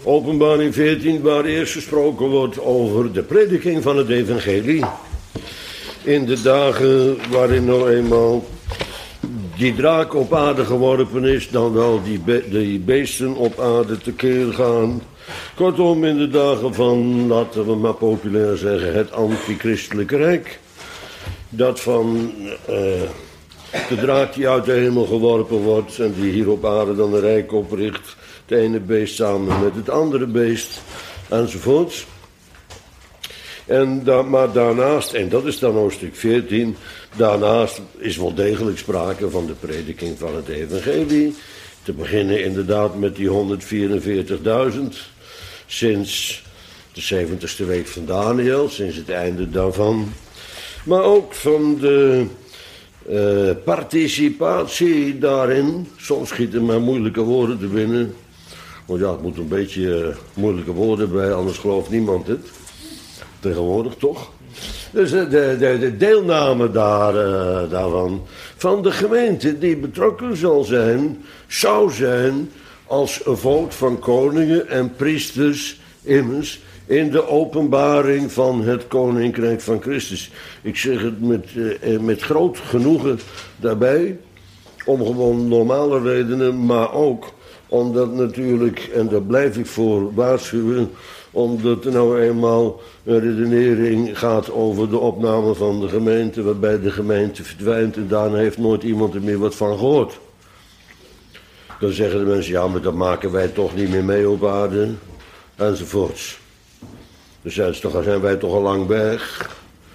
Openbaring 14, waar eerst gesproken wordt over de prediking van het evangelie. In de dagen waarin nou eenmaal die draak op aarde geworpen is, dan wel die beesten op aarde tekeer gaan. Kortom, in de dagen van, laten we maar populair zeggen, het antichristelijke rijk. Dat van de draak die uit de hemel geworpen wordt en die hier op aarde dan een rijk opricht. Het ene beest samen met het andere beest, enzovoort. Maar daarnaast, en dat is dan hoofdstuk 14, daarnaast is wel degelijk sprake van de prediking van het evangelie. Te beginnen inderdaad met die 144.000, sinds de 70ste week van Daniel, sinds het einde daarvan. Maar ook van de participatie daarin. Soms schieten maar moeilijke woorden te binnen. Want ja, het moet een beetje moeilijke woorden bij, anders gelooft niemand het. Tegenwoordig toch? Dus de deelname daarvan, van de gemeente die betrokken zou zijn als een volk van koningen en priesters, immers, in de openbaring van het koninkrijk van Christus. Ik zeg het met groot genoegen daarbij, om gewoon normale redenen, maar ook omdat natuurlijk, en daar blijf ik voor waarschuwen, omdat er nou eenmaal een redenering gaat over de opname van de gemeente, waarbij de gemeente verdwijnt en daarna heeft nooit iemand er meer wat van gehoord. Dan zeggen de mensen, ja, maar dat maken wij toch niet meer mee op aarde, enzovoorts. Dan zijn wij toch al lang weg.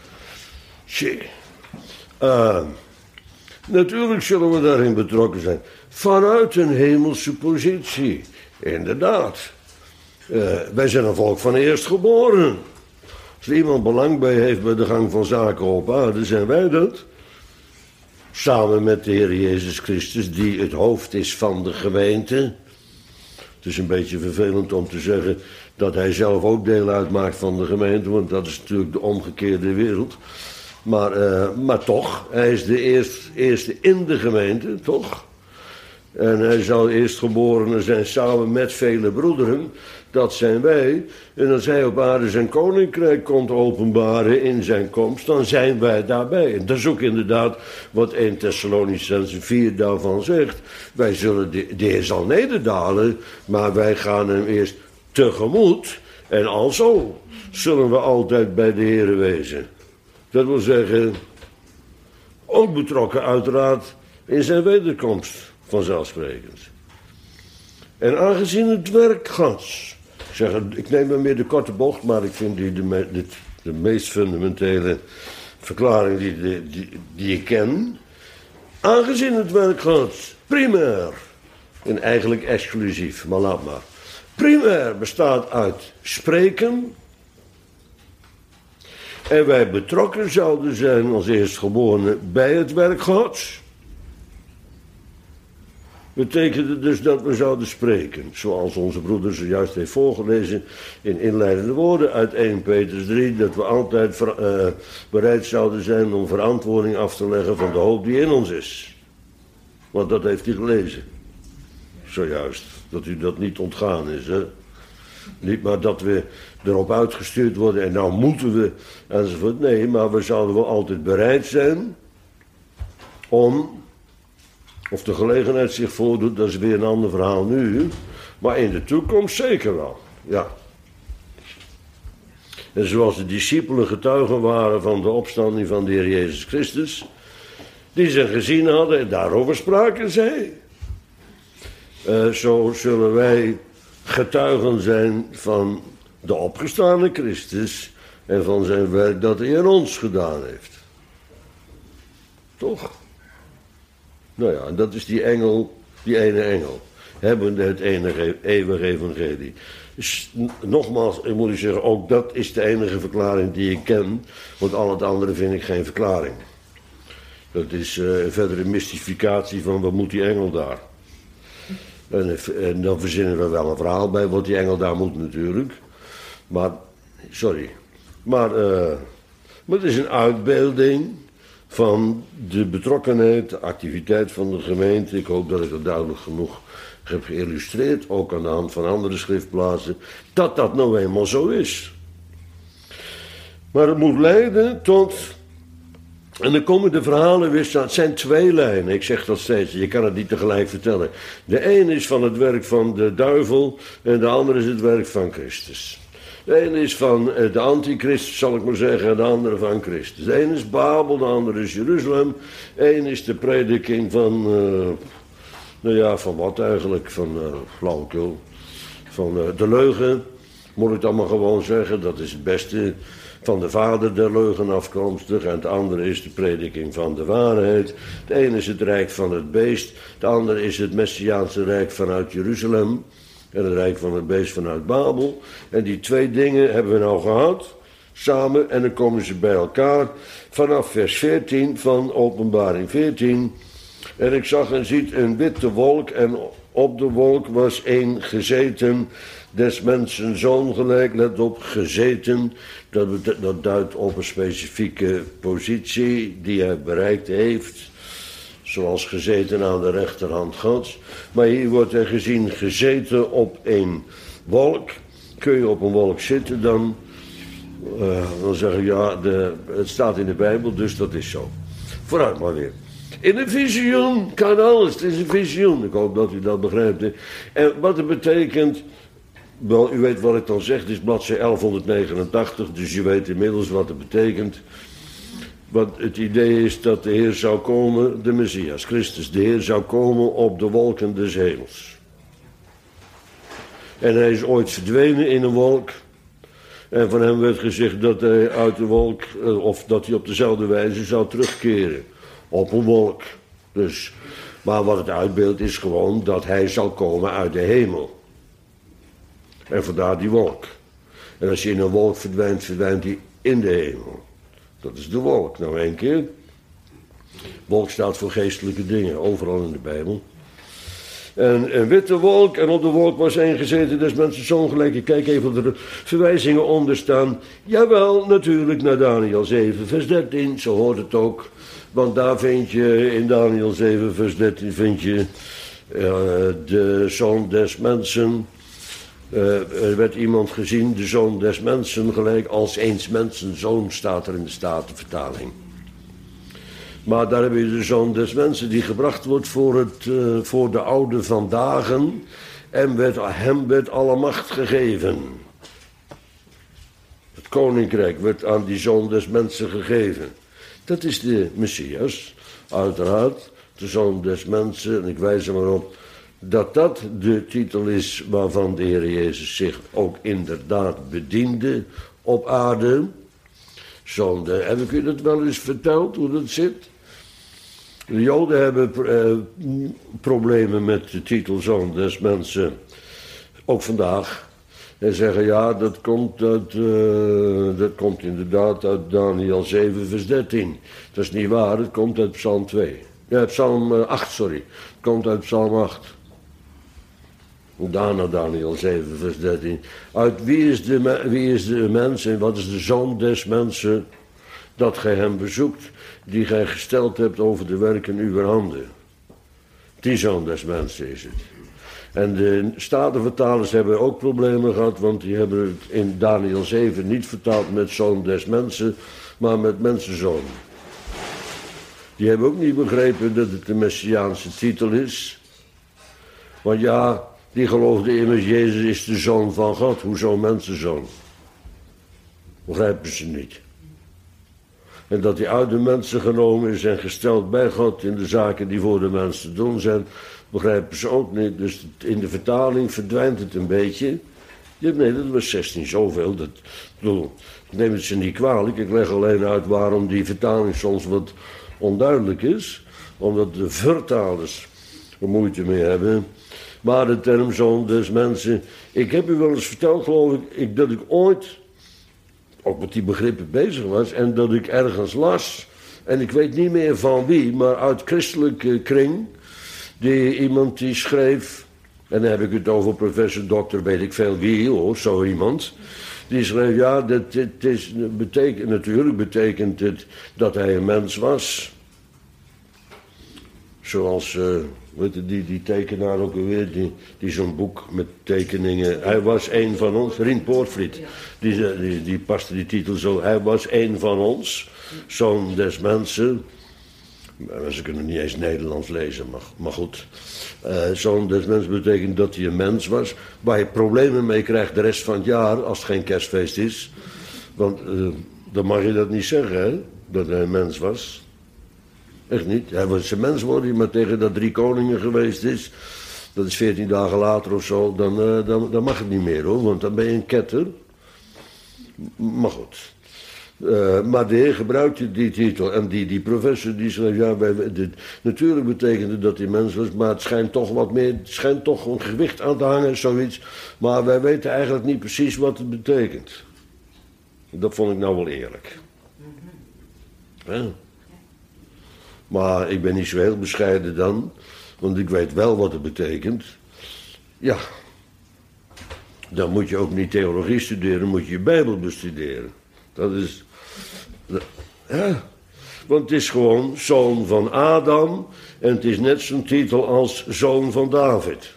Natuurlijk zullen we daarin betrokken zijn. Vanuit een hemelse positie. Inderdaad. Wij zijn een volk van eerstgeborenen. Als er iemand belang bij heeft bij de gang van zaken op aarde, zijn wij dat. Samen met de Heer Jezus Christus, die het hoofd is van de gemeente. Het is een beetje vervelend om te zeggen dat hij zelf ook deel uitmaakt van de gemeente, want dat is natuurlijk de omgekeerde wereld. Maar toch, hij is de eerste in de gemeente, toch? En hij zal eerstgeborene zijn samen met vele broederen. Dat zijn wij. En als hij op aarde zijn koninkrijk komt openbaren in zijn komst, dan zijn wij daarbij. En dat is ook inderdaad wat 1 Thessalonicenzen 4 daarvan zegt. Wij zullen de Heer zal nederdalen, maar wij gaan hem eerst tegemoet. En alzo zullen we altijd bij de Heer wezen. Dat wil zeggen, ook betrokken uiteraard in zijn wederkomst, vanzelfsprekend. En aangezien het werk Gods, ik neem maar meer de korte bocht, maar ik vind die de meest fundamentele verklaring die ik ken. Aangezien het werk Gods primair, en eigenlijk exclusief, maar laat maar, primair bestaat uit spreken, en wij betrokken zouden zijn als eerstgeborenen bij het werk Gods, betekende dus dat we zouden spreken, zoals onze broeder zojuist heeft voorgelezen in inleidende woorden uit 1 Petrus 3, dat we altijd bereid zouden zijn om verantwoording af te leggen van de hoop die in ons is. Want dat heeft hij gelezen, zojuist, dat u dat niet ontgaan is, hè. Niet maar dat we erop uitgestuurd worden en nou moeten we, enzovoort. Nee, maar we zouden wel altijd bereid zijn om, of de gelegenheid zich voordoet, dat is weer een ander verhaal nu, maar in de toekomst zeker wel, ja. En zoals de discipelen getuigen waren van de opstanding van de Heer Jezus Christus, die ze gezien hadden en daarover spraken zij. Zo zullen wij getuigen zijn van de opgestane Christus en van zijn werk dat hij in ons gedaan heeft. Toch? Nou ja, en dat is die ene engel, hebbende het enige eeuwige evangelie. Dus nogmaals, ik moet u zeggen, ook dat is de enige verklaring die ik ken, want al het andere vind ik geen verklaring. Dat is een verdere mystificatie van wat moet die engel daar. En dan verzinnen we wel een verhaal bij wat die engel daar moet natuurlijk. Maar het is een uitbeelding van de betrokkenheid, de activiteit van de gemeente. Ik hoop dat ik dat duidelijk genoeg heb geïllustreerd, ook aan de hand van andere schriftplaatsen, dat dat nou eenmaal zo is. Maar het moet leiden tot, en dan komen de verhalen weer staan, het zijn twee lijnen, ik zeg dat steeds, je kan het niet tegelijk vertellen. De een is van het werk van de duivel en de andere is het werk van Christus. De ene is van de antichrist, zal ik maar zeggen, en de andere van Christus. De ene is Babel, de andere is Jeruzalem. De ene is de prediking van, van wat eigenlijk? Van flauwekul. Van de leugen, moet ik dan maar gewoon zeggen. Dat is het beste van de vader der leugen afkomstig. En het andere is de prediking van de waarheid. De ene is het rijk van het beest. De andere is het Messiaanse rijk vanuit Jeruzalem. En het rijk van het beest vanuit Babel. En die twee dingen hebben we nou gehad, samen. En dan komen ze bij elkaar vanaf vers 14 van Openbaring 14. En ik zag en ziet een witte wolk. En op de wolk was een gezeten, des mensen zoon gelijk. Let op, gezeten. Dat duidt op een specifieke positie die hij bereikt heeft. Zoals gezeten aan de rechterhand Gods. Maar hier wordt er gezien gezeten op een wolk. Kun je op een wolk zitten dan zeg ik ja, het staat in de Bijbel, dus dat is zo. Vooruit maar weer. In een visioen kan alles, het is een visioen. Ik hoop dat u dat begrijpt. Hè. En wat het betekent, wel, u weet wat ik dan zeg, het is bladzijde 1189, dus je weet inmiddels wat het betekent. Want het idee is dat de Heer zou komen, de Messias, Christus, de Heer zou komen op de wolken des hemels. En hij is ooit verdwenen in een wolk. En van hem werd gezegd dat hij uit de wolk, of dat hij op dezelfde wijze zou terugkeren. Op een wolk. Dus, maar wat het uitbeeldt is gewoon dat hij zal komen uit de hemel. En vandaar die wolk. En als je in een wolk verdwijnt, verdwijnt hij in de hemel. Dat is de wolk. Nou, één keer. Wolk staat voor geestelijke dingen, overal in de Bijbel. En een witte wolk, en op de wolk was één gezeten, des mensen zoon gelijk. Ik kijk even of er verwijzingen onder staan. Jawel, natuurlijk, naar Daniel 7, vers 13, zo hoort het ook. Want daar vind je, in Daniel 7, vers 13, vind je de zoon des mensen. Er werd iemand gezien, de zoon des mensen, gelijk als eens mensen zoon, staat er in de Statenvertaling. Maar daar heb je de zoon des mensen die gebracht wordt voor de oude van dagen. En hem werd alle macht gegeven. Het koninkrijk werd aan die zoon des mensen gegeven. Dat is de Messias, uiteraard, de zoon des mensen. En ik wijs er maar op dat dat de titel is waarvan de Heer Jezus zich ook inderdaad bediende op aarde. Heb ik u dat wel eens verteld, hoe dat zit? De Joden hebben problemen met de titel zoon des mensen, ook vandaag. En zeggen ja, dat komt inderdaad uit Daniel 7 vers 13. Dat is niet waar, het komt uit Psalm 2. Ja, Psalm 8, sorry. Het komt uit Psalm 8. Daarna Daniel 7 vers 13. Uit wie is de mens en wat is de zoon des mensen, dat gij hem bezoekt, die gij gesteld hebt over de werken uwer handen. Die zoon des mensen is het. En de Statenvertalers hebben ook problemen gehad, want die hebben het in Daniel 7 niet vertaald met zoon des mensen, maar met mensenzoon. Die hebben ook niet begrepen dat het de Messiaanse titel is. Want ja, die geloofden immers, Jezus is de zoon van God. Hoezo mensenzoon? Begrijpen ze niet. En dat hij uit de mensen genomen is en gesteld bij God in de zaken die voor de mensen te doen zijn, begrijpen ze ook niet. Dus in de vertaling verdwijnt het een beetje. Nee, dat was 16 zoveel. Neem het ze niet kwalijk. Ik leg alleen uit waarom die vertaling soms wat onduidelijk is. Omdat de vertalers er moeite mee hebben. Maar de term zoon des mensen. Ik heb u wel eens verteld, geloof ik, dat ik ooit ook met die begrippen bezig was. En dat ik ergens las. En ik weet niet meer van wie, maar uit christelijke kring. Iemand die schreef. En dan heb ik het over professor, dokter, weet ik veel wie, hoor, zo iemand. Die schreef, ja, natuurlijk betekent het dat hij een mens was. Zoals, weet je, die tekenaar ook alweer, die zo'n boek met tekeningen. Hij was een van ons, Rien Poortvliet. Die paste die titel zo. Hij was een van ons, zoon des mensen. Ze kunnen niet eens Nederlands lezen, maar goed. Zoon des mensen betekent dat hij een mens was. Waar je problemen mee krijgt de rest van het jaar, als het geen kerstfeest is. Want dan mag je dat niet zeggen, hè? Dat hij een mens was. Echt niet. Hij was een mens worden, maar tegen dat 3 koningen geweest is. Dat is 14 dagen later of zo. Dan mag het niet meer, hoor. Want dan ben je een ketter. Maar goed. Maar de Heer gebruikte die titel. En die professor die schreef, ja, natuurlijk betekende dat hij mens was, maar het schijnt toch wat meer, het schijnt toch een gewicht aan te hangen, zoiets. Maar wij weten eigenlijk niet precies wat het betekent. Dat vond ik nou wel eerlijk. Ja. Maar ik ben niet zo heel bescheiden dan, want ik weet wel wat het betekent. Ja, dan moet je ook niet theologie studeren, moet je Bijbel bestuderen. Dat is... Ja, want het is gewoon zoon van Adam en het is net zo'n titel als zoon van David.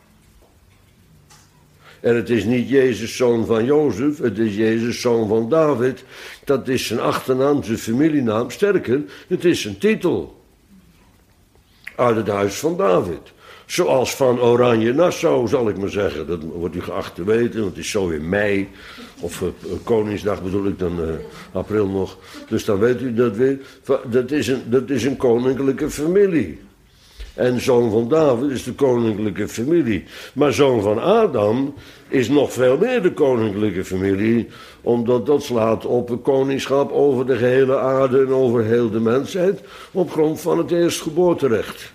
En het is niet Jezus zoon van Jozef, het is Jezus zoon van David. Dat is zijn achternaam, zijn familienaam. Sterker, het is zijn titel. Uit het huis van David. Zoals van Oranje-Nassau, zal ik maar zeggen. Dat wordt u geacht te weten, want het is zo in mei. Of Koningsdag bedoel ik dan, april nog. Dus dan weet u dat weer. Dat is een koninklijke familie. En zoon van David is de koninklijke familie. Maar zoon van Adam is nog veel meer de koninklijke familie. Omdat dat slaat op een koningschap over de gehele aarde en over heel de mensheid. Op grond van het eerstgeboorterecht.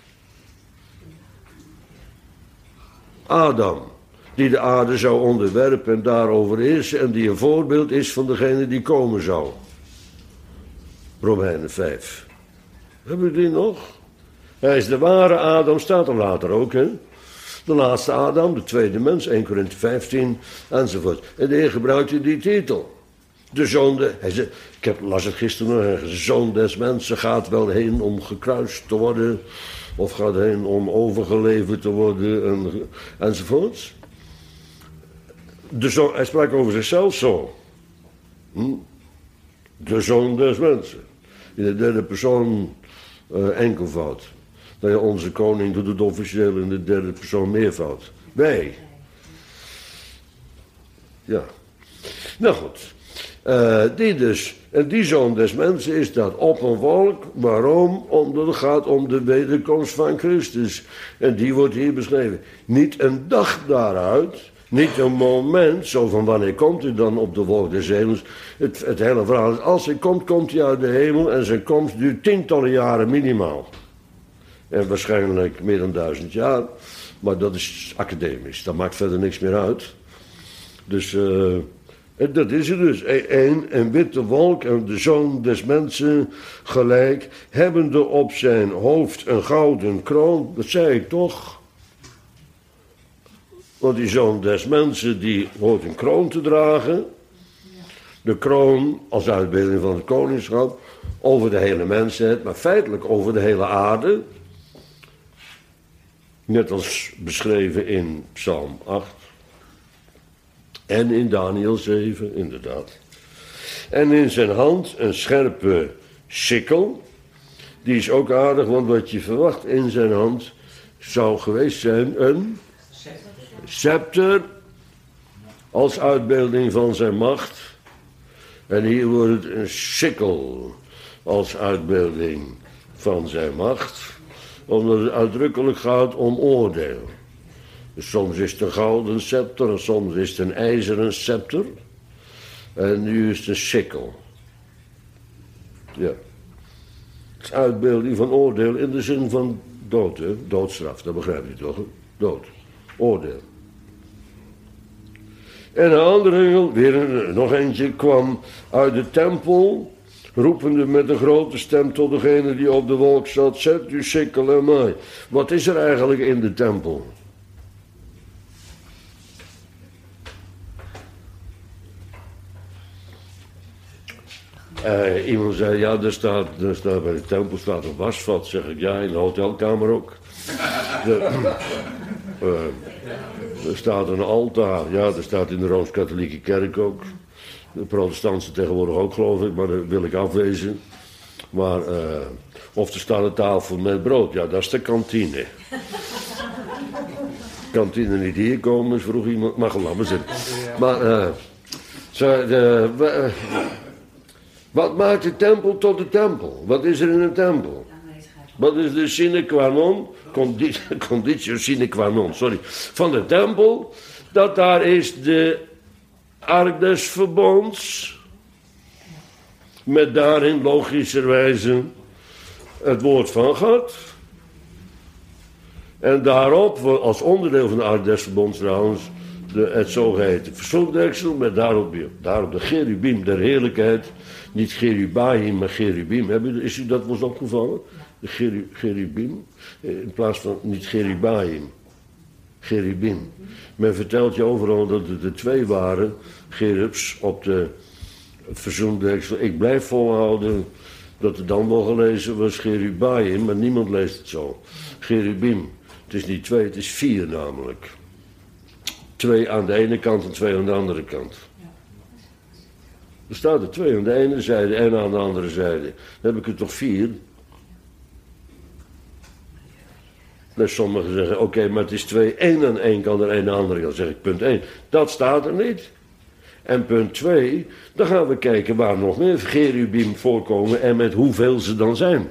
Adam, die de aarde zou onderwerpen en daarover heersen. En die een voorbeeld is van degene die komen zou. Romeinen 5. Hebben we die nog? Hij is de ware Adam, staat er later ook, hè? De laatste Adam, de tweede mens, 1 Korinthe 15, enzovoort. En de Heer gebruikte die titel. De zoon, las het gisteren nog ergens. De zoon des mensen gaat wel heen om gekruist te worden. Of gaat heen om overgeleverd te worden, enzovoorts. Hij sprak over zichzelf zo. De zoon des mensen. In de derde persoon enkelvoud. Dat je onze koning doet het officieel in de derde persoon meervoud. Wij. Ja. Nou goed. Die dus. En die zoon des mensen is dat op een wolk. Waarom? Omdat het gaat om de wederkomst van Christus. En die wordt hier beschreven. Niet een dag daaruit. Niet een moment. Zo van wanneer komt hij dan op de wolk des hemels. Het hele verhaal is. Als hij komt, komt hij uit de hemel. En zijn komst duurt tientallen jaren minimaal. En waarschijnlijk meer dan 1000 jaar. Maar dat is academisch. Dat maakt verder niks meer uit. Dus... dat is het dus. Een witte wolk en de zoon des mensen gelijk, hebbende op zijn hoofd een gouden kroon. Dat zei ik toch? Want die zoon des mensen, die hoort een kroon te dragen. De kroon als uitbeelding van het koningschap over de hele mensheid, maar feitelijk over de hele aarde. Net als beschreven in Psalm 8. En in Daniel 7, inderdaad. En in zijn hand een scherpe sikkel. Die is ook aardig, want wat je verwacht in zijn hand zou geweest zijn een scepter. Als uitbeelding van zijn macht. En hier wordt het een sikkel als uitbeelding van zijn macht. Omdat het uitdrukkelijk gaat om oordeel. Soms is het een gouden scepter en soms is het een ijzeren scepter. En nu is het een sikkel. Ja. Het is uitbeelding van oordeel in de zin van dood, hè? Doodstraf, dat begrijp je toch? Hè? Dood. Oordeel. En een andere engel, nog eentje, kwam uit de tempel, roepende met een grote stem tot degene die op de wolk zat, zet uw sikkel en mij. Wat is er eigenlijk in de tempel? Iemand zei, ja, er staat bij de tempel staat een wasvat. Zeg ik, ja, in de hotelkamer ook. Er staat een altaar. Ja, er staat in de Rooms-Katholieke Kerk ook. De protestantse tegenwoordig ook, geloof ik, maar dat wil ik afwezen. Maar, of er staat een tafel met brood. Ja, dat is de kantine. Kantine niet hier komen, vroeg iemand. Maar laat maar zitten. Maar, wat maakt de tempel tot de tempel? Wat is er in een tempel? Wat is de sine qua non? Conditio sine qua non, sorry. Van de tempel. Dat daar is de ark des verbonds. Met daarin logischerwijze het woord van God. En daarop, als onderdeel van de ark des verbonds trouwens, het zogeheten verzoekdeksel, met daarop de cherubim der heerlijkheid. Niet cherubaim, maar cherubim. Is u dat wel eens opgevallen? De cherubim, in plaats van niet cherubaim. Cherubim. Men vertelt je overal dat het er twee waren, cherubs, op de verzoendeksel. Ik blijf volhouden dat er dan wel gelezen was cherubaim, maar niemand leest het zo. Cherubim. Het is niet twee, het is 4 namelijk. 2 aan de ene kant en 2 aan de andere kant. Er staat er 2 aan de ene zijde en aan de andere zijde. Dan heb ik er toch 4. Dus sommigen zeggen, oké, maar het is 2, 1 aan één kant en 1 aan de andere kant. Dan zeg ik punt 1, dat staat er niet. En punt 2, dan gaan we kijken waar nog meer cherubim voorkomen en met hoeveel ze dan zijn.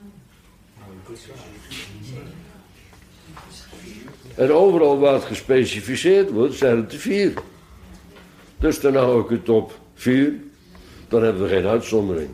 En overal waar het gespecificeerd wordt, zijn het er 4. Dus dan hou ik het op 4, dan hebben we geen uitzondering.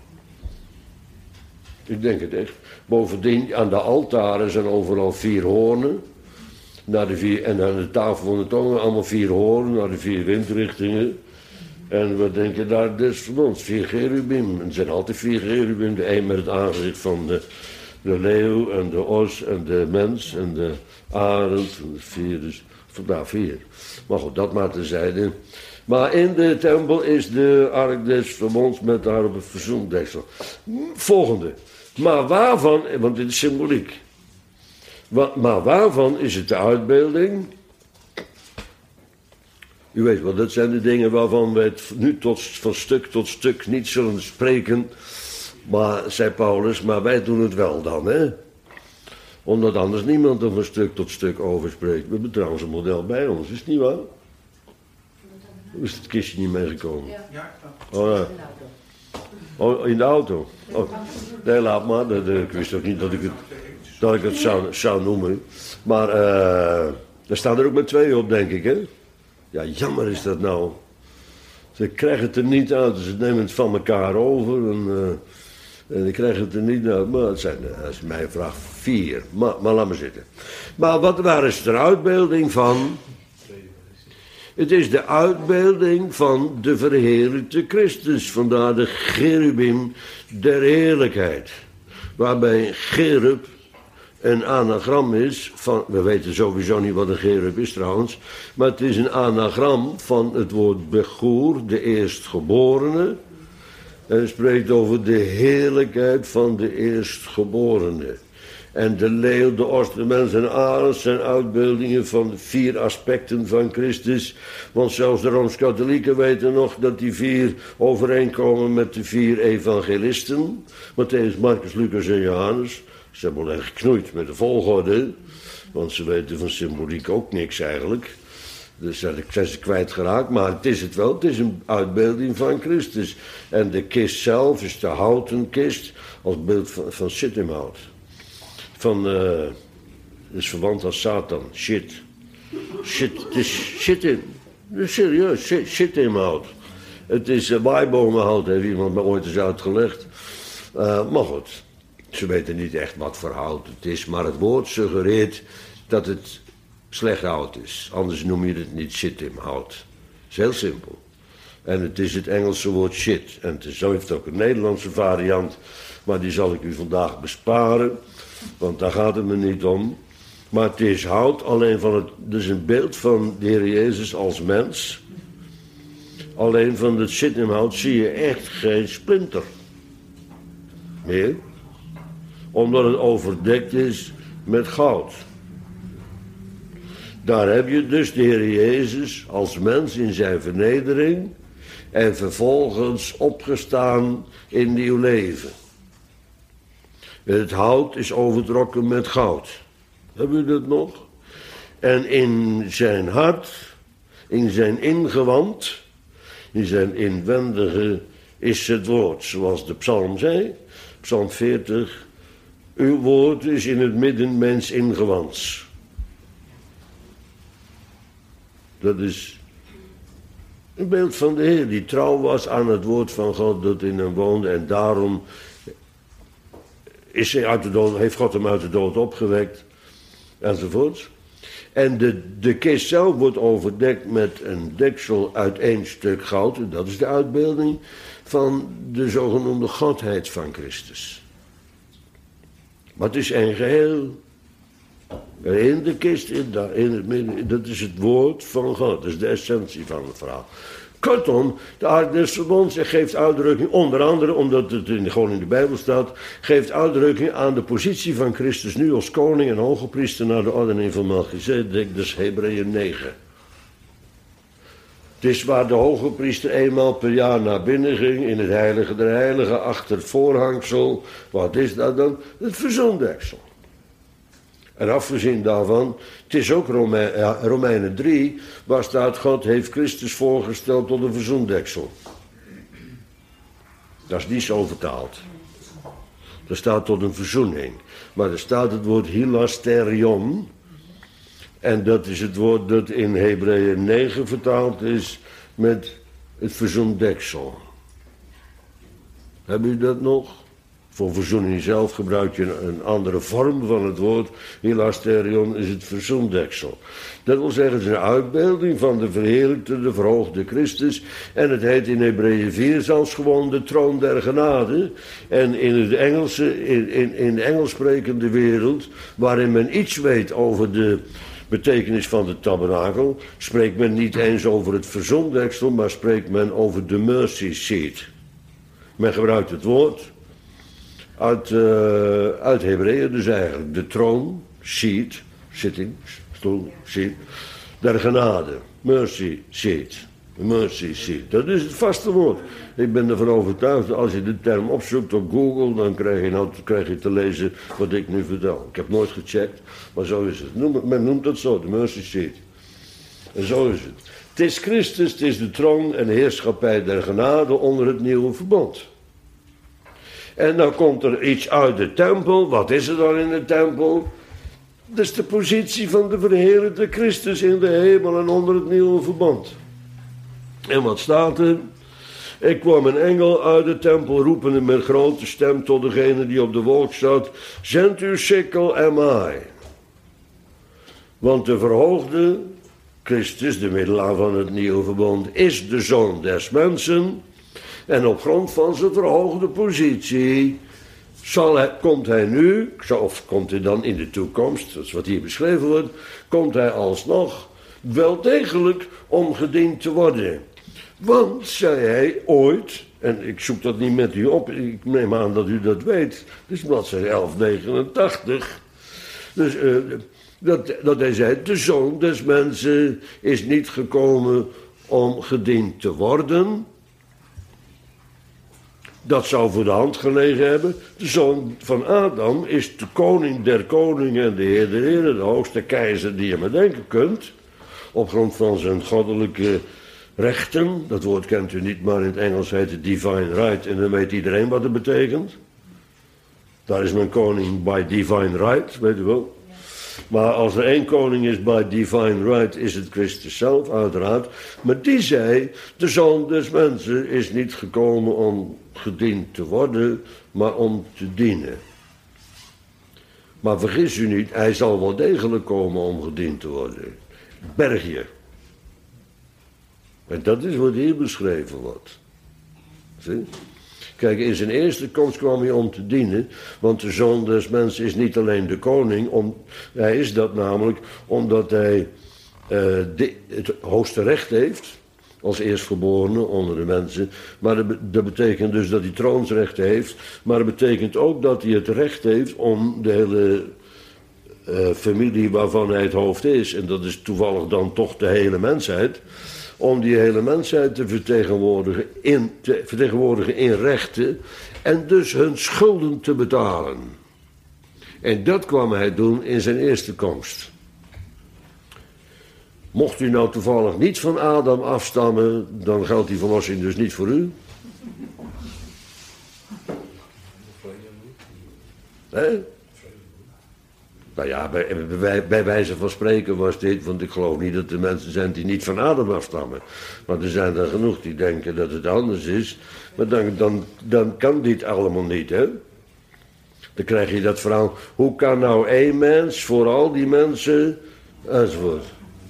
Ik denk het echt. Bovendien, aan de altaren zijn overal 4 hoornen. En aan de tafel van de tongen allemaal 4 hoornen, naar de 4 windrichtingen. En we denken daar des verbonds, 4 cherubim. En er zijn altijd 4 cherubim. De een met het aangezicht van de leeuw en de os en de mens en de arend. En de 4, dus vandaar 4. Maar goed, dat maar terzijde. Maar in de tempel is de ark des verbonds met daarop het verzoendeksel. Volgende. Maar waarvan, want dit is symboliek. Maar waarvan is het de uitbeelding? U weet wel, dat zijn de dingen waarvan we het nu van stuk tot stuk niet zullen spreken. Maar, zei Paulus, maar wij doen het wel dan, hè? Omdat anders niemand er van stuk tot stuk over spreekt. We hebben trouwens een model bij ons, is het niet waar? Hoe is het kistje niet meegekomen? Ja. Oh, ja. Oh, in de auto? Oh. Nee, laat maar. Ik wist ook niet dat ik het zou noemen. Maar daar staan er ook met 2 op, denk ik, hè? Ja, jammer is dat nou. Ze krijgen het er niet uit. Ze nemen het van elkaar over. En ik krijg het er niet uit. Maar dat is mijn vraag 4. Maar laat maar zitten. Maar waar is de uitbeelding van? Het is de uitbeelding van de verheerlijkte Christus. Vandaar de cherubim der heerlijkheid. Waarbij cherub een anagram is van... We weten sowieso niet wat een cherub is trouwens. Maar het is een anagram van het woord begoer, de eerstgeborene. En het spreekt over de heerlijkheid van de eerstgeborene. En de leeuw, de os, de mens en arend zijn uitbeeldingen van de 4 aspecten van Christus. Want zelfs de Rooms-Katholieken weten nog dat die 4 overeenkomen met de 4 evangelisten. Matthäus, Marcus, Lucas en Johannes. Ze hebben wel erg geknoeid met de volgorde. Want ze weten van symboliek ook niks eigenlijk. Dus zijn ze kwijtgeraakt, maar het is het wel. Het is een uitbeelding van Christus. En de kist zelf is de houten kist als beeld van shittimhout. Is verwant als Satan. Shit. Het is shit. Serieus, shittimhout. Het is waaibomenhout, heeft iemand me ooit eens uitgelegd. Maar goed, ze weten niet echt wat voor hout het is. Maar het woord suggereert dat het slecht hout is. Anders noem je het niet shittimhout. Het is heel simpel. En het is het Engelse woord shit. En zo heeft het ook een Nederlandse variant. Maar die zal ik u vandaag besparen. Want daar gaat het me niet om. Maar het is hout alleen van het... Dus een beeld van de Heer Jezus als mens. Alleen van het Shittimhout zie je echt geen splinter meer. Omdat het overdekt is met goud. Daar heb je dus de Heer Jezus als mens in zijn vernedering en vervolgens opgestaan in nieuw leven. Het hout is overtrokken met goud. Hebben u dat nog? En in zijn hart, in zijn ingewand, in zijn inwendige is het woord. Zoals de psalm zei, psalm 40. Uw woord is in het midden mens ingewands. Dat is een beeld van de Heer die trouw was aan het woord van God dat in hem woonde. En daarom is hij uit de dood, heeft God hem uit de dood opgewekt. Enzovoort. En de kist zelf wordt overdekt met een deksel uit 1 stuk goud. En dat is de uitbeelding van de zogenoemde Godheid van Christus. Maar het is een geheel. In de kist, in het midden, dat is het woord van God. Dat is de essentie van het verhaal. Kortom, de Ark des Verbonds geeft uitdrukking, onder andere, omdat het gewoon in de Bijbel staat, geeft uitdrukking aan de positie van Christus nu als koning en hogepriester naar de ordening van Melchizedek, dus Hebreeën 9. Het is waar de hogepriester eenmaal per jaar naar binnen ging, in het heilige der heiligen, achter het voorhangsel. Wat is dat dan? Het verzoendeksel. En afgezien daarvan, het is ook Romeinen 3, waar staat God heeft Christus voorgesteld tot een verzoendeksel. Dat is niet zo vertaald. Er staat tot een verzoening. Maar er staat het woord hilasterion. En dat is het woord dat in Hebreeën 9 vertaald is met het verzoendeksel. Hebben u dat nog? Voor verzoening zelf gebruik je een andere vorm van het woord. Hilasterion is het verzoendeksel. Dat wil zeggen, het is een uitbeelding van de verheerlijkte, de verhoogde Christus. En het heet in Hebreeën 4 zelfs gewoon de troon der genade. En in het Engelse, in de Engels sprekende wereld, waarin men iets weet over de betekenis van de tabernakel, spreekt men niet eens over het verzoendeksel, maar spreekt men over de mercy seat. Men gebruikt het woord uit Hebreeën, dus eigenlijk de troon, seat, zitting, stoel, seat, der genade, mercy seat. Mercy seat, dat is het vaste woord. Ik ben ervan overtuigd, als je de term opzoekt op Google, dan krijg je te lezen wat ik nu vertel. Ik heb nooit gecheckt, maar zo is het. Men noemt het zo, de mercy seat. En zo is het. Het is Christus, het is de troon en de heerschappij der genade onder het nieuwe verbond. En dan komt er iets uit de tempel. Wat is er dan in de tempel? Dat is de positie van de verheerlijkte Christus in de hemel en onder het nieuwe verbond. En wat staat er? Ik kwam een engel uit de tempel roepende met grote stem tot degene die op de wolk zat. Zend uw sikkel en maai. Want de verhoogde Christus, de middelaar van het nieuwe verbond, is de zoon des mensen. En op grond van zijn verhoogde positie komt hij nu, of komt hij dan in de toekomst, dat is wat hier beschreven wordt, komt hij alsnog wel degelijk om gediend te worden. Want, zei hij ooit, en ik zoek dat niet met u op, ik neem aan dat u dat weet, dus bladzijde 1189, dus dat hij zei, de zoon des mensen is niet gekomen om gediend te worden. Dat zou voor de hand gelegen hebben. De zoon van Adam is de koning der koningen en de heer der heren, de hoogste keizer die je maar denken kunt. Op grond van zijn goddelijke rechten. Dat woord kent u niet, maar in het Engels heet het divine right. En dan weet iedereen wat het betekent. Daar is mijn koning by divine right, weet u wel. Maar als er één koning is by divine right, is het Christus zelf, uiteraard. Maar die zei, de zoon des mensen is niet gekomen om gediend te worden, maar om te dienen. Maar vergis u niet, hij zal wel degelijk komen om gediend te worden. Bergje. En dat is wat hier beschreven wordt. Zie? Kijk, in zijn eerste komst kwam hij om te dienen, want de zoon des mensen is niet alleen de koning, hij is dat namelijk omdat hij het hoogste recht heeft, als eerstgeborene onder de mensen. Maar dat betekent dus dat hij troonsrechten heeft. Maar dat betekent ook dat hij het recht heeft om de hele familie waarvan hij het hoofd is, en dat is toevallig dan toch de hele mensheid, om die hele mensheid te vertegenwoordigen in rechten en dus hun schulden te betalen. En dat kwam hij doen in zijn eerste komst. Mocht u nou toevallig niet van Adam afstammen, dan geldt die verlossing dus niet voor u. Hè? Nou ja, bij wijze van spreken was dit, want ik geloof niet dat er mensen zijn die niet van Adam afstammen. Maar er zijn er genoeg die denken dat het anders is. Maar dan kan dit allemaal niet, hè. Dan krijg je dat verhaal, hoe kan nou één mens voor al die mensen, enzovoort.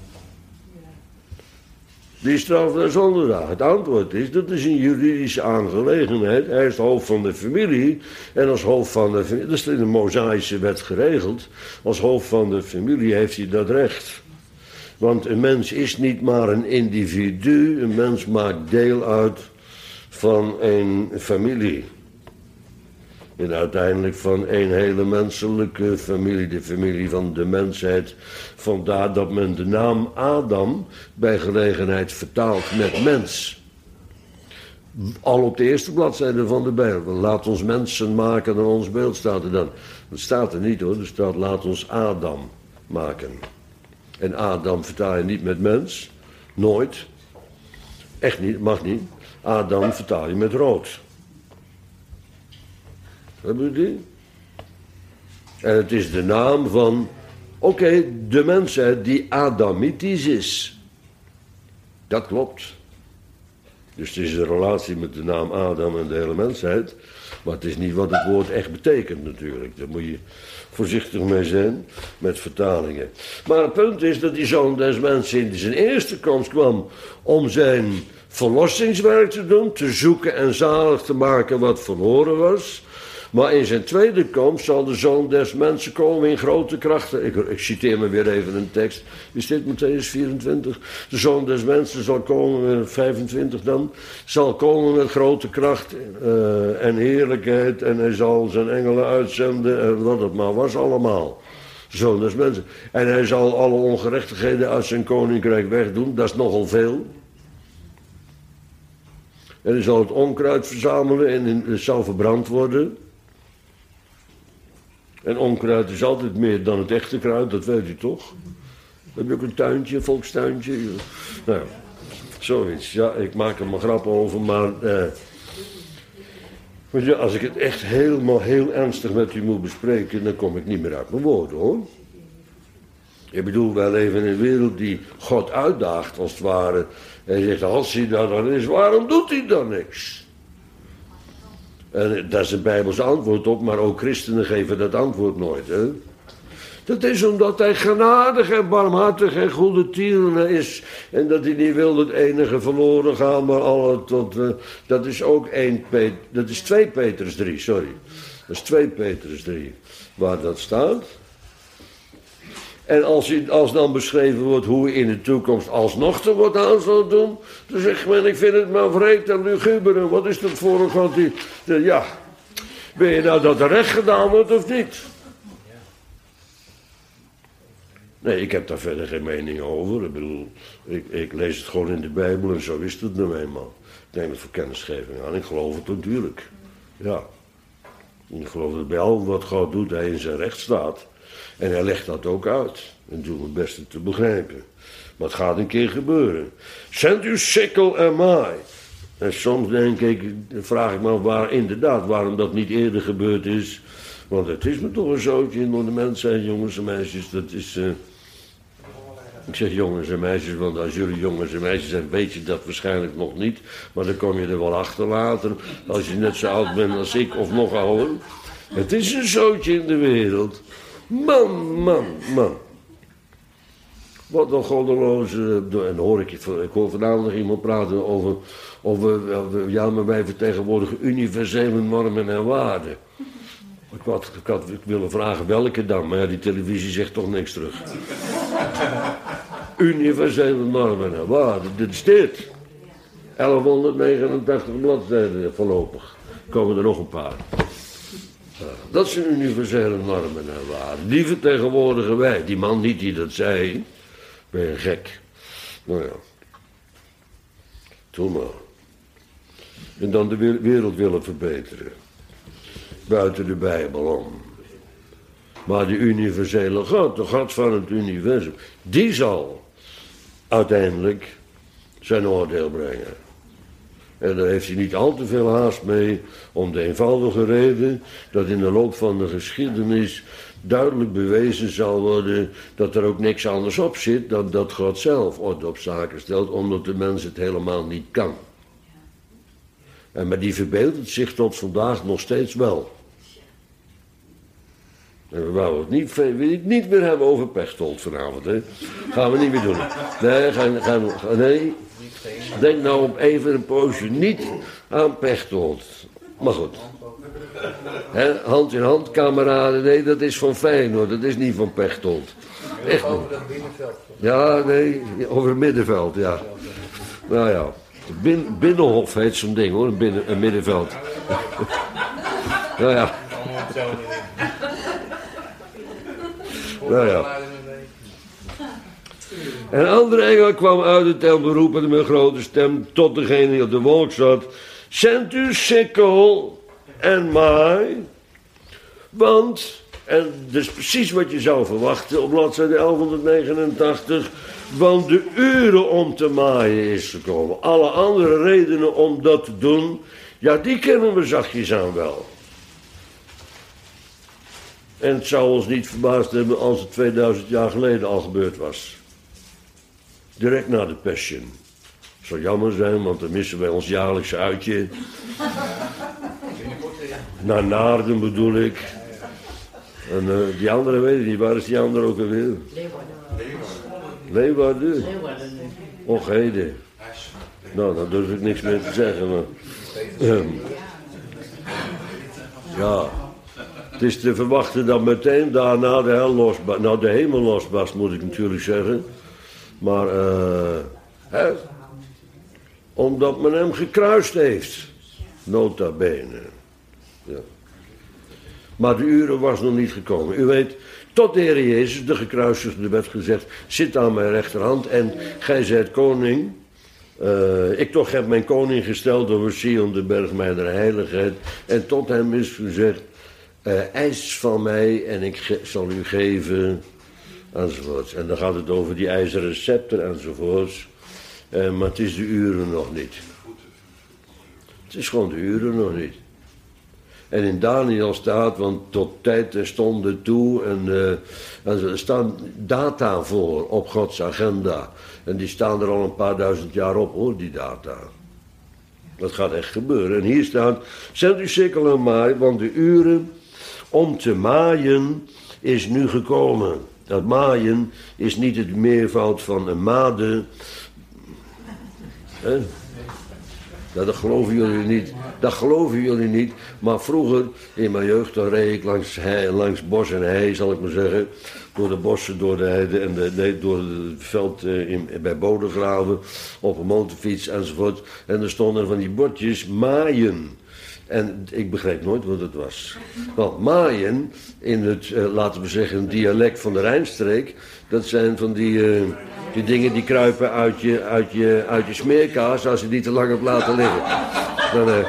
Die straf der zonde draagt. Het antwoord is, dat is een juridische aangelegenheid. Hij is het hoofd van de familie. En als hoofd van de familie, dat is in de Mosaïsche wet geregeld. Als hoofd van de familie heeft hij dat recht. Want een mens is niet maar een individu. Een mens maakt deel uit van een familie. En uiteindelijk van een hele menselijke familie, de familie van de mensheid. Vandaar dat men de naam Adam bij gelegenheid vertaalt met mens. Al op de eerste bladzijde van de Bijbel. Laat ons mensen maken naar ons beeld, staat er dan. Dat staat er niet hoor, er staat laat ons Adam maken. En Adam vertaal je niet met mens, nooit. Echt niet, mag niet. Adam vertaal je met rood. Hebben we die? En het is de naam van, de mensheid die Adamitisch is. Dat klopt. Dus het is een relatie met de naam Adam en de hele mensheid. Maar het is niet wat het woord echt betekent natuurlijk. Daar moet je voorzichtig mee zijn met vertalingen. Maar het punt is dat die zoon des mensen in zijn eerste komst kwam om zijn verlossingswerk te doen, te zoeken en zalig te maken wat verloren was. Maar in zijn tweede komst zal de zoon des mensen komen in grote krachten. Ik citeer me weer even een tekst. Is dit Mattheüs 24? De zoon des mensen zal komen, 25 dan, zal komen met grote kracht en heerlijkheid. En hij zal zijn engelen uitzenden en wat het maar was allemaal. De zoon des mensen. En hij zal alle ongerechtigheden uit zijn koninkrijk wegdoen. Dat is nogal veel. En hij zal het onkruid verzamelen en het zal verbrand worden. En onkruid is altijd meer dan het echte kruid, dat weet u toch? Heb je ook een tuintje, een volkstuintje? Nou, zoiets. Ja, ik maak er maar grappen over, maar als ik het echt helemaal heel ernstig met u moet bespreken, dan kom ik niet meer uit mijn woorden, hoor. Ik bedoel, wij leven in een wereld die God uitdaagt, als het ware. En hij zegt, als hij dat dan is, waarom doet hij dan niks? En daar is een Bijbels antwoord op, maar ook christenen geven dat antwoord nooit, hè. Dat is omdat hij genadig en barmhartig en goede tierenner is. En dat hij niet wil dat enige verloren gaan, maar alle tot... dat is ook 2 Petrus 3, sorry. Dat is 2 Petrus 3, waar dat staat. En als dan beschreven wordt hoe hij in de toekomst alsnog er wat aan zal doen, dan zegt men, ik vind het maar vreemd en luguber. En wat is dat voor een God die... Ja, ben je nou dat er recht gedaan wordt of niet? Nee, ik heb daar verder geen mening over. Ik bedoel, ik lees het gewoon in de Bijbel en zo is het nou eenmaal. Ik neem het voor kennisgeving aan. Ik geloof het natuurlijk. Ja. Ik geloof dat bij al wat God doet, hij in zijn recht staat. En hij legt dat ook uit. En doet het beste te begrijpen. Maar het gaat een keer gebeuren. Zend uw sikkel en maai. En soms vraag ik me af waarom dat niet eerder gebeurd is. Want het is me toch een zootje door de mensen, jongens en meisjes. Dat is... Ik zeg jongens en meisjes, want als jullie jongens en meisjes zijn, weet je dat waarschijnlijk nog niet. Maar dan kom je er wel achter later, als je net zo oud bent als ik of nog ouder. Het is een zootje in de wereld. Man. Wat een goddeloze... En hoor ik hoor vanavond nog iemand praten over ja, maar wij vertegenwoordigen universele normen en waarden. Ik had willen vragen welke dan, maar ja, die televisie zegt toch niks terug. Universele normen en waarden, dit is dit. 1189 bladzijden voorlopig. Komen er nog een paar. Dat zijn universele normen en waarden. Die vertegenwoordigen wij. Die man niet die dat zei. Ben je gek. Nou ja. Doe maar. En dan de wereld willen verbeteren. Buiten de Bijbel om. Maar de universele God, de God van het universum, die zal uiteindelijk zijn oordeel brengen. En daar heeft hij niet al te veel haast mee, om de eenvoudige reden dat in de loop van de geschiedenis duidelijk bewezen zal worden dat er ook niks anders op zit dan dat God zelf orde op zaken stelt, omdat de mens het helemaal niet kan. Maar die verbeeldt het zich tot vandaag nog steeds wel. En we wouden het niet meer hebben over Pechtold vanavond, hè. Gaan we niet meer doen. Nee, denk nou op even een poosje niet aan Pechtold. Maar goed. Hand in hand, kameraden, nee, dat is van Feyenoord, dat is niet van Pechtold. Echt niet. Ja, nee, over het middenveld, ja. Nou ja, Binnenhof heet zo'n ding hoor, een middenveld. Nou ja. Nou ja. En andere engel kwam uit het tempel roepende met grote stem tot degene die op de wolk zat. Zend uw sikkel en maai. Want, en dat is precies wat je zou verwachten op bladzijde 1189. Want de uren om te maaien is gekomen. Alle andere redenen om dat te doen, ja die kennen we zachtjes aan wel. En het zou ons niet verbaasd hebben als het 2000 jaar geleden al gebeurd was. Direct na de Passion. Het zou jammer zijn, want dan missen wij ons jaarlijkse uitje. Naar Naarden bedoel ik. En die andere weet ik niet. Waar is die andere ook alweer? Leeuwarden. Och, heden. Nou, daar durf ik niks meer te zeggen. Maar, ja. Het is te verwachten dat meteen daarna de hemel losbarst, moet ik natuurlijk zeggen. Maar, omdat men hem gekruist heeft. Nota bene. Ja. Maar de uren was nog niet gekomen. U weet, tot de Heer Jezus, de gekruisigde, werd gezegd, zit aan mijn rechterhand en gij zijt koning. Ik toch heb mijn koning gesteld over Sion, de berg mijner heiligheid. En tot hem is gezegd, eis van mij en ik zal u geven, enzovoorts. En dan gaat het over die ijzeren scepter, enzovoorts. Maar het is de uren nog niet. Het is gewoon de uren nog niet. En in Daniel staat, want tot tijd en stonde toe, en er staan data voor op Gods agenda. En die staan er al een paar duizend jaar op, hoor, die data. Dat gaat echt gebeuren. En hier staat, zend uw sikkel en maai, want de uren om te maaien is nu gekomen. Dat maaien is niet het meervoud van een made. Hè? Ja, dat geloven jullie niet. Dat geloven jullie niet. Maar vroeger, in mijn jeugd, dan reed ik langs bos en hei, zal ik maar zeggen. Door de bossen, door de heide en door het veld bij Bodegraven. Op een motorfiets enzovoort. En er stonden van die bordjes maaien. En ik begreep nooit wat het was. Want maaien, in het, laten we zeggen, dialect van de Rijnstreek. Dat zijn van die dingen die kruipen uit je smeerkaas als je die te lang hebt laten liggen. Dan,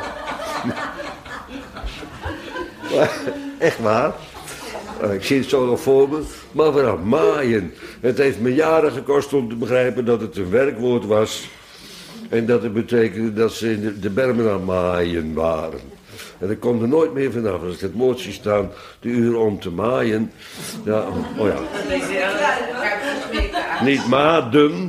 echt waar. Ik zie het zo nog voor me. Maar vanaf maaien. Het heeft me jaren gekost om te begrijpen dat het een werkwoord was. En dat het betekende dat ze in de bermen aan maaien waren. En ik kom er nooit meer vanaf. Als ik het woord zie staan, de uren om te maaien. Ja, oh ja. Niet maden.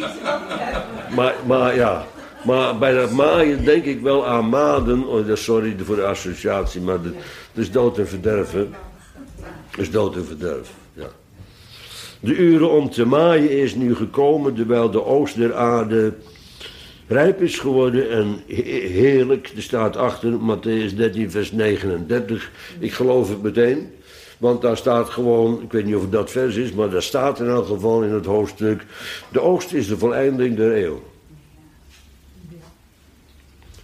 Maar ja. Maar bij dat maaien denk ik wel aan maden. Oh, sorry voor de associatie, maar dat is dood en verderven. Dat is dood en verderf, ja. De uren om te maaien is nu gekomen, terwijl de oogst der aarde rijp is geworden en heerlijk. Er staat achter Mattheüs 13 vers 39. Ik geloof het meteen. Want daar staat gewoon, ik weet niet of het dat vers is, maar daar staat in elk geval in het hoofdstuk. De oogst is de voleinding der eeuw.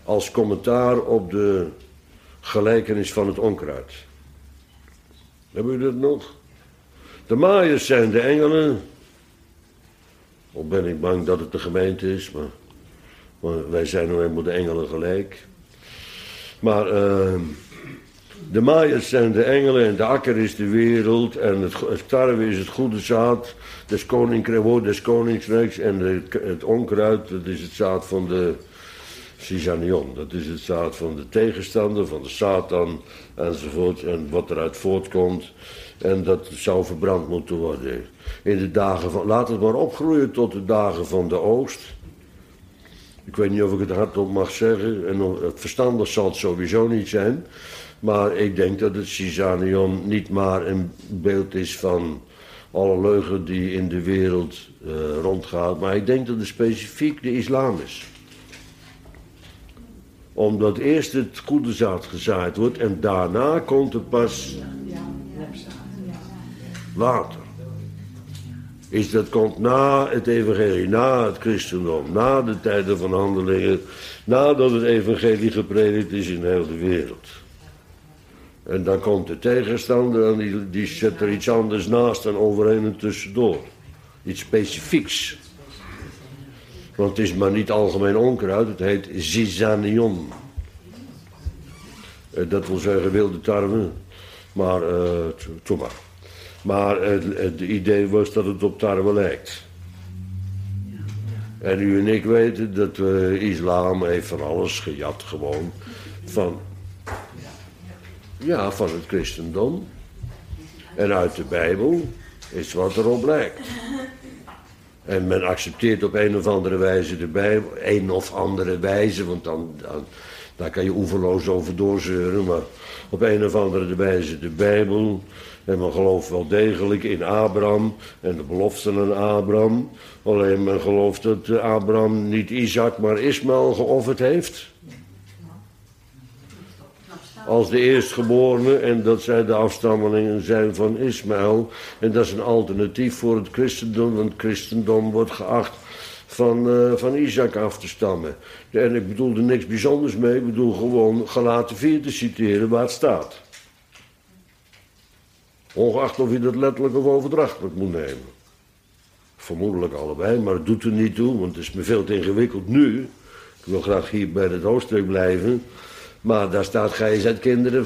als commentaar op de gelijkenis van het onkruid. Hebben jullie dat nog? De maaiers zijn de engelen. Of ben ik bang dat het de gemeente is, maar wij zijn nou eenmaal de engelen gelijk. Maar de maaiers zijn de engelen en de akker is de wereld en het tarwe is het goede zaad des koninkrijks en het onkruid, dat is het zaad van de Sisanion. Dat is het zaad van de tegenstander, van de Satan enzovoort en wat eruit voortkomt. En dat zou verbrand moeten worden. In de dagen van, laat het maar opgroeien tot de dagen van de oogst. Ik weet niet of ik het hardop mag zeggen. En het verstandig zal het sowieso niet zijn. Maar ik denk dat het Sisanion niet maar een beeld is van alle leugen die in de wereld rondgaat. Maar ik denk dat het specifiek de islam is. Omdat eerst het goede zaad gezaaid wordt en daarna komt het pas later. Dat komt na het evangelie, na het christendom, na de tijden van handelingen, nadat het evangelie gepredikt is in heel de wereld. En dan komt de tegenstander en die zet er iets anders naast en overheen en tussendoor. Iets specifieks. Want het is maar niet algemeen onkruid, het heet Sisanion. Dat wil zeggen wilde tarwe, maar toen maar. Maar het idee was dat het op tarwe lijkt. En u en ik weten dat islam heeft van alles gejat gewoon. Van het christendom. En uit de Bijbel is wat erop lijkt. En men accepteert op een of andere wijze de Bijbel. Een of andere wijze, want daar kan je oeverloos over doorzeuren. Maar op een of andere wijze de Bijbel. En men gelooft wel degelijk in Abraham en de beloften aan Abraham. Alleen men gelooft dat Abraham niet Isaac maar Ismaël geofferd heeft. Als de eerstgeborene en dat zij de afstammelingen zijn van Ismaël. En dat is een alternatief voor het christendom, want het christendom wordt geacht van Isaac af te stammen. En ik bedoel er niks bijzonders mee, ik bedoel gewoon Galaten 4 te citeren waar het staat. Ongeacht of je dat letterlijk of overdrachtelijk moet nemen. Vermoedelijk allebei, maar het doet er niet toe, want het is me veel te ingewikkeld nu. Ik wil graag hier bij het hoofdstuk blijven. Maar daar staat, gij zijt kinderen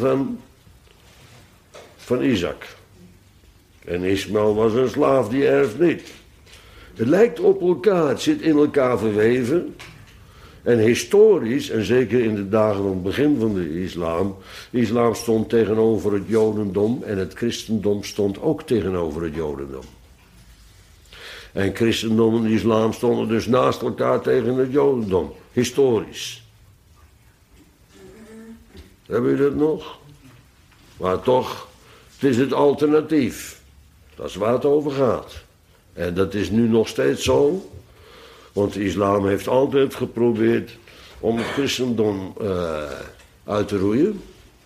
van Isaac. En Ismaël was een slaaf, die erft niet. Het lijkt op elkaar, het zit in elkaar verweven. En historisch, en zeker in de dagen van het begin van de islam stond tegenover het jodendom en het christendom stond ook tegenover het jodendom. En christendom en islam stonden dus naast elkaar tegen het jodendom, historisch. Hebben jullie dat nog? Maar toch, het is het alternatief. Dat is waar het over gaat. En dat is nu nog steeds zo. Want de islam heeft altijd geprobeerd om het christendom uit te roeien.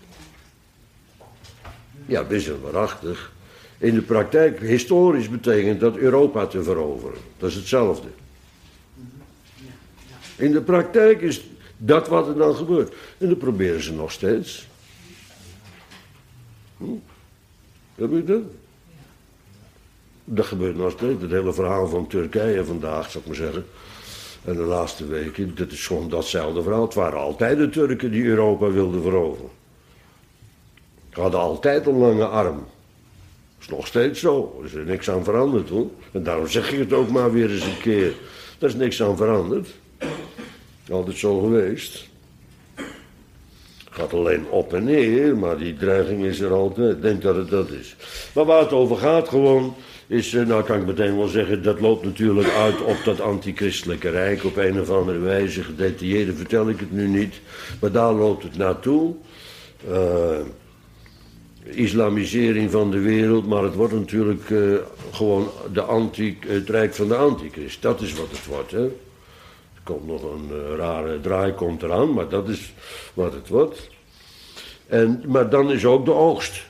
Ja, best wel waarachtig. In de praktijk, historisch betekent dat Europa te veroveren. Dat is hetzelfde. In de praktijk is dat wat er dan gebeurt. En dat proberen ze nog steeds. Heb je dat? Dat gebeurt nog steeds. Het hele verhaal van Turkije vandaag, zou ik maar zeggen. En de laatste weken, dat is gewoon datzelfde verhaal. Het waren altijd de Turken die Europa wilden veroveren. Ze hadden altijd een lange arm. Dat is nog steeds zo. Er is er niks aan veranderd, hoor. En daarom zeg ik het ook maar weer eens een keer. Er is niks aan veranderd. Altijd zo geweest. Gaat alleen op en neer, maar die dreiging is er altijd. Ik denk dat het dat is. Maar waar het over gaat gewoon, is, nou kan ik meteen wel zeggen, dat loopt natuurlijk uit op dat antichristelijke rijk op een of andere wijze. Gedetailleerd vertel ik het nu niet, maar daar loopt het naartoe. Islamisering van de wereld, maar het wordt natuurlijk gewoon het rijk van de antichrist. Dat is wat het wordt, hè. Er komt nog een rare draai komt eraan, maar dat is wat het wordt. Maar dan is ook de oogst.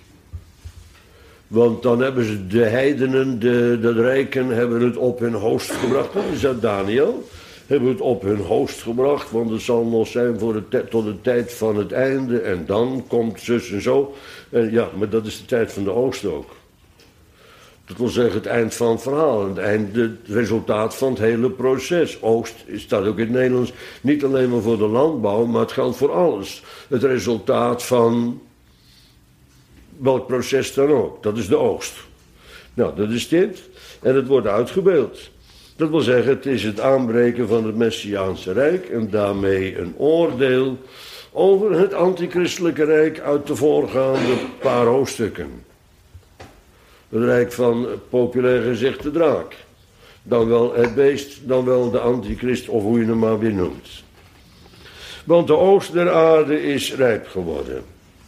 Want dan hebben ze de heidenen, de rijken, hebben het op hun hoogst gebracht. Dat is uit Daniel. hebben het op hun hoogst gebracht, want het zal nog zijn voor tot de tijd van het einde en dan komt zus en zo. En ja, maar dat is de tijd van de oogst ook. Dat wil zeggen het eind van het verhaal, het resultaat van het hele proces. Oogst staat ook in het Nederlands niet alleen maar voor de landbouw, maar het geldt voor alles. Het resultaat van welk proces dan ook, dat is de oogst. Nou, dat is dit en het wordt uitgebeeld. Dat wil zeggen, het is het aanbreken van het Messiaanse Rijk en daarmee een oordeel over het antichristelijke Rijk uit de voorgaande paar hoofdstukken. Het Rijk van populair gezegd de draak. Dan wel het beest, dan wel de antichrist of hoe je hem maar weer noemt. Want de oogst der aarde is rijp geworden.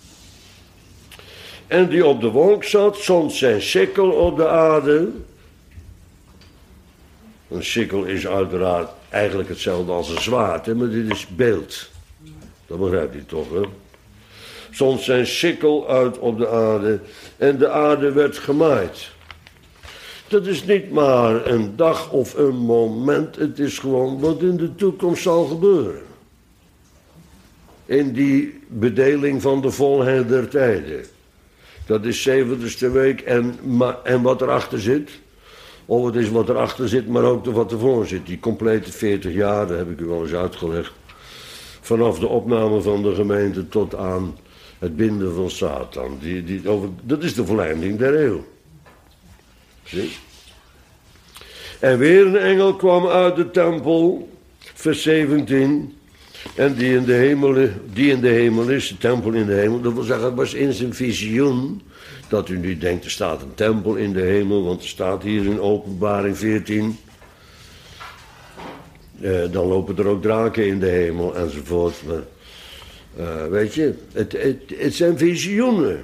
En die op de wolk zat, zond zijn sikkel op de aarde. Een sikkel is uiteraard eigenlijk hetzelfde als een zwaard, hè? Maar dit is beeld. Dat begrijpt u toch, hè? Zond zijn sikkel uit op de aarde en de aarde werd gemaaid. Dat is niet maar een dag of een moment, het is gewoon wat in de toekomst zal gebeuren. In die bedeling van de volheid der tijden. Dat is 70ste week en wat erachter zit. Of het is wat erachter zit, maar ook wat ervoor zit. Die complete 40 jaar, dat heb ik u wel eens uitgelegd. Vanaf de opname van de gemeente tot aan het binden van Satan. Dat is de volleinding der eeuw. Zie? En weer een engel kwam uit de tempel, vers 17. En die in de hemel is, de tempel in de hemel. Dat wil zeggen, het was in zijn visioen. Dat u niet denkt, er staat een tempel in de hemel. Want er staat hier in Openbaring 14. Dan lopen er ook draken in de hemel enzovoort. Maar, weet je, het zijn visioenen.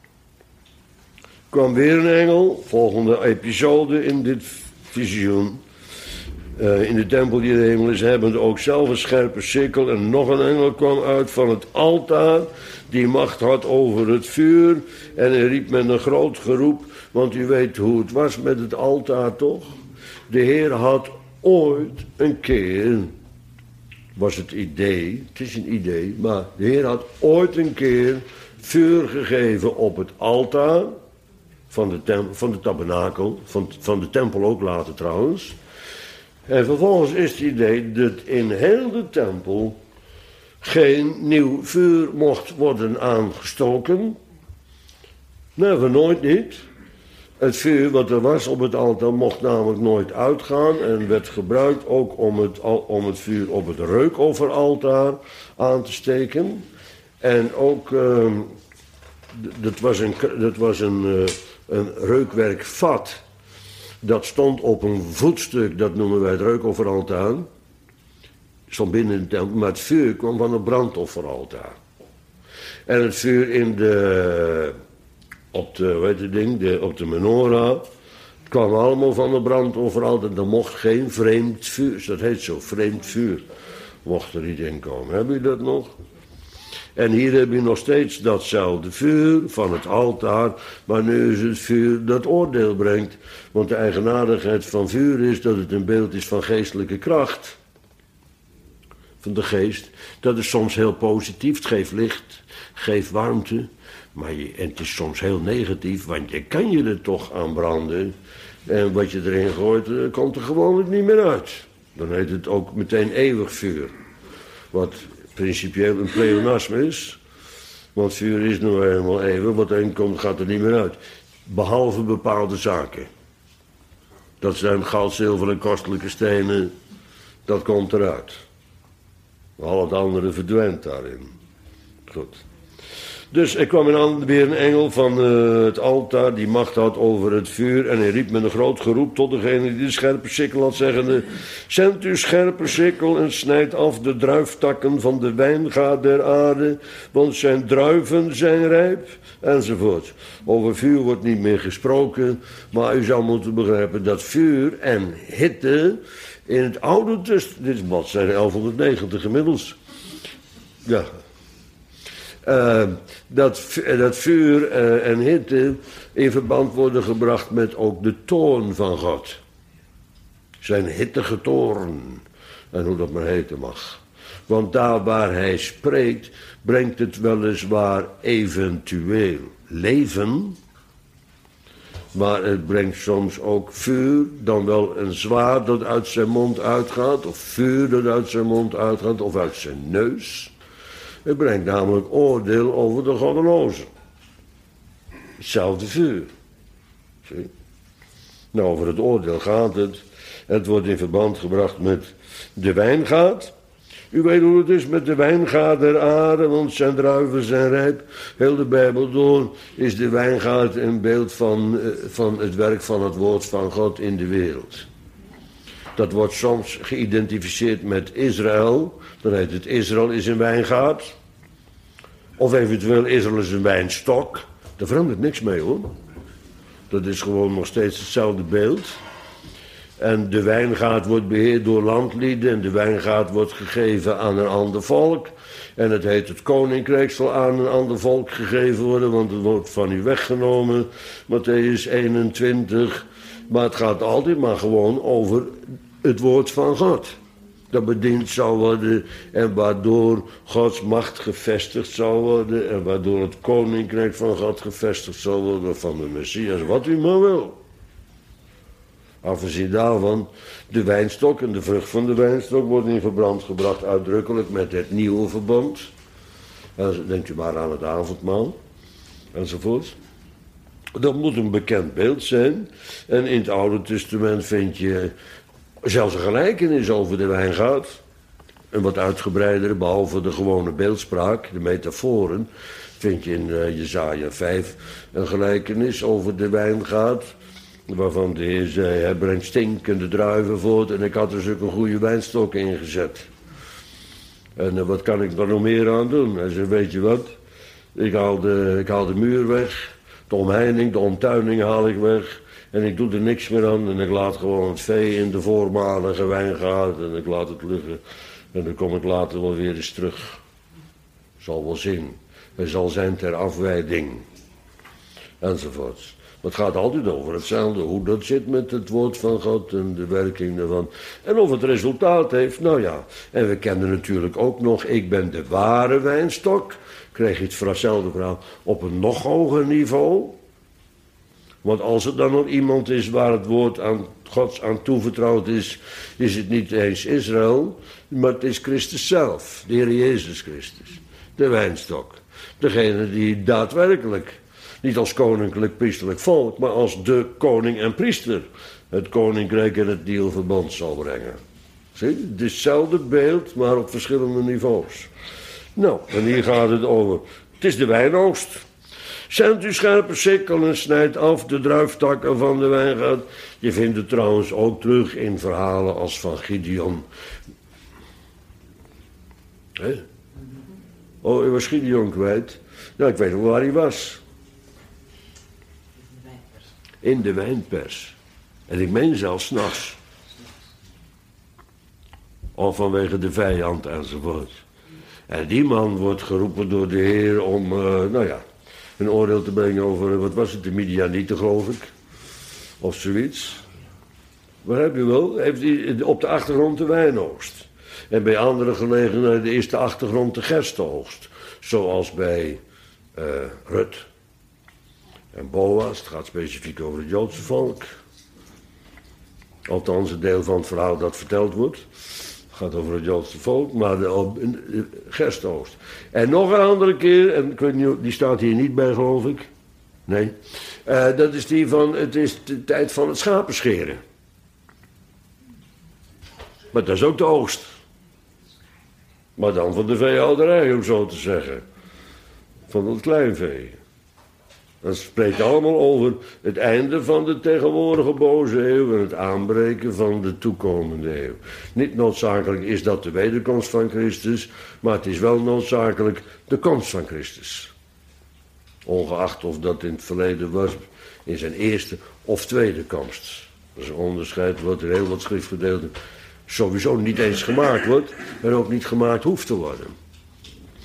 Kwam weer een engel, volgende episode in dit visioen. In de tempel die in de hemel is, hebben ook zelf een scherpe sikkel. En nog een engel kwam uit van het altaar, die macht had over het vuur. En hij riep met een groot geroep, want u weet hoe het was met het altaar, toch? De Heer had ooit een keer, was het idee, het is een idee, maar de Heer had ooit een keer vuur gegeven op het altaar van de tabernakel, van de tempel ook later trouwens. En vervolgens is het idee dat in heel de tempel geen nieuw vuur mocht worden aangestoken. Never, nooit niet. Het vuur wat er was op het altaar mocht namelijk nooit uitgaan en werd gebruikt ook om het vuur op het reukofferaltaar aan te steken. En ook, dat was een reukwerkvat. Dat stond op een voetstuk, dat noemen wij het reukofferaltaar. Stond binnen de tempel, maar het vuur kwam van het brandofferaltaar. En het vuur op de menorah, het kwam allemaal van het brandofferaltaar. Er mocht geen vreemd vuur, dat heet zo, vreemd vuur, mocht er niet in komen. Heb je dat nog? En hier heb je nog steeds datzelfde vuur van het altaar, maar nu is het vuur dat oordeel brengt. Want de eigenaardigheid van vuur is dat het een beeld is van geestelijke kracht. Van de geest. Dat is soms heel positief, het geeft licht, geeft warmte. Maar het is soms heel negatief, want je kan je er toch aan branden. En wat je erin gooit, komt er gewoon niet meer uit. Dan heet het ook meteen eeuwig vuur. Wat principieel een pleonasme is. Want vuur is nu helemaal eeuwig. Wat erin komt, gaat er niet meer uit. Behalve bepaalde zaken. Dat zijn goud, zilver en kostelijke stenen. Dat komt eruit. Al het andere verdwijnt daarin. Goed. Dus er kwam weer een engel van het altaar die macht had over het vuur. En hij riep met een groot geroep tot degene die de scherpe sikkel had, zeggende: Zend uw scherpe sikkel en snijd af de druiftakken van de wijngaard der aarde, want zijn druiven zijn rijp, enzovoort. Over vuur wordt niet meer gesproken, maar u zou moeten begrijpen dat vuur en hitte in het Oude Testament, dit is bladzijde 1190 inmiddels, ja. Dat vuur en hitte in verband worden gebracht met ook de toorn van God. Zijn hittige toorn. En hoe dat maar heten mag. Want daar waar hij spreekt, brengt het weliswaar eventueel leven. Maar het brengt soms ook vuur, dan wel een zwaard dat uit zijn mond uitgaat. Of vuur dat uit zijn mond uitgaat, of uit zijn neus. Het brengt namelijk oordeel over de goddelozen. Hetzelfde vuur. Zie? Nou, over het oordeel gaat het. Het wordt in verband gebracht met de wijngaard. U weet hoe het is met de wijngaard der aarde, want zijn druiven zijn rijp. Heel de Bijbel door is de wijngaard een beeld van het werk van het woord van God in de wereld. Dat wordt soms geïdentificeerd met Israël. Dan heet het Israël is een wijngaard. Of eventueel Israël is een wijnstok. Daar verandert niks mee hoor. Dat is gewoon nog steeds hetzelfde beeld. En de wijngaard wordt beheerd door landlieden. En de wijngaard wordt gegeven aan een ander volk. En het heet het koninkrijk zal aan een ander volk gegeven worden. Want het wordt van u weggenomen. Mattheüs 21. Maar het gaat altijd maar gewoon over het woord van God. Dat bediend zou worden en waardoor Gods macht gevestigd zou worden. En waardoor het koninkrijk van God gevestigd zou worden van de Messias. Wat u maar wil. Afgezien daarvan, de wijnstok en de vrucht van de wijnstok worden in verband gebracht uitdrukkelijk met het nieuwe verbond. Denkt u maar aan het avondmaal, enzovoort. Dat moet een bekend beeld zijn. En in het Oude Testament vind je zelfs een gelijkenis over de wijngaard. Een wat uitgebreidere, behalve de gewone beeldspraak, de metaforen, vind je in Jesaja 5 een gelijkenis over de wijngaard. Waarvan de Heer zei, hij brengt stinkende druiven voort en ik had er zulke goede wijnstok ingezet. En wat kan ik daar nog meer aan doen? Hij zei, weet je wat, ik haal de muur weg, de omheining, de omtuining haal ik weg. En ik doe er niks meer aan en ik laat gewoon het vee in de voormalige wijngaard en ik laat het liggen. En dan kom ik later wel weer eens terug. Zal wel zien. Het zal zijn ter afwijding. Enzovoorts. Maar het gaat altijd over hetzelfde. Hoe dat zit met het woord van God en de werking daarvan. En of het resultaat heeft, nou ja. En we kennen natuurlijk ook nog, ik ben de ware wijnstok. Krijg je hetzelfde verhaal op een nog hoger niveau. Want als er dan nog iemand is waar het woord aan Gods aan toevertrouwd is, is het niet eens Israël, maar het is Christus zelf, de Heer Jezus Christus, de wijnstok. Degene die daadwerkelijk, niet als koninklijk priesterlijk volk, maar als de koning en priester, het koninkrijk en het nieuwe verbond zal brengen. Zie je, het is hetzelfde beeld, maar op verschillende niveaus. Nou, en hier gaat het over, het is de wijnoogst. Zendt u scherpe sikkel en snijdt af de druiftakken van de wijngaard. Je vindt het trouwens ook terug in verhalen als van Gideon. Hé? Oh, je was Gideon kwijt. Nou, ik weet nog waar hij was. In de wijnpers. En ik meen zelfs 's nachts. Of vanwege de vijand enzovoort. En die man wordt geroepen door de Heer om, een oordeel te brengen over, wat was het, de Midianieten geloof ik. Of zoiets. Maar heb je wel, heeft hij op de achtergrond de wijnoogst. En bij andere gelegenheden is de achtergrond de gerstenoogst. Zoals bij Rut en Boas. Het gaat specifiek over het Joodse volk. Althans, een deel van het verhaal dat verteld wordt. Het gaat over het Joodse volk, maar de gerstenoogst. En nog een andere keer, en ik weet niet, die staat hier niet bij geloof ik. Nee. Dat is die van, het is de tijd van het schapenscheren. Maar dat is ook de oogst. Maar dan van de veehouderij, om zo te zeggen. Van het kleinvee. Dat spreekt allemaal over het einde van de tegenwoordige boze eeuw en het aanbreken van de toekomende eeuw. Niet noodzakelijk is dat de wederkomst van Christus, maar het is wel noodzakelijk de komst van Christus. Ongeacht of dat in het verleden was in zijn eerste of tweede komst. Dat is een onderscheid wat er heel wat schriftgedeelten sowieso niet eens gemaakt wordt en ook niet gemaakt hoeft te worden.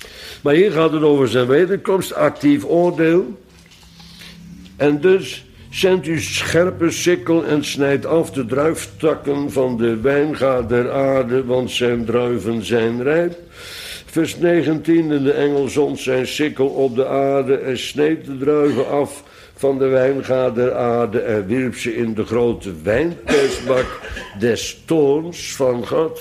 Maar hier gaat het over zijn wederkomst, actief oordeel. En dus Zendt uw scherpe sikkel en snijdt af de druiftakken van de wijngaard der aarde, want zijn druiven zijn rijp. Vers 19, en de engel zond zijn sikkel op de aarde en sneed de druiven af van de wijngaard der aarde en wierp ze in de grote wijnpersbak des toorns van God.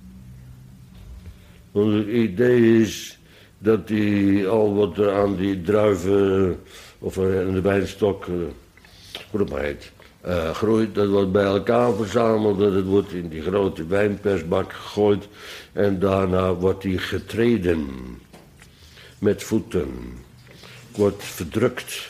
Want het idee is dat die al wat er aan die druiven of aan de wijnstok, hoe dat maar heet, groeit, dat wordt bij elkaar verzameld en het wordt in die grote wijnpersbak gegooid en daarna wordt die getreden met voeten, wordt verdrukt.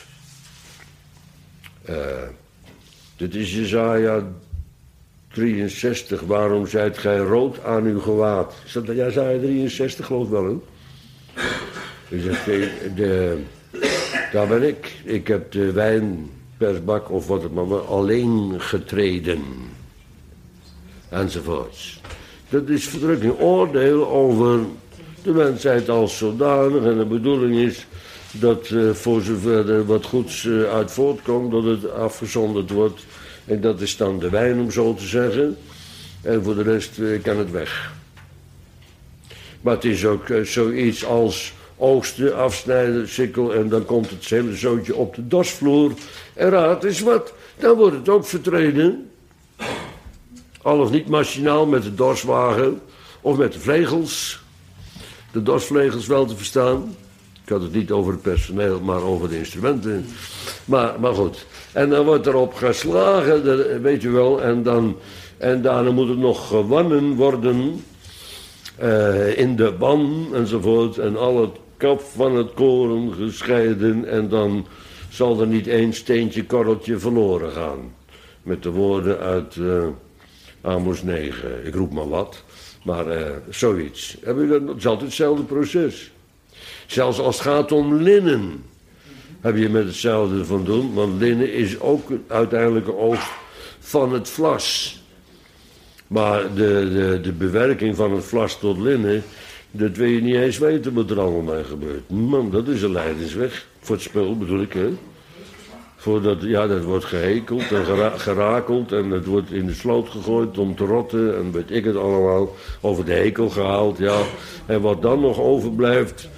Dit is Jesaja 63. Waarom zijt gij rood aan uw gewaad? Is dat Jesaja 63, geloof ik wel, hè? Hij zegt, daar ben ik. Ik heb de wijnpersbak of wat het maar alleen getreden. Enzovoorts. Dat is verdrukking. Oordeel over de mensheid als zodanig. En de bedoeling is dat voor zover er wat goeds uit voortkomt, dat het afgezonderd wordt. En dat is dan de wijn, om zo te zeggen. En voor de rest kan het weg. Maar het is ook zoiets als oogsten, afsnijden, sikkel en dan komt het hele zootje op de dorsvloer. En raad eens wat, dan wordt het ook vertreden. Al of niet machinaal met de dorswagen of met de vlegels. De dorsvlegels wel te verstaan. Ik had het niet over het personeel, maar over de instrumenten. Maar goed. En dan wordt erop geslagen, dat weet je wel. En daarna moet het nog gewonnen worden. In de ban enzovoort. En al het kap van het koren gescheiden. En dan zal er niet één steentje korreltje verloren gaan. Met de woorden uit Amos 9. Ik roep maar wat. Maar zoiets. Het is altijd hetzelfde proces. Zelfs als het gaat om linnen, heb je met hetzelfde van doen. Want linnen is ook uiteindelijk een oogst van het vlas. Maar de bewerking van het vlas tot linnen, dat wil je niet eens weten wat er allemaal mee gebeurt. Man, dat is een lijdensweg. Voor het spul bedoel ik, hè. Dat wordt gehekeld en gerakeld en het wordt in de sloot gegooid om te rotten en weet ik het allemaal. Over de hekel gehaald, ja. En wat dan nog overblijft,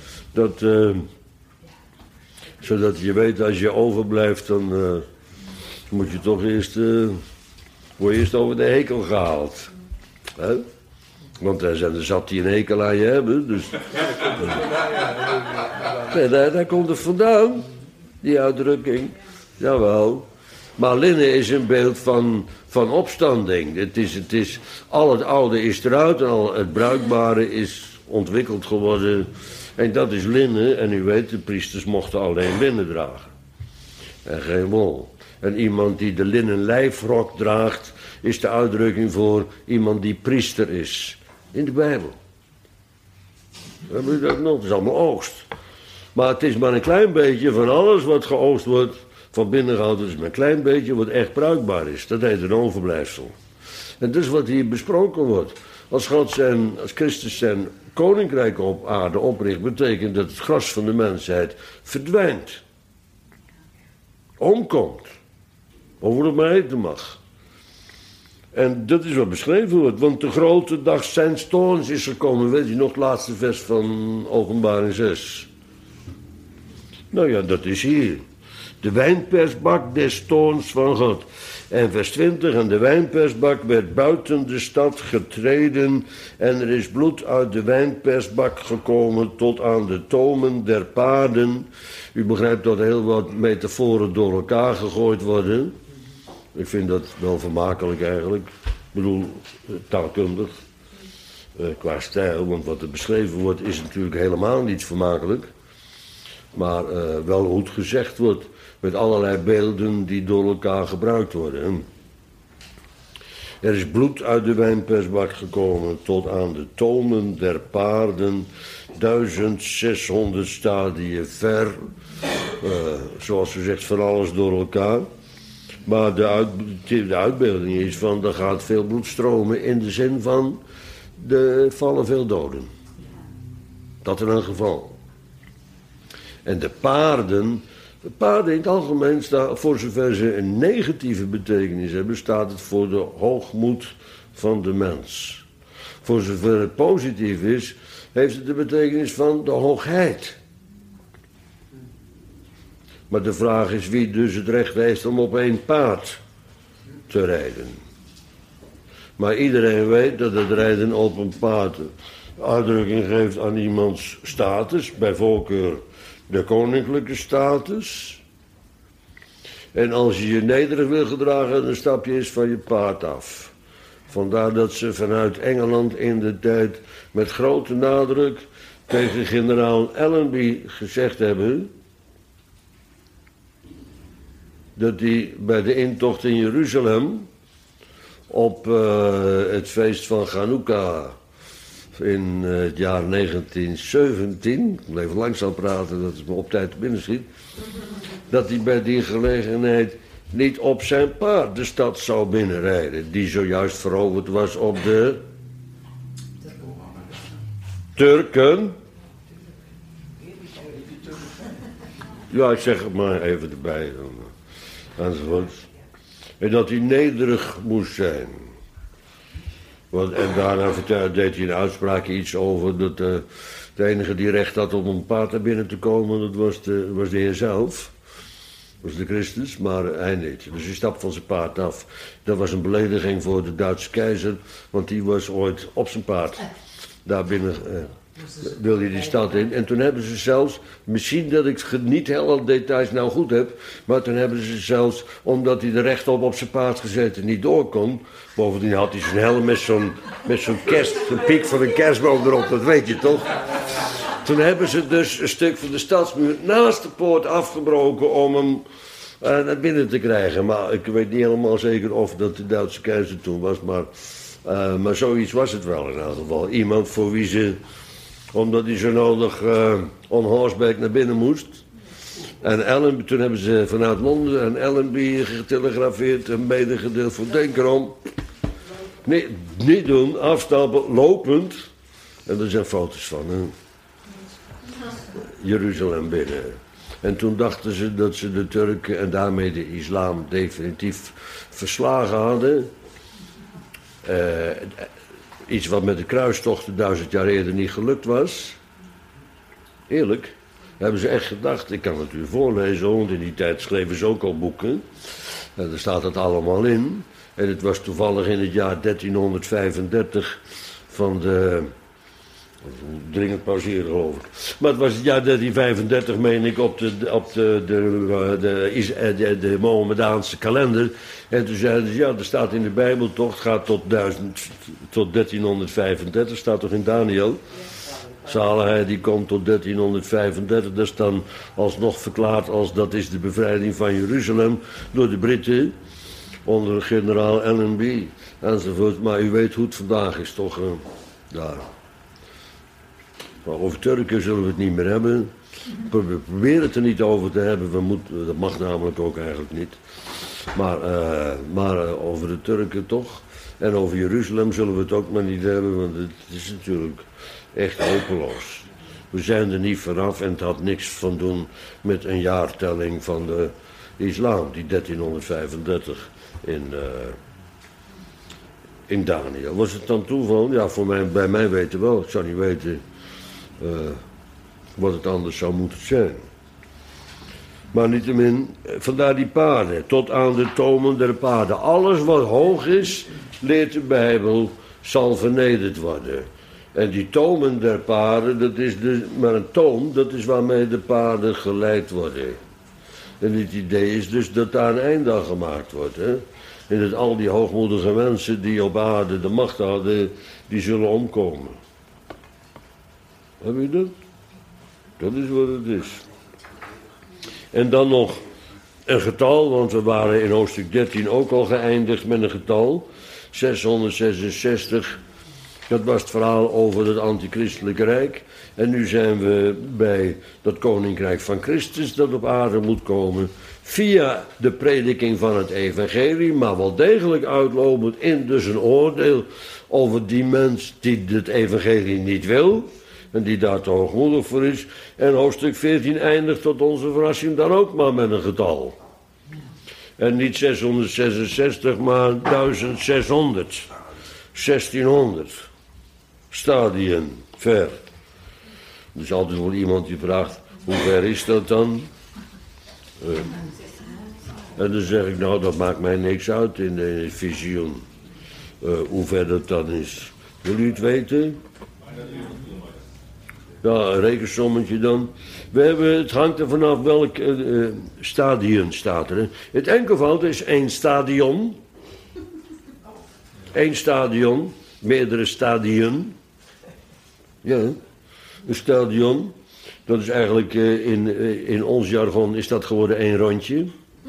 zodat je weet, als je overblijft, dan moet je toch eerst over de hekel gehaald. Hè? Want er zat die een hekel aan je hebben, dus... daar komt het vandaan, die uitdrukking. Jawel. Maar linnen is een beeld van opstanding. Het is, al het oude is eruit en al het bruikbare is ontwikkeld geworden. En dat is linnen. En u weet, de priesters mochten alleen linnen dragen. En geen wol. En iemand die de linnen lijfrok draagt, is de uitdrukking voor iemand die priester is. In de Bijbel. Dan moet je dat nog. Het is allemaal oogst. Maar het is maar een klein beetje van alles wat geoogst wordt, van binnen gehouden. Het is maar een klein beetje wat echt bruikbaar is. Dat heet een overblijfsel. En dat is wat hier besproken wordt. Als Christus zijn koninkrijk op aarde opricht, betekent dat het gras van de mensheid verdwijnt. Omkomt. Over het maar eten mag. En dat is wat beschreven wordt. Want de grote dag zijns toorns is gekomen. Weet je nog het laatste vers van Openbaring 6? Nou ja, dat is hier. De wijnpersbak des toorns van God. En vers 20, en de wijnpersbak werd buiten de stad getreden en er is bloed uit de wijnpersbak gekomen tot aan de tomen der paarden. U begrijpt dat heel wat metaforen door elkaar gegooid worden. Ik vind dat wel vermakelijk eigenlijk. Ik bedoel, taalkundig, qua stijl, want wat er beschreven wordt is natuurlijk helemaal niet vermakelijk. Maar wel hoe het gezegd wordt, met allerlei beelden die door elkaar gebruikt worden. Er is bloed uit de wijnpersbak gekomen tot aan de tomen der paarden, 1600 stadien ver. Zoals u zegt, van alles door elkaar. Maar de uitbeelding is van, er gaat veel bloed stromen in de zin van, er vallen veel doden. Dat in een geval. En de paarden, Paarden in het algemeen, voor zover ze een negatieve betekenis hebben, staat het voor de hoogmoed van de mens. Voor zover het positief is, heeft het de betekenis van de hoogheid. Maar de vraag is wie dus het recht heeft om op één paard te rijden. Maar iedereen weet dat het rijden op een paard uitdrukking geeft aan iemands status, bij voorkeur de koninklijke status. En als je je nederig wil gedragen, dan stap je eens van je paard af. Vandaar dat ze vanuit Engeland in de tijd met grote nadruk tegen generaal Allenby gezegd hebben dat hij bij de intocht in Jeruzalem op het feest van Chanukka in het jaar 1917, ik moet even langzaam praten dat het me op tijd binnen schiet, dat hij bij die gelegenheid niet op zijn paard de stad zou binnenrijden, die zojuist veroverd was op de Turken. Ja, ik zeg het maar even erbij. Enzovoort. En dat hij nederig moest zijn. En daarna deed hij een uitspraakje iets over dat de enige die recht had om een paard naar binnen te komen, dat was de Heer zelf. Dat was de Christus, maar hij niet. Dus hij stapte van zijn paard af. Dat was een belediging voor de Duitse keizer, want die was ooit op zijn paard daar binnen. Wilde je die stad in. En toen hebben ze zelfs, misschien dat ik niet alle details nou goed heb, maar toen hebben ze zelfs, omdat hij er rechtop op zijn paard gezeten niet door kon, bovendien had hij zijn helm met zo'n een piek van een kerstboom erop, dat weet je toch. Toen hebben ze dus een stuk van de stadsmuur naast de poort afgebroken om hem naar binnen te krijgen. Maar ik weet niet helemaal zeker of dat de Duitse keizer toen was, maar zoiets was het wel in elk geval. Iemand voor wie ze, omdat hij zo nodig on horseback naar binnen moest. En Allenby, toen hebben ze vanuit Londen en Allenby getelegrafeerd en medegedeeld voor denk erom. Niet doen, afstappen, lopend. En er zijn foto's van, hè. Jeruzalem binnen. En toen dachten ze dat ze de Turken en daarmee de islam definitief verslagen hadden. Iets wat met de kruistochten 1000 jaar eerder niet gelukt was. Eerlijk, hebben ze echt gedacht. Ik kan het u voorlezen, want in die tijd schreven ze ook al boeken. En daar staat het allemaal in. En het was toevallig in het jaar 1335 van de... Dringend pauzeren, geloof ik. Maar het was het jaar 1335, meen ik, op de Mohammedaanse kalender. En toen zeiden ze, ja, er staat in de Bijbel toch, het gaat tot 1335, staat toch in Daniel. Zaligheid die komt tot 1335, dat is dan alsnog verklaard als dat is de bevrijding van Jeruzalem door de Britten. Onder generaal Allenby enzovoort. Maar u weet hoe het vandaag is, toch? Daar. Maar over Turken zullen we het niet meer hebben. We proberen het er niet over te hebben. Dat mag namelijk ook eigenlijk niet. Maar over de Turken toch. En over Jeruzalem zullen we het ook maar niet hebben. Want het is natuurlijk echt hopeloos. We zijn er niet vanaf en het had niks van doen met een jaartelling van de islam. Die 1335 in Daniel. Was het dan toeval? Ja, bij mij weten wel. Ik zou niet weten wat het anders zou moeten zijn. Maar niettemin, vandaar die paarden. Tot aan de tomen der paarden. Alles wat hoog is, leert de Bijbel, zal vernederd worden. En die tomen der paarden, dat is maar een toom, dat is waarmee de paarden geleid worden. En het idee is dus dat daar een einde aan gemaakt wordt. Hè? En dat al die hoogmoedige mensen die op aarde de macht hadden, die zullen omkomen. Heb je dat? Dat is wat het is. En dan nog een getal, want we waren in hoofdstuk 13 ook al geëindigd met een getal. 666. Dat was het verhaal over het antichristelijke rijk. En nu zijn we bij dat koninkrijk van Christus dat op aarde moet komen. Via de prediking van het evangelie, maar wel degelijk uitlopend in dus een oordeel over die mens die het evangelie niet wil. En die daar te hoogmoedig voor is. En hoofdstuk 14 eindigt tot onze verrassing dan ook maar met een getal. En niet 666, maar 1600. 1600. Stadien, ver. Er is altijd wel iemand die vraagt, hoe ver is dat dan? En dan zeg ik, nou, dat maakt mij niks uit in de visioen. Hoe ver dat dan is. Wil u het weten? Ja, een rekensommetje dan. Het hangt er vanaf welk stadion staat er. Hè? Het enkelvoud is 1 stadion. 1 stadion, meerdere stadion. Ja, een stadion. Dat is eigenlijk in ons jargon is dat geworden 1 rondje.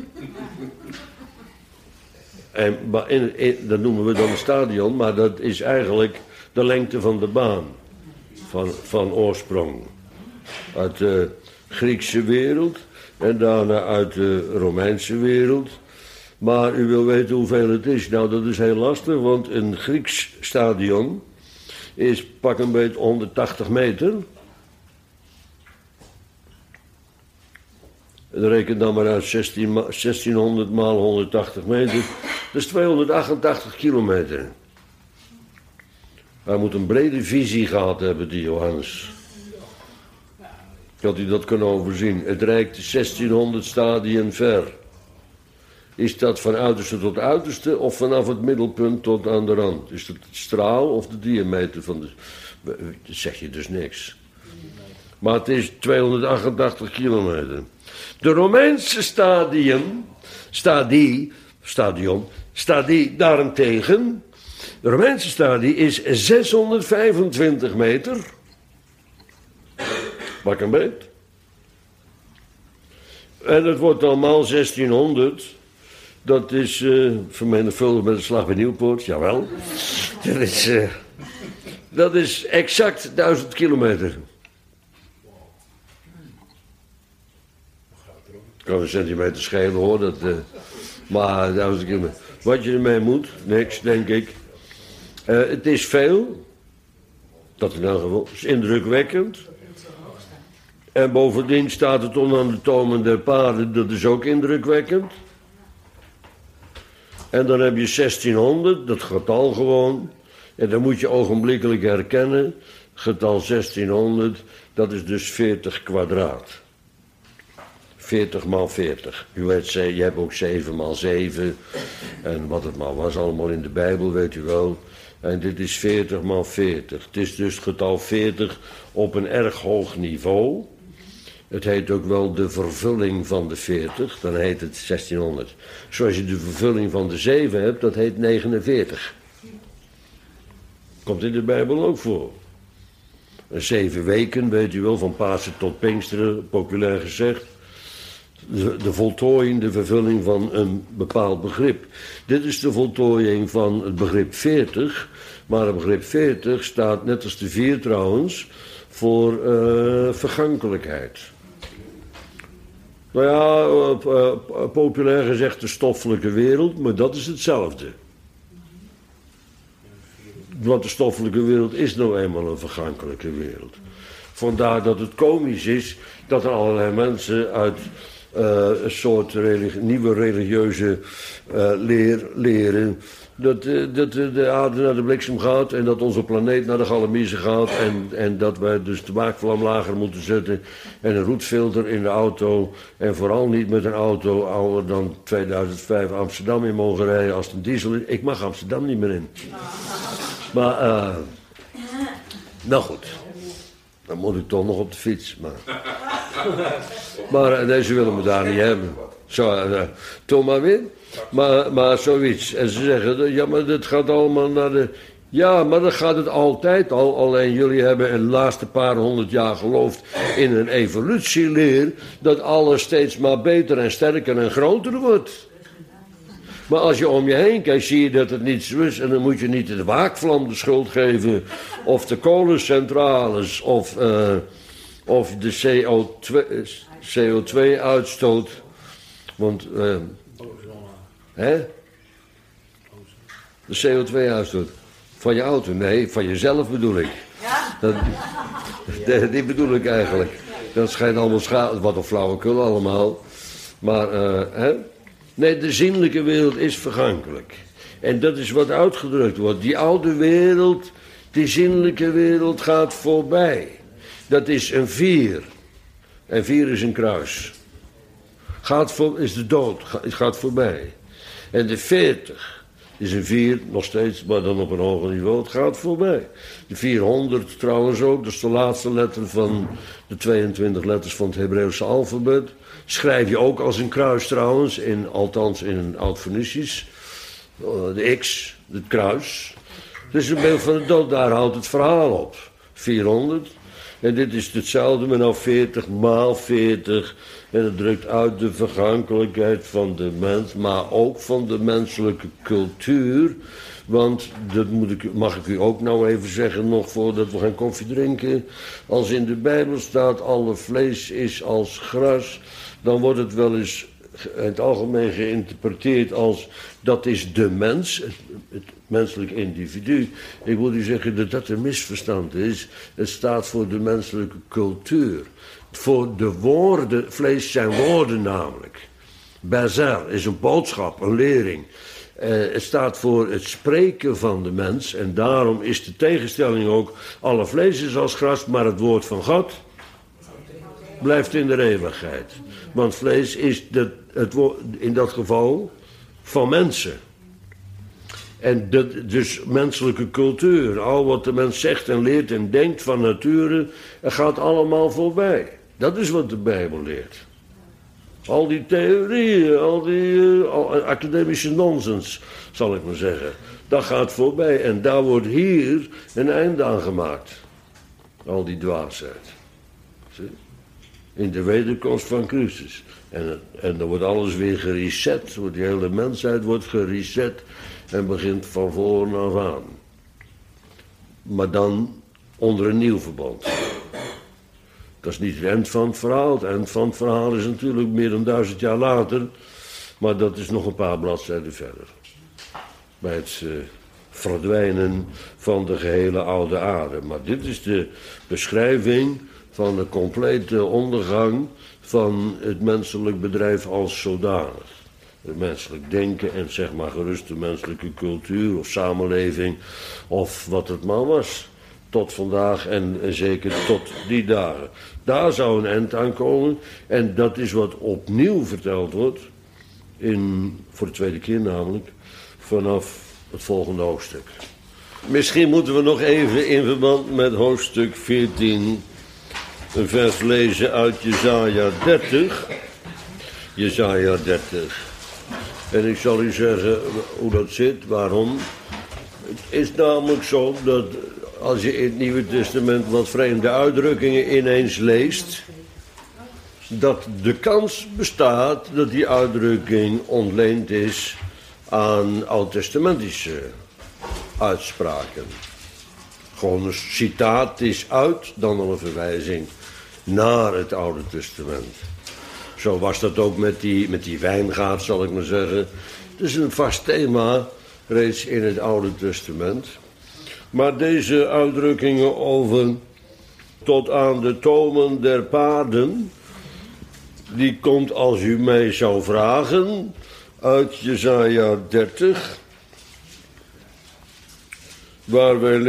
Maar dat noemen we dan een stadion, maar dat is eigenlijk de lengte van de baan. Van oorsprong. Uit de Griekse wereld en daarna uit de Romeinse wereld. Maar u wil weten hoeveel het is. Nou, dat is heel lastig, want een Grieks stadion is pak een beetje 180 meter. En reken dan maar uit 1600 maal 180 meter. Dat is 288 kilometer. Hij moet een brede visie gehad hebben, die Johannes. Dat hij dat kan overzien. Het reikt 1600 stadien ver. Is dat van uiterste tot uiterste of vanaf het middelpunt tot aan de rand? Is dat het straal of de diameter van de... Dat zeg je dus niks. Maar het is 288 kilometer. De Romeinse stadie daarentegen... De Romeinse stadie is 625 meter. Pak een beet. En het wordt allemaal 1600. Dat is vermenigvuldigd met de slag bij Nieuwpoort, jawel. Dat is exact 1000 kilometer. Kan een centimeter schelen hoor, maar 1000 kilometer. Wat je ermee moet, niks denk ik. Het is veel. Dat in elk geval. Het is indrukwekkend. En bovendien staat het onder de tomen der paarden, dat is ook indrukwekkend. En dan heb je 1600, dat getal gewoon. En dan moet je ogenblikkelijk herkennen. Getal 1600, dat is dus 40 kwadraat. 40 maal 40. U weet, je hebt ook 7 maal 7. En wat het maar was allemaal in de Bijbel, weet u wel. En dit is 40 maal 40. Het is dus het getal 40 op een erg hoog niveau. Het heet ook wel de vervulling van de 40. Dan heet het 1600. Zoals je de vervulling van de 7 hebt, dat heet 49. Komt in de Bijbel ook voor. 7 weken, weet u wel, van Pasen tot Pinksteren, populair gezegd. De voltooiing, de vervulling van een bepaald begrip. Dit is de voltooiing van het begrip 40. Maar het begrip 40 staat, net als de 4 trouwens, voor vergankelijkheid. Nou ja, populair gezegd de stoffelijke wereld, maar dat is hetzelfde. Want de stoffelijke wereld is nou eenmaal een vergankelijke wereld. Vandaar dat het komisch is dat er allerlei mensen uit een soort nieuwe religieuze leren. Dat de aarde naar de bliksem gaat en dat onze planeet naar de Galamise gaat. En dat wij dus de waakvlam lager moeten zetten. En een roetfilter in de auto. En vooral niet met een auto ouder dan 2005 Amsterdam in mogen rijden als het een diesel is. Ik mag Amsterdam niet meer in. Maar, nou goed. Dan moet ik toch nog op de fiets. Maar deze willen me daar niet hebben. Zo, toch maar weer. Maar zoiets. En ze zeggen, ja, maar dit gaat allemaal naar de... Ja, maar dan gaat het altijd al. Alleen jullie hebben in de laatste paar 100 jaar geloofd in een evolutieleer... dat alles steeds maar beter en sterker en groter wordt. Maar als je om je heen kijkt, zie je dat het niet zo is. En dan moet je niet de waakvlam de schuld geven... of de kolencentrales, of de CO2-uitstoot. Want... hè? De CO2-uitstoot. Van je auto? Nee, van jezelf bedoel ik. Ja? Die bedoel ik eigenlijk. Dat schijnt allemaal wat een flauwekul allemaal. Maar, nee, de zinnelijke wereld is vergankelijk. En dat is wat uitgedrukt wordt. Die oude wereld, die zinnelijke wereld gaat voorbij. Dat is een 4. En 4 is een kruis. Is de dood, gaat voorbij. En de 40 is een 4, nog steeds, maar dan op een hoger niveau. Het gaat voorbij. De 400 trouwens ook, dat is de laatste letter van de 22 letters van het Hebreeuwse alfabet. Schrijf je ook als een kruis trouwens, althans in een oud-Fenicisch. De X, het kruis. Het is een beeld van de dood, daar houdt het verhaal op. 400. En dit is hetzelfde, maar nou 40 maal 40. En het drukt uit de vergankelijkheid van de mens, maar ook van de menselijke cultuur. Want, dat mag ik u ook nou even zeggen, nog voordat we gaan koffie drinken. Als in de Bijbel staat, alle vlees is als gras, dan wordt het wel eens in het algemeen geïnterpreteerd als, dat is de mens, het menselijk individu. Ik wil u zeggen dat dat een misverstand is. Het staat voor de menselijke cultuur. Voor de woorden, vlees zijn woorden namelijk. Bezer is een boodschap, een lering. Het staat voor het spreken van de mens. En daarom is de tegenstelling ook, alle vlees is als gras, maar het woord van God blijft in de eeuwigheid. Want vlees is het woord, in dat geval van mensen. En dus menselijke cultuur, al wat de mens zegt en leert en denkt van nature, het gaat allemaal voorbij. Dat is wat de Bijbel leert. Al die theorieën, al die academische nonsens, zal ik maar zeggen. Dat gaat voorbij en daar wordt hier een einde aan gemaakt. Al die dwaasheid. Zie? In de wederkomst van Christus. En dan wordt alles weer gereset. Die hele mensheid wordt gereset en begint van voren af aan. Maar dan onder een nieuw verband. Dat is niet het eind van het verhaal. Het eind van het verhaal is natuurlijk meer dan 1000 jaar later. Maar dat is nog een paar bladzijden verder. Bij het verdwijnen van de gehele oude aarde. Maar dit is de beschrijving van de complete ondergang van het menselijk bedrijf als zodanig. Het menselijk denken en zeg maar gerust de menselijke cultuur of samenleving of wat het maar was. Tot vandaag en zeker tot die dagen. Daar zou een eind aan komen en dat is wat opnieuw verteld wordt, voor de tweede keer namelijk, vanaf het volgende hoofdstuk. Misschien moeten we nog even in verband met hoofdstuk 14 een vers lezen uit Jesaja 30. Jesaja 30. En ik zal u zeggen hoe dat zit, waarom. Het is namelijk zo dat als je in het Nieuwe Testament wat vreemde uitdrukkingen ineens leest, dat de kans bestaat dat die uitdrukking ontleend is aan oud-testamentische uitspraken. Gewoon een citaat is uit, dan al een verwijzing naar het Oude Testament. Zo was dat ook met die wijngaard, zal ik maar zeggen. Het is een vast thema, reeds in het Oude Testament. Maar deze uitdrukkingen over tot aan de tomen der paarden, die komt, als u mij zou vragen, uit Jesaja 30, waar wij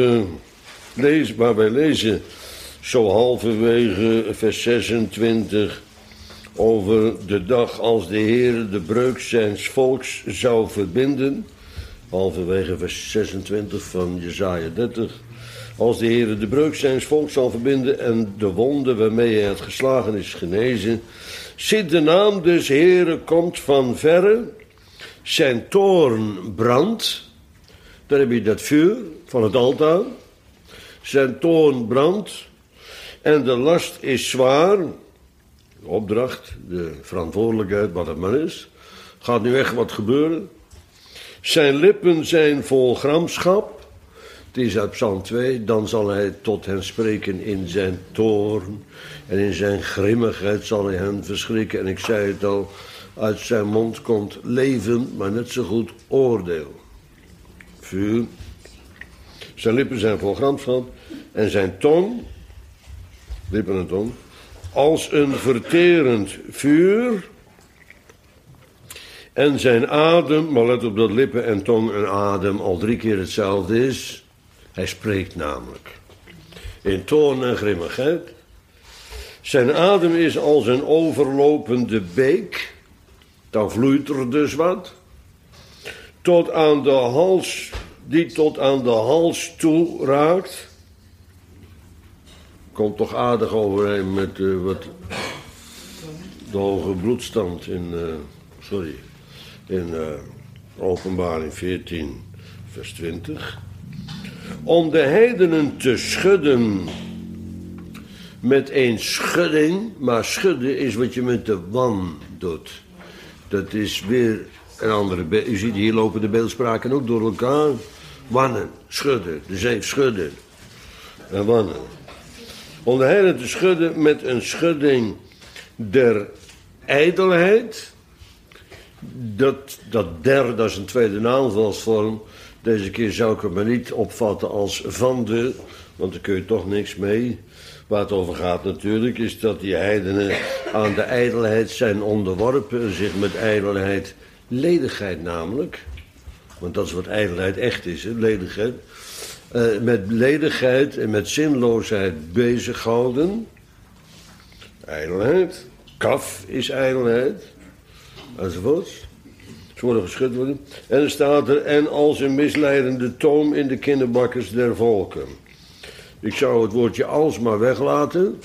lezen zo halverwege vers 26 over de dag als de Heer de breuk zijns volks zou verbinden. Halverwege vers 26 van Jesaja 30. Als de Heer de breuk zijns volks zal verbinden en de wonden waarmee hij het geslagen is genezen. Ziet, de naam des Heeren komt van verre, zijn toorn brandt. Daar heb je dat vuur van het altaar. Zijn toorn brandt en de last is zwaar. De opdracht, de verantwoordelijkheid, wat het maar is. Gaat nu echt wat gebeuren. Zijn lippen zijn vol gramschap. Het is uit Psalm 2. Dan zal hij tot hen spreken in zijn toorn. En in zijn grimmigheid zal hij hen verschrikken. En ik zei het al, uit zijn mond komt leven, maar net zo goed oordeel. Vuur. Zijn lippen zijn vol gramschap. En zijn tong lippen en tong, als een verterend vuur. En zijn adem, maar let op dat lippen en tong en adem al 3 keer hetzelfde is. Hij spreekt namelijk. In toorn en grimmigheid. Zijn adem is als een overlopende beek. Dan vloeit er dus wat. Tot aan de hals, die tot aan de hals toe raakt. Komt toch aardig overeen met wat de hoge bloedstand in Openbaring 14, vers 20. Om de heidenen te schudden met een schudding, maar schudden is wat je met de wan doet. Dat is weer een andere. U ziet hier lopen de beeldspraken ook door elkaar. Wannen, schudden, de zee schudden en wannen. Om de heidenen te schudden met een schudding der ijdelheid. Dat is een tweede naamvalsvorm. Deze keer zou ik het maar niet opvatten als van de, want daar kun je toch niks mee. Waar het over gaat natuurlijk, is dat die heidenen aan de ijdelheid zijn onderworpen. Zich met ijdelheid, ledigheid namelijk. Want dat is wat ijdelheid echt is, hè? Ledigheid. Met ledigheid en met zinloosheid bezighouden. Ijdelheid. Kaf is ijdelheid. Enzovoort. Ze worden geschud worden. En er staat er, en als een misleidende toom in de kinderbakkers der volken. Ik zou het woordje als maar weglaten.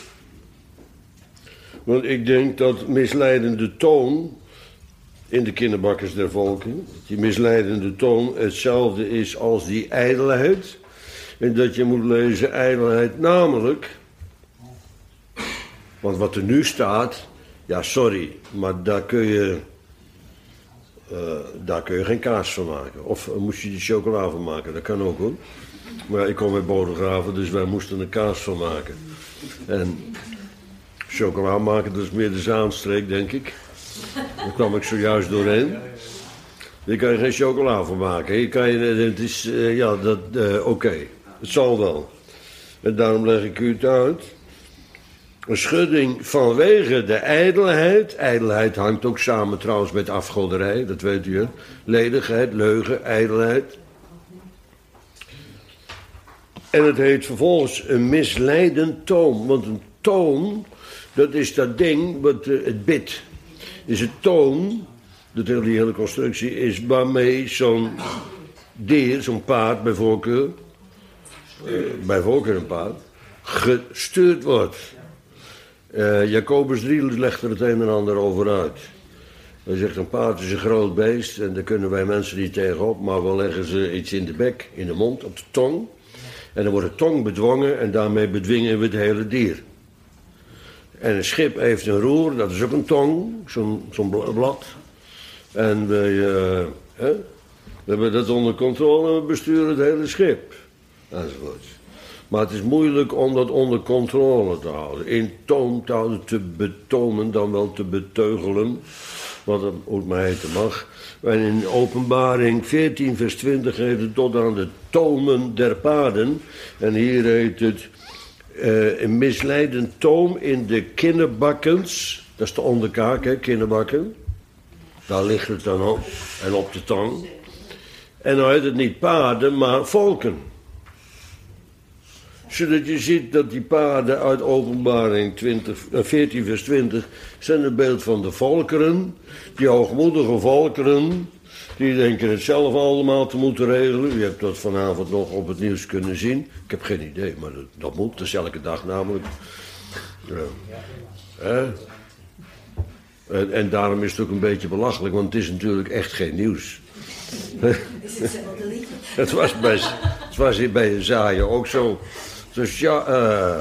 Want ik denk dat misleidende toon in de kinderbakkers der volken, die misleidende toon hetzelfde is als die ijdelheid. En dat je moet lezen ijdelheid namelijk. Want wat er nu staat, ja sorry, maar daar kun je geen kaas van maken. Of moest je die chocola van maken, dat kan ook hoor. Maar ik kom uit Bodegraven, dus wij moesten er kaas van maken. En chocola maken, dat is meer de Zaanstreek, denk ik. Daar kwam ik zojuist doorheen. Daar kan je geen chocola van maken. Hier kan je, het is, oké. Het zal wel. En daarom leg ik u het uit. Een schudding vanwege de ijdelheid. Ijdelheid hangt ook samen trouwens met afgoderij, dat weet u. Hè? Ledigheid, leugen, ijdelheid. En het heet vervolgens een misleidend toom. Want een toom, dat is dat ding, het bit. Is het toon, die hele constructie, is waarmee zo'n dier, zo'n paard bij voorkeur een paard, gestuurd wordt. Jacobus 3 legt er het een en ander over uit. Hij zegt een paard is een groot beest en daar kunnen wij mensen niet tegenop, maar we leggen ze iets in de bek, in de mond, op de tong. En dan wordt de tong bedwongen en daarmee bedwingen we het hele dier. En een schip heeft een roer, dat is ook een tong, zo'n blad. En we hebben dat onder controle en we besturen het hele schip. Enzovoort. Maar het is moeilijk om dat onder controle te houden. In toom te houden, te betomen, dan wel te beteugelen. Wat het ook maar heten mag. En in Openbaring 14 vers 20 heet het tot aan de tomen der paarden. En hier heet het een misleidend toom in de kinderbakkens. Dat is de onderkaak, hè, kinderbakken. Daar ligt het dan op. En op de tong. En dan heet het niet paarden, maar volken. Zodat je ziet dat die paarden uit Openbaring 14 vers 20 zijn een beeld van de volkeren. Die hoogmoedige volkeren, die denken het zelf allemaal te moeten regelen. U hebt dat vanavond nog op het nieuws kunnen zien. Ik heb geen idee, maar dat moet. Dat is elke dag namelijk. En daarom is het ook een beetje belachelijk, want het is natuurlijk echt geen nieuws. Het was hier bij Jesaja ook zo. Dus ja,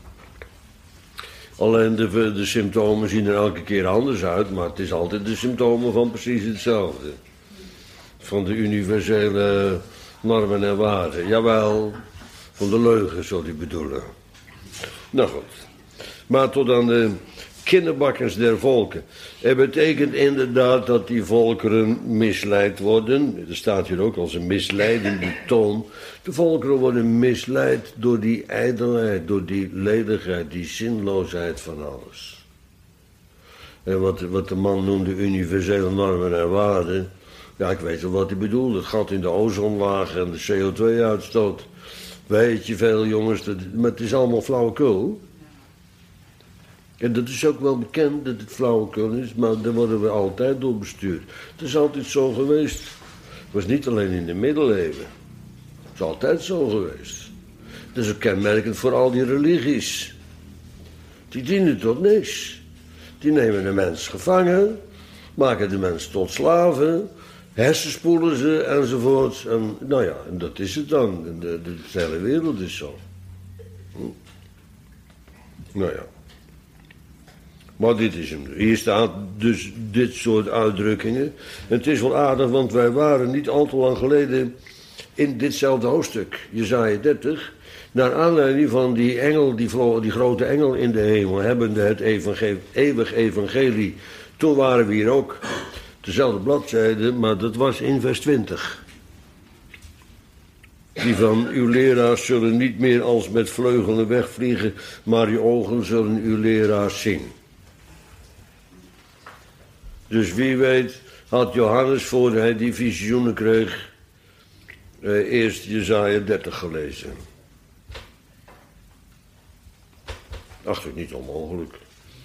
alleen de symptomen zien er elke keer anders uit, maar het is altijd de symptomen van precies hetzelfde. Van de universele normen en waarden. Jawel, van de leugen, zou die bedoelen. Nou goed. Maar tot aan de kinderbakkers der volken. Het betekent inderdaad dat die volkeren misleid worden. Er staat hier ook als een misleidende toon. De volkeren worden misleid door die ijdelheid, door die ledigheid, die zinloosheid van alles. En wat de man noemde universele normen en waarden. Ja, ik weet wel wat hij bedoelt. Het gat in de ozonlaag en de CO2-uitstoot. Weet je veel, jongens, maar het is allemaal flauwekul. En dat is ook wel bekend dat het flauwekul is, maar daar worden we altijd door bestuurd. Het is altijd zo geweest. Het was niet alleen in de middeleeuwen. Het is altijd zo geweest. Dat is ook kenmerkend voor al die religies. Die dienen tot niks. Die nemen de mens gevangen, maken de mens tot slaven, hersenspoelen ze enzovoort. En nou ja, en dat is het dan. De hele wereld is zo. Nou ja. Maar dit is hem. Hier staat dus dit soort uitdrukkingen. En het is wel aardig, want wij waren niet al te lang geleden in ditzelfde hoofdstuk, Jesaja 30, naar aanleiding van die engel, die grote engel in de hemel, hebbende het eeuwig evangelie. Toen waren we hier ook, dezelfde bladzijde, maar dat was in vers 20. Die van uw leraars zullen niet meer als met vleugelen wegvliegen, maar uw ogen zullen uw leraars zien. Dus wie weet had Johannes, voor hij die visioenen kreeg, eerst Jesaja 30 gelezen. Dacht ik niet onmogelijk.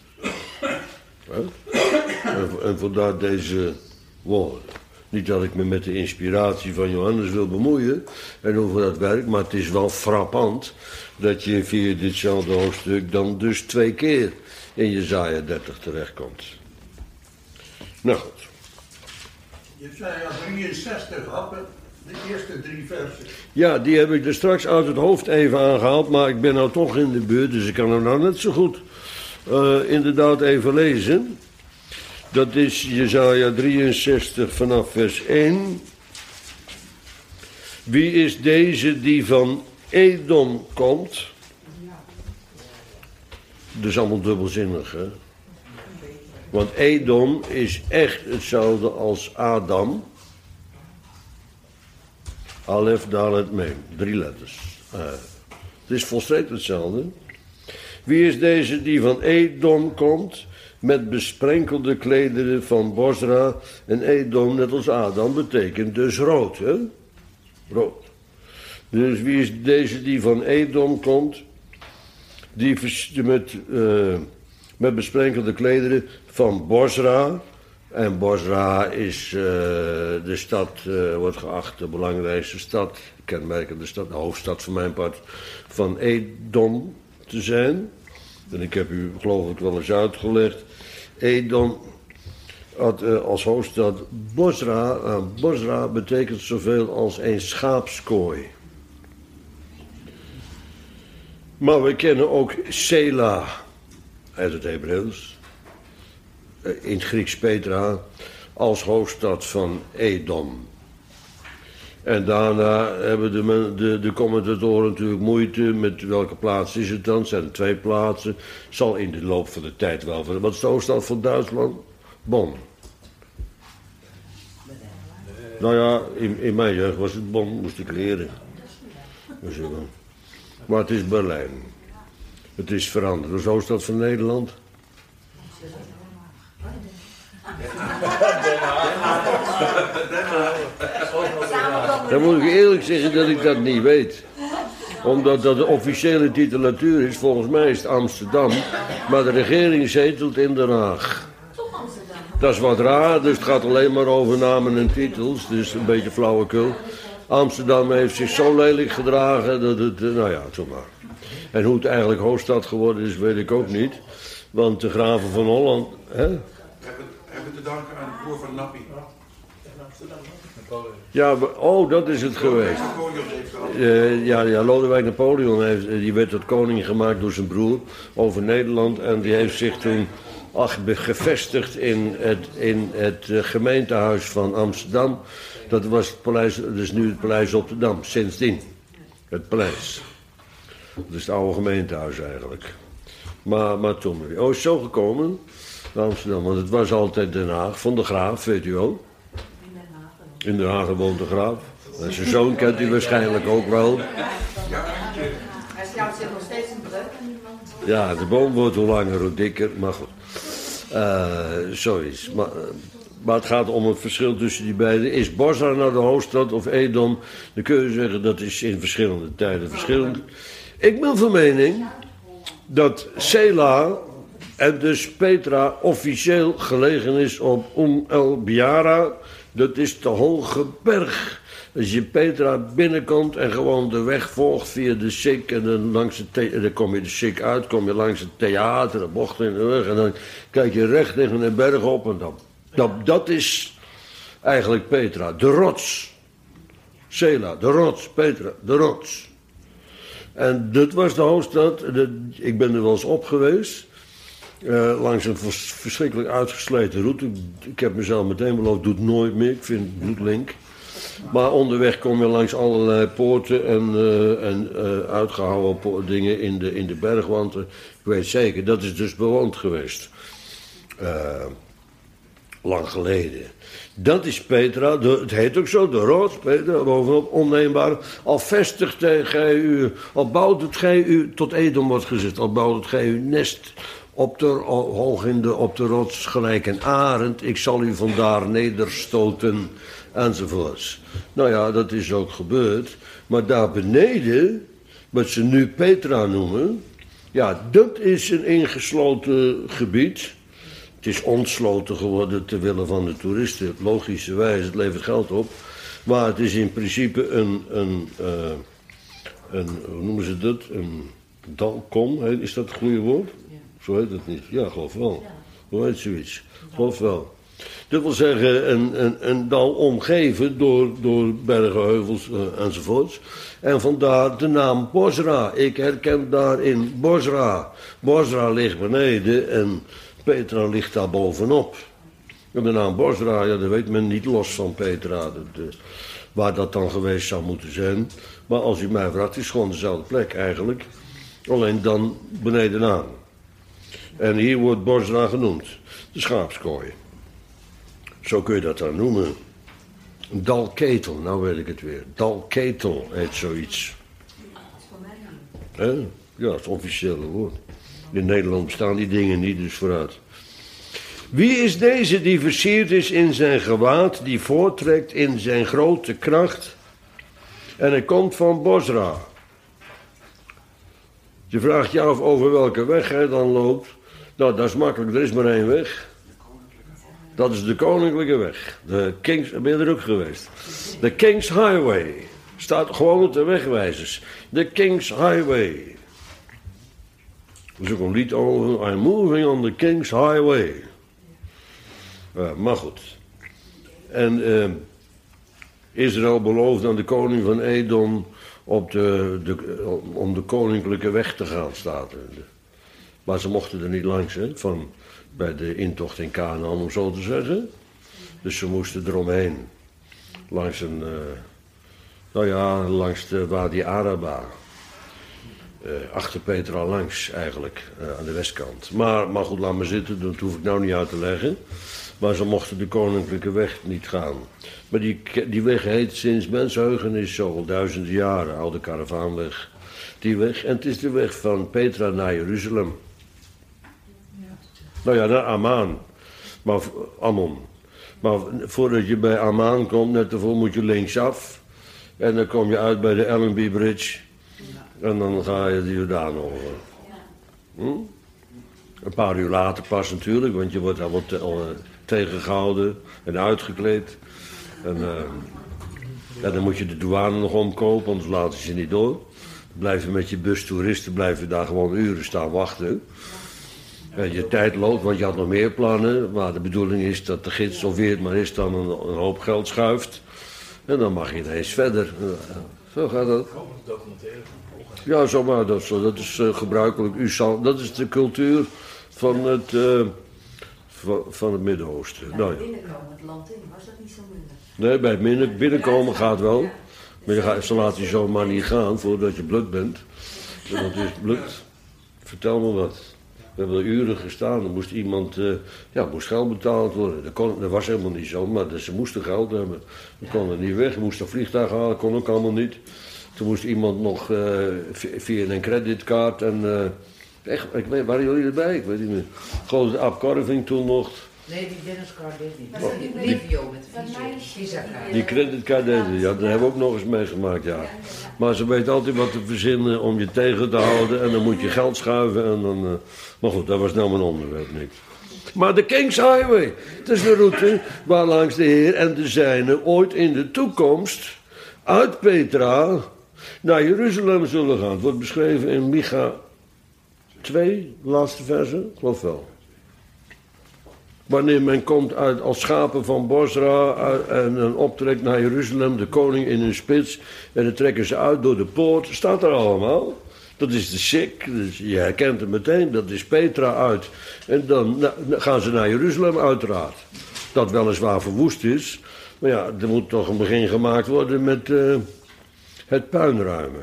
En vandaar deze woorden. Niet dat ik me met de inspiratie van Johannes wil bemoeien en over dat werk, maar het is wel frappant dat je via ditzelfde hoofdstuk dan dus 2 keer in Jesaja 30 terechtkomt. Nou goed. Jesaja 63, Happe, de eerste 3 versen. Ja, die heb ik er straks uit het hoofd even aangehaald, maar ik ben nou toch in de buurt, dus ik kan hem nou net zo goed inderdaad even lezen. Dat is Jesaja 63 vanaf vers 1. Wie is deze die van Edom komt? Dat is allemaal dubbelzinnig, hè? Want Edom is echt hetzelfde als Adam. Alef, Dalet, Mem. 3 letters. Het is volstrekt hetzelfde. Wie is deze die van Edom komt, met besprenkelde klederen van Bosra? En Edom, net als Adam, betekent dus rood, hè? Rood. Dus wie is deze die van Edom komt, die met besprenkelde klederen van Bosra? En Bosra is de stad, wordt geacht de belangrijkste stad, kenmerkende stad, de hoofdstad van mijn part, van Edom te zijn. En ik heb u geloof ik wel eens uitgelegd. Edom had als hoofdstad Bosra. Bosra betekent zoveel als een schaapskooi. Maar we kennen ook Sela uit het Hebreeuws. In het Grieks Petra als hoofdstad van Edom. En daarna hebben de commentatoren natuurlijk moeite met welke plaats is het dan. Het zijn 2 plaatsen. Zal in de loop van de tijd wel. Wat is de hoofdstad van Duitsland? Bonn. Nou ja, in mijn jeugd was het Bonn, moest ik leren. Maar het is Berlijn. Het is veranderd. Dat is de hoofdstad van Nederland. Dan moet ik eerlijk zeggen dat ik dat niet weet. Omdat dat de officiële titulatuur is, volgens mij is het Amsterdam. Maar de regering zetelt in Den Haag. Dat is wat raar, dus het gaat alleen maar over namen en titels. Dus een beetje flauwekul. Amsterdam heeft zich zo lelijk gedragen dat het, nou ja, zo maar. En hoe het eigenlijk hoofdstad geworden is, weet ik ook niet. Want de graven van Holland, hè? Hebben te danken aan de broer van Nappie. Ja, dat is het geweest. Ja, Lodewijk Napoleon die werd tot koning gemaakt door zijn broer over Nederland. En die heeft zich toen gevestigd in het gemeentehuis van Amsterdam. Dat was het paleis, dus nu het paleis op de Dam, sindsdien. Het paleis. Dat is het oude gemeentehuis eigenlijk. Maar toen weer. Oh, is zo gekomen naar Amsterdam, want het was altijd Den Haag, van de Graaf, weet u wel. In Den Haag woont de Graaf. En zijn zoon kent u waarschijnlijk ook wel. Hij schouwt zich nog steeds een breuk aan die man. Ja, de boom wordt hoe langer hoe dikker, maar goed. Zoiets. Maar het gaat om het verschil tussen die beiden. Is Bosra nou de hoofdstad of Edom? Dan kun je zeggen dat is in verschillende tijden verschillend. Ik ben van mening dat Sela en dus Petra officieel gelegen is op El Biara. Dat is de hoge berg. Als je Petra binnenkomt en gewoon de weg volgt via de Sik en dan langs dan kom je de Sik uit, kom je langs het theater, de bocht in de weg en dan kijk je recht tegen de berg op en dat is eigenlijk Petra, de rots. Sela, de rots, Petra, de rots. En dat was de hoofdstad, ik ben er wel eens op geweest, langs een verschrikkelijk uitgesleten route. Ik heb mezelf meteen beloofd, doe het nooit meer, ik vind het bloedlink. Maar onderweg kom je langs allerlei poorten en uitgehouwen dingen in de bergwand. Ik weet zeker, dat is dus bewoond geweest. Lang geleden. Dat is Petra, het heet ook zo, de rots, Petra, bovenop, onneembaar. Al vestigt gij u, al bouwt het gij u, tot Edom wordt gezegd, al bouwt het gij uw nest hoog op de rots, gelijk een arend, ik zal u vandaar nederstoten, enzovoorts. Nou ja, dat is ook gebeurd. Maar daar beneden, wat ze nu Petra noemen, ja, dat is een ingesloten gebied. Het is ontsloten geworden ter wille van de toeristen, logischerwijs, het levert geld op. Maar het is in principe een hoe noemen ze dat? Een dalkom, is dat het goede woord? Zo heet het niet. Ja, geloof wel. Hoe heet zoiets? Geloof wel. Dat wil zeggen, een dal omgeven door bergen, heuvels enzovoorts. En vandaar de naam Bosra. Ik herken daarin Bosra. Bosra ligt beneden en Petra ligt daar bovenop. En de naam Bosra, ja, dat weet men niet los van Petra. Waar dat dan geweest zou moeten zijn. Maar als u mij vraagt, is het gewoon dezelfde plek eigenlijk. Alleen dan benedenaan. En hier wordt Bosra genoemd. De schaapskooi. Zo kun je dat dan noemen. Dalketel, nou weet ik het weer. Dalketel heet zoiets. Ja, dat is het officiële woord. In Nederland bestaan die dingen niet, dus vooruit. Wie is deze die versierd is in zijn gewaad, die voorttrekt in zijn grote kracht? En hij komt van Bosra. Je vraagt je af over welke weg hij dan loopt. Nou, dat is makkelijk, er is maar één weg. Dat is de koninklijke weg. De Kings, ben je er ook geweest? De King's Highway. Staat gewoon op de wegwijzers. De King's Highway. Er is ook een lied over. I'm moving on the King's Highway. Maar goed. En Israël belooft aan de koning van Edom om de koninklijke weg te gaan, staat er. Maar ze mochten er niet langs, hè, bij de intocht in Canaan, om zo te zeggen. Dus ze moesten eromheen. Langs langs de Wadi Araba. Achter Petra langs, eigenlijk, aan de westkant. Maar goed, laat maar zitten, dat hoef ik nou niet uit te leggen. Maar ze mochten de koninklijke weg niet gaan. Maar die weg heet sinds mensheugenis zo al duizenden jaren, oude karavaanweg. Die weg, en het is de weg van Petra naar Jeruzalem. Nou ja, naar Amman. Ammon. Maar voordat je bij Amman komt, net ervoor moet je linksaf. En dan kom je uit bij de Allenby Bridge. En dan ga je de Jordaan over. Een paar uur later pas natuurlijk, want je wordt al tegengehouden en uitgekleed. En dan moet je de douane nog omkopen, anders laten ze je niet door. Blijven met je bus toeristen, blijven daar gewoon uren staan wachten. En je tijd loopt, want je had nog meer plannen. Maar de bedoeling is dat de gids, of wie het maar is, dan een hoop geld schuift. En dan mag je ineens verder. Zo gaat dat. Ja, zomaar dat is gebruikelijk. Dat is de cultuur van het Midden-Oosten. Ja, nou, ja. binnenkomen het land in, was dat niet zo moeilijk? Nee, bij het binnenkomen gaat wel. Maar ze laten je zomaar niet gaan voordat je blut bent. Want het is blut. Vertel me wat. Ja, We hebben er uren gestaan. Er moest iemand, moest geld betaald worden. Dat was helemaal niet zo, maar ze moesten geld hebben. We konden niet weg. We moesten een vliegtuig halen, kon ook allemaal niet. Toen moest iemand nog via een creditcard en... echt, waren jullie erbij? Ik weet niet meer. Gewoon de Ab Korving toen nog. Nee, die Dennis-card deed niet. Die Livio met de visa-kaart. Die creditcard deed het, ja. Dat hebben we ook nog eens meegemaakt, ja. Maar ze weet altijd wat te verzinnen om je tegen te houden. En dan moet je geld schuiven en dan... Maar goed, dat was nou mijn onderwerp, niks. Maar de King's Highway, dat is de route waarlangs de Heer en de zijnen ooit in de toekomst uit Petra naar Jeruzalem zullen gaan. Het wordt beschreven in Micha 2, de laatste verse, geloof wel. Wanneer men komt uit als schapen van Bosra en dan optrekt naar Jeruzalem, de koning in een spits, en dan trekken ze uit door de poort, staat er allemaal. Dat is de Sik, dus je herkent het meteen, dat is Petra uit. En dan gaan ze naar Jeruzalem uiteraard. Dat weliswaar verwoest is, maar ja, er moet toch een begin gemaakt worden met het puinruimen.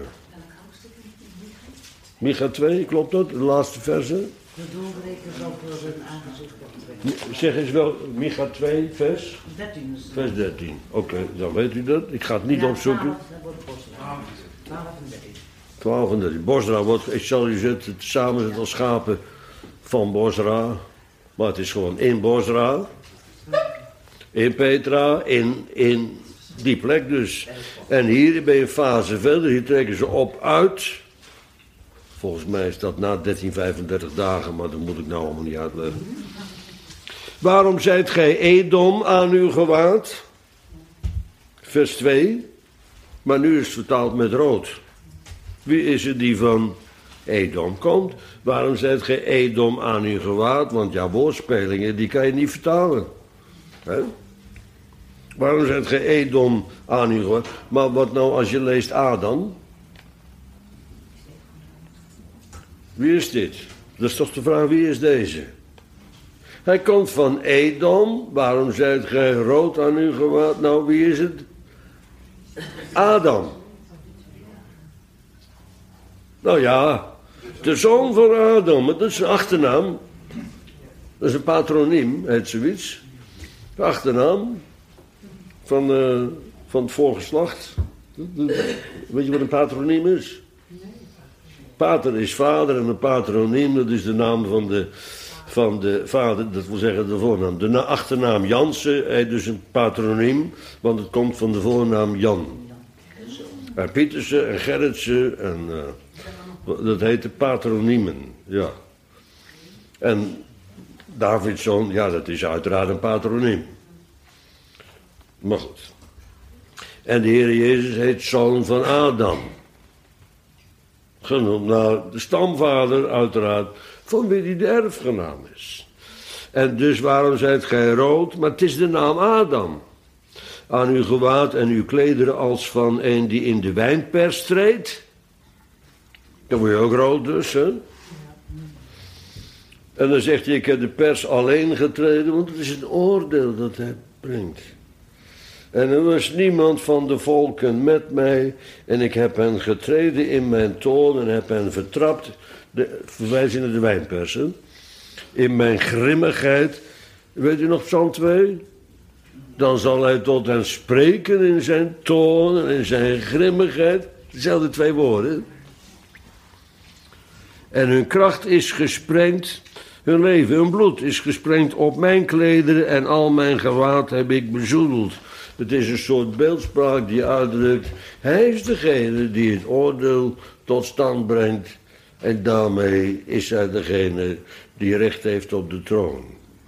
Micha 2, klopt dat? De laatste verse? De doorbreker zal voor zijn aangezicht optrekken. Zeg eens wel, Micha 2, vers? 13. Vers 13. Oké, dan weet u dat. Ik ga het niet opzoeken. 12 en 13. 12 en 13. Bosra wordt, ik zal u zetten, samen zetten als schapen van Bosra. Maar het is gewoon in Bosra. In Petra, in die plek dus. En hier ben je een fase verder, hier trekken ze op uit. Volgens mij is dat na 1335 dagen, maar dat moet ik nou allemaal niet uitleggen. Waarom zijt gij Edom aan u gewaad? Vers 2. Maar nu is het vertaald met rood. Wie is het die van Edom komt? Waarom zijt gij Edom aan u gewaad? Want ja, woordspelingen, die kan je niet vertalen. He? Waarom zijt gij Edom aan u gewaad? Maar wat nou als je leest Adam? Wie is dit? Dat is toch de vraag, wie is deze? Hij komt van Edom. Waarom zijt gij rood aan u gewaad? Nou, wie is het? Adam. Nou ja, de zoon van Adam. Dat is een achternaam. Dat is een patroniem, heet zoiets. De achternaam van het voorgeslacht. Weet je wat een patroniem is? Pater is vader en een patroniem, dat is de naam van de vader, dat wil zeggen de voornaam. De achternaam Jansen heet dus een patroniem, want het komt van de voornaam Jan. En Pietersen en Gerritsen, en dat heet de patroniemen, ja. En Davidson, ja, dat is uiteraard een patroniem. Maar goed. En de Heer Jezus heet zoon van Adam. Genoemd naar de stamvader, uiteraard, van wie die de erfgenaam is. En dus waarom zijt gij rood? Maar het is de naam Adam. Aan uw gewaad en uw klederen als van een die in de wijnpers treedt. Dan word je ook rood dus, hè? En dan zegt hij, ik heb de pers alleen getreden, want het is een oordeel dat hij brengt. En er was niemand van de volken met mij, en ik heb hen getreden in mijn toorn en heb hen vertrapt, verwijzing naar de wijnpersen, in mijn grimmigheid. Weet u nog Psalm 2? Dan zal hij tot hen spreken in zijn toorn en in zijn grimmigheid. Dezelfde twee woorden. En hun kracht is gesprengd, hun leven, hun bloed is gesprengd op mijn klederen en al mijn gewaad heb ik bezoedeld. Het is een soort beeldspraak die uitdrukt, hij is degene die het oordeel tot stand brengt en daarmee is hij degene die recht heeft op de troon.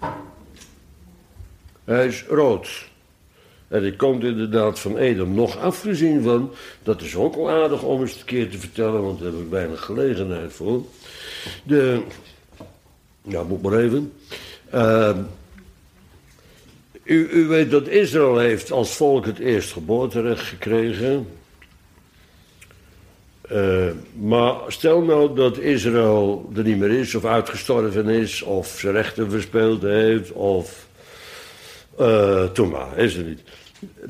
Hij is rood. En die komt inderdaad van Edom. Nog afgezien van, dat is ook wel aardig om eens een keer te vertellen, want daar heb ik weinig gelegenheid voor. Moet maar even. U weet dat Israël heeft als volk het eerstgeboorterecht gekregen. Maar stel nou dat Israël er niet meer is, of uitgestorven is, of zijn rechten verspeeld heeft, of... Toen maar, is er niet.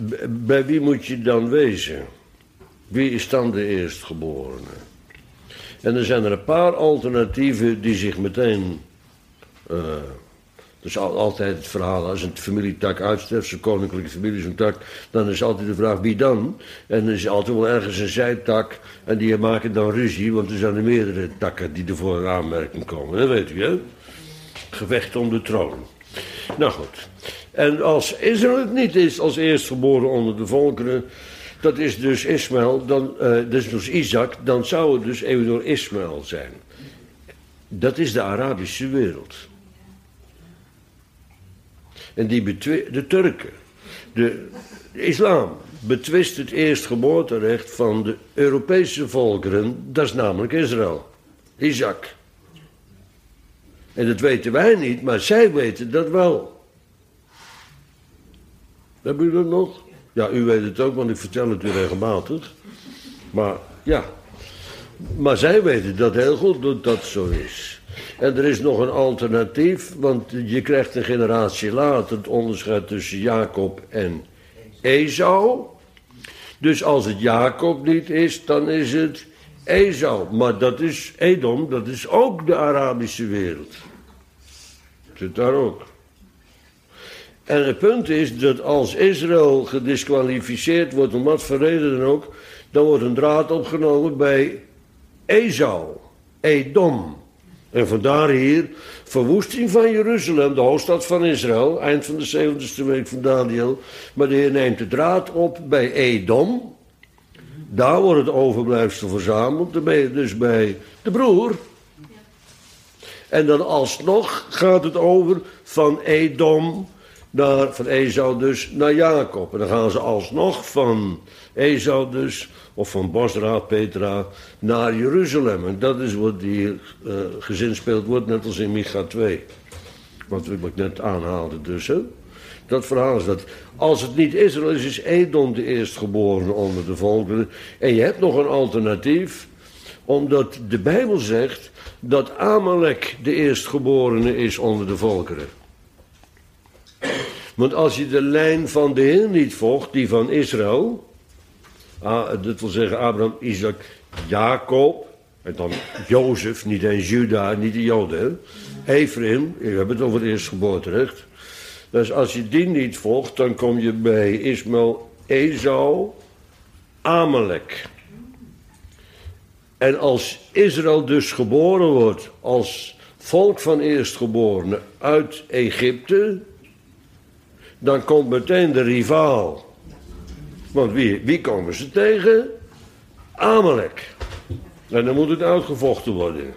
Bij wie moet je dan wezen? Wie is dan de eerstgeborene? En er zijn er een paar alternatieven die zich meteen... dus altijd het verhaal, als een familietak uitsterft, zo'n koninklijke familie, zo'n tak, dan is altijd de vraag wie dan? En er is altijd wel ergens een zijtak en die maken dan ruzie, want er zijn er meerdere takken die ervoor in aanmerking komen. Dat weet u, hè? Gevecht om de troon. Nou goed. En als Israël het niet is als eerstgeboren onder de volkeren, dat is dus Ismaël, dat is dus Isaac, dan zou het dus eventueel Ismaël zijn. Dat is de Arabische wereld. En de Turken, de islam, betwist het eerstgeboorterecht van de Europese volkeren, dat is namelijk Israël, Isaac. En dat weten wij niet, maar zij weten dat wel. Hebben u dat nog? Ja, u weet het ook, want ik vertel het u regelmatig. Maar ja, maar zij weten dat heel goed dat dat zo is. En er is nog een alternatief, want je krijgt een generatie later het onderscheid tussen Jacob en Esau. Dus als het Jacob niet is, dan is het Esau. Maar dat is Edom, dat is ook de Arabische wereld. Zit daar ook. En het punt is dat als Israël gediskwalificeerd wordt, om wat voor reden dan ook, dan wordt een draad opgenomen bij Esau, Edom. En vandaar hier verwoesting van Jeruzalem, de hoofdstad van Israël, eind van de 70ste week van Daniel. Maar de Heer neemt de draad op bij Edom. Daar wordt het overblijfsel verzameld. Dan ben je dus bij de broer. En dan alsnog gaat het over van Edom van Esau dus naar Jacob. En dan gaan ze alsnog van Esau dus, of van Bosra, Petra, naar Jeruzalem. En dat is wat hier gezinspeeld wordt, net als in Micha 2. Wat ik net aanhaalde dus, hè. Dat verhaal is dat. Als het niet Israël is, is Edom de eerstgeborene onder de volkeren. En je hebt nog een alternatief, omdat de Bijbel zegt dat Amalek de eerstgeborene is onder de volkeren. Want als je de lijn van de Heer niet volgt, die van Israël, dat wil zeggen Abraham, Isaac, Jacob, en dan Jozef, niet eens Juda, niet de Joden, Ephraim, je hebt het over het eerstgeboorterecht. Dus als je die niet volgt, dan kom je bij Ismaël, Esau, Amalek. En als Israël dus geboren wordt als volk van eerstgeborenen uit Egypte, dan komt meteen de rivaal. Want wie komen ze tegen? Amalek. En dan moet het uitgevochten worden.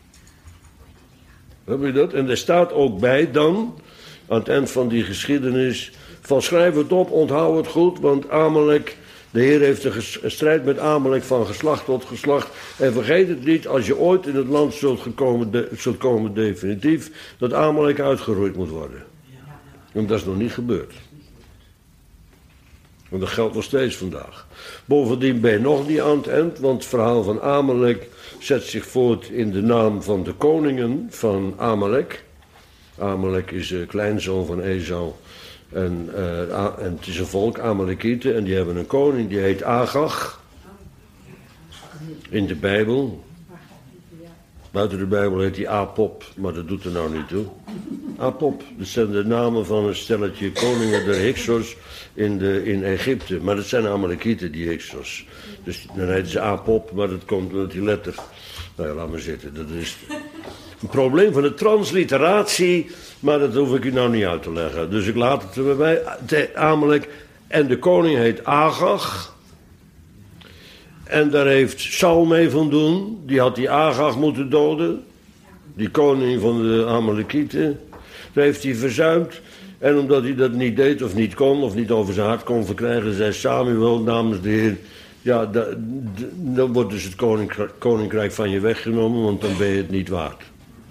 Heb je dat? En er staat ook bij dan, aan het eind van die geschiedenis, van schrijf het op, onthoud het goed, want Amalek, de Heer heeft een strijd met Amalek van geslacht tot geslacht. En vergeet het niet, als je ooit in het land zult komen definitief, dat Amalek uitgeroeid moet worden. Want dat is nog niet gebeurd. Want dat geldt nog steeds vandaag. Bovendien ben je nog niet aan het eind, want het verhaal van Amalek zet zich voort in de naam van de koningen van Amalek. Amalek is kleinzoon van Esau. En het is een volk, Amalekieten, en die hebben een koning, die heet Agag. In de Bijbel. Buiten de Bijbel heet hij Apop, maar dat doet er nou niet toe. Apop, dat zijn de namen van een stelletje koningen der Hyksos in Egypte. Maar dat zijn Amalekieten, die Hyksos. Dus dan heten ze Apop, maar dat komt door die letter. Nou ja, laat maar zitten. Dat is een probleem van de transliteratie, maar dat hoef ik u nou niet uit te leggen. Dus ik laat het erbij. Amalek. En de koning heet Agag. En daar heeft Saul mee van doen. Die had die Agag moeten doden. Die koning van de Amalekieten. Dat heeft hij verzuimd. En omdat hij dat niet deed of niet kon, of niet over zijn hart kon verkrijgen, zei Samuel namens de Heer, ja, dan wordt dus het koninkrijk van je weggenomen, want dan ben je het niet waard.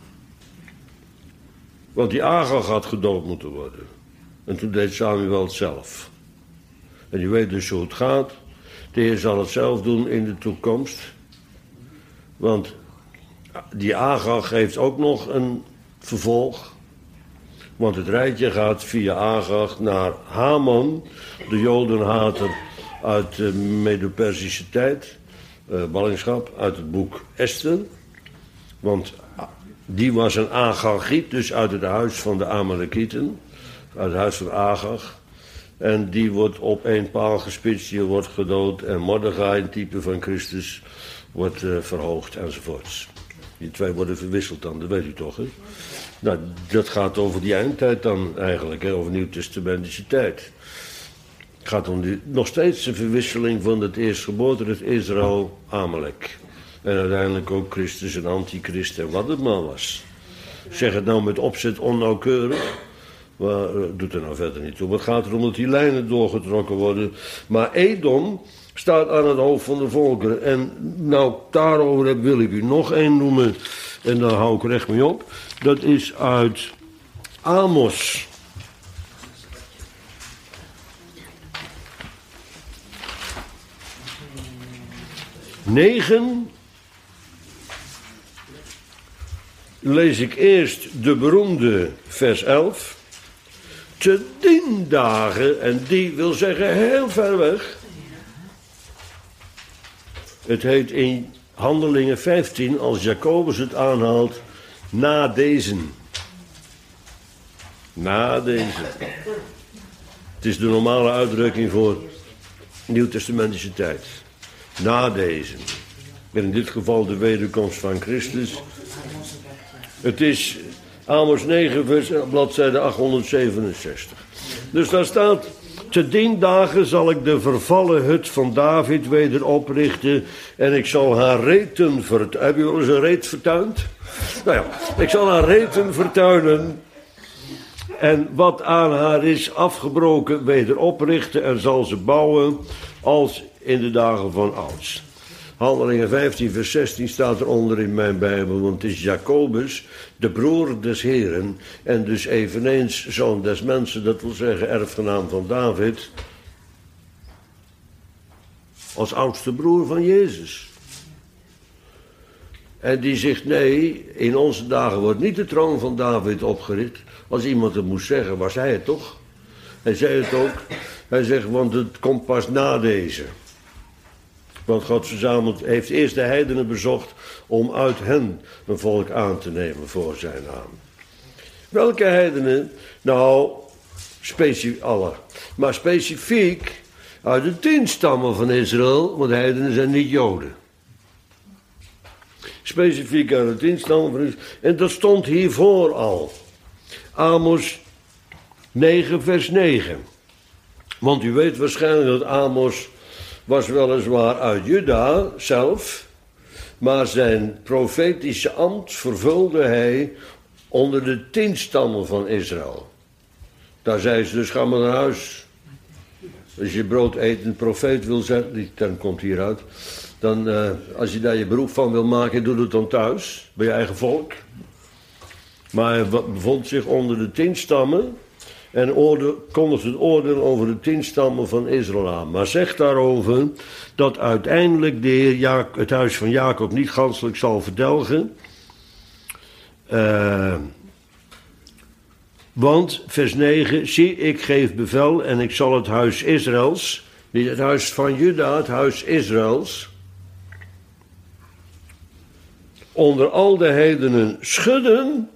Want die Agag had gedood moeten worden. En toen deed Samuel het zelf. En je weet dus hoe het gaat. De Heer zal het zelf doen in de toekomst. Want die Agag heeft ook nog een vervolg. Want het rijtje gaat via Agag naar Haman, de Jodenhater uit de Medo-Persische tijd. ballingschap uit het boek Esther. Want die was een Agagiet, dus uit het huis van de Amalekieten. Uit het huis van Agag. En die wordt op één paal gespitst, die wordt gedood. En Mordechai, een type van Christus, wordt verhoogd enzovoorts. Die twee worden verwisseld dan, dat weet u toch, hè? Nou, dat gaat over die eindtijd dan eigenlijk, hè? Over nieuwtestamentische tijd. Het gaat om nog steeds de verwisseling van het eerstgeboorte, het Israël, Amalek. En uiteindelijk ook Christus en Antichrist en wat het maar was. Zeg het nou met opzet onnauwkeurig. Maar doet er nou verder niet toe. Maar het gaat erom dat die lijnen doorgetrokken worden. Maar Edom staat aan het hoofd van de volkeren. En nou, daarover wil ik u nog één noemen. En daar hou ik recht mee op. Dat is uit Amos. (9) lees ik eerst de beroemde vers 11. Te 10 dagen, en die wil zeggen heel ver weg. Het heet in Handelingen 15, als Jacobus het aanhaalt, na deze. Na deze. Het is de normale uitdrukking voor nieuwtestamentische tijd. Na deze. En in dit geval de wederkomst van Christus. Het is Amos 9, vers, bladzijde 867. Dus daar staat: te 10 dagen zal ik de vervallen hut van David weder oprichten. En ik zal haar reten vertuinen. Heb je wel eens een reet vertuind? Nou ja, ik zal haar reten vertuinen. En wat aan haar is afgebroken weder oprichten. En zal ze bouwen als in de dagen van ouds. Handelingen 15 vers 16 staat eronder in mijn Bijbel. Want het is Jacobus, de broer des Heren. En dus eveneens zoon des mensen. Dat wil zeggen erfgenaam van David. Als oudste broer van Jezus. En die zegt nee, in onze dagen wordt niet de troon van David opgericht. Als iemand het moest zeggen, was hij het toch? Hij zei het ook. Hij zegt, want het komt pas na deze. Want God verzameld, heeft eerst de heidenen bezocht om uit hen een volk aan te nemen voor zijn naam. Welke heidenen? Nou, alle. Maar specifiek uit de 10 stammen van Israël, want de heidenen zijn niet Joden. Specifiek uit de 10 stammen van Israël. En dat stond hiervoor al. Amos 9 vers 9. Want u weet waarschijnlijk dat Amos was weliswaar uit Juda zelf, maar zijn profetische ambt vervulde hij onder de 10 stammen van Israël. Daar zei ze dus, ga maar naar huis. Als je brood etend profeet wil zijn, die term komt hieruit, dan als je daar je beroep van wil maken, doe het dan thuis, bij je eigen volk. Maar hij bevond zich onder de 10 stammen en kondigde het oordeel over de 10 stammen van Israël aan. Maar zegt daarover dat uiteindelijk de Heer het huis van Jacob niet ganselijk zal verdelgen. Want, vers 9, zie, ik geef bevel en ik zal het huis Israëls, niet het huis van Juda, het huis Israëls, onder al de heidenen schudden.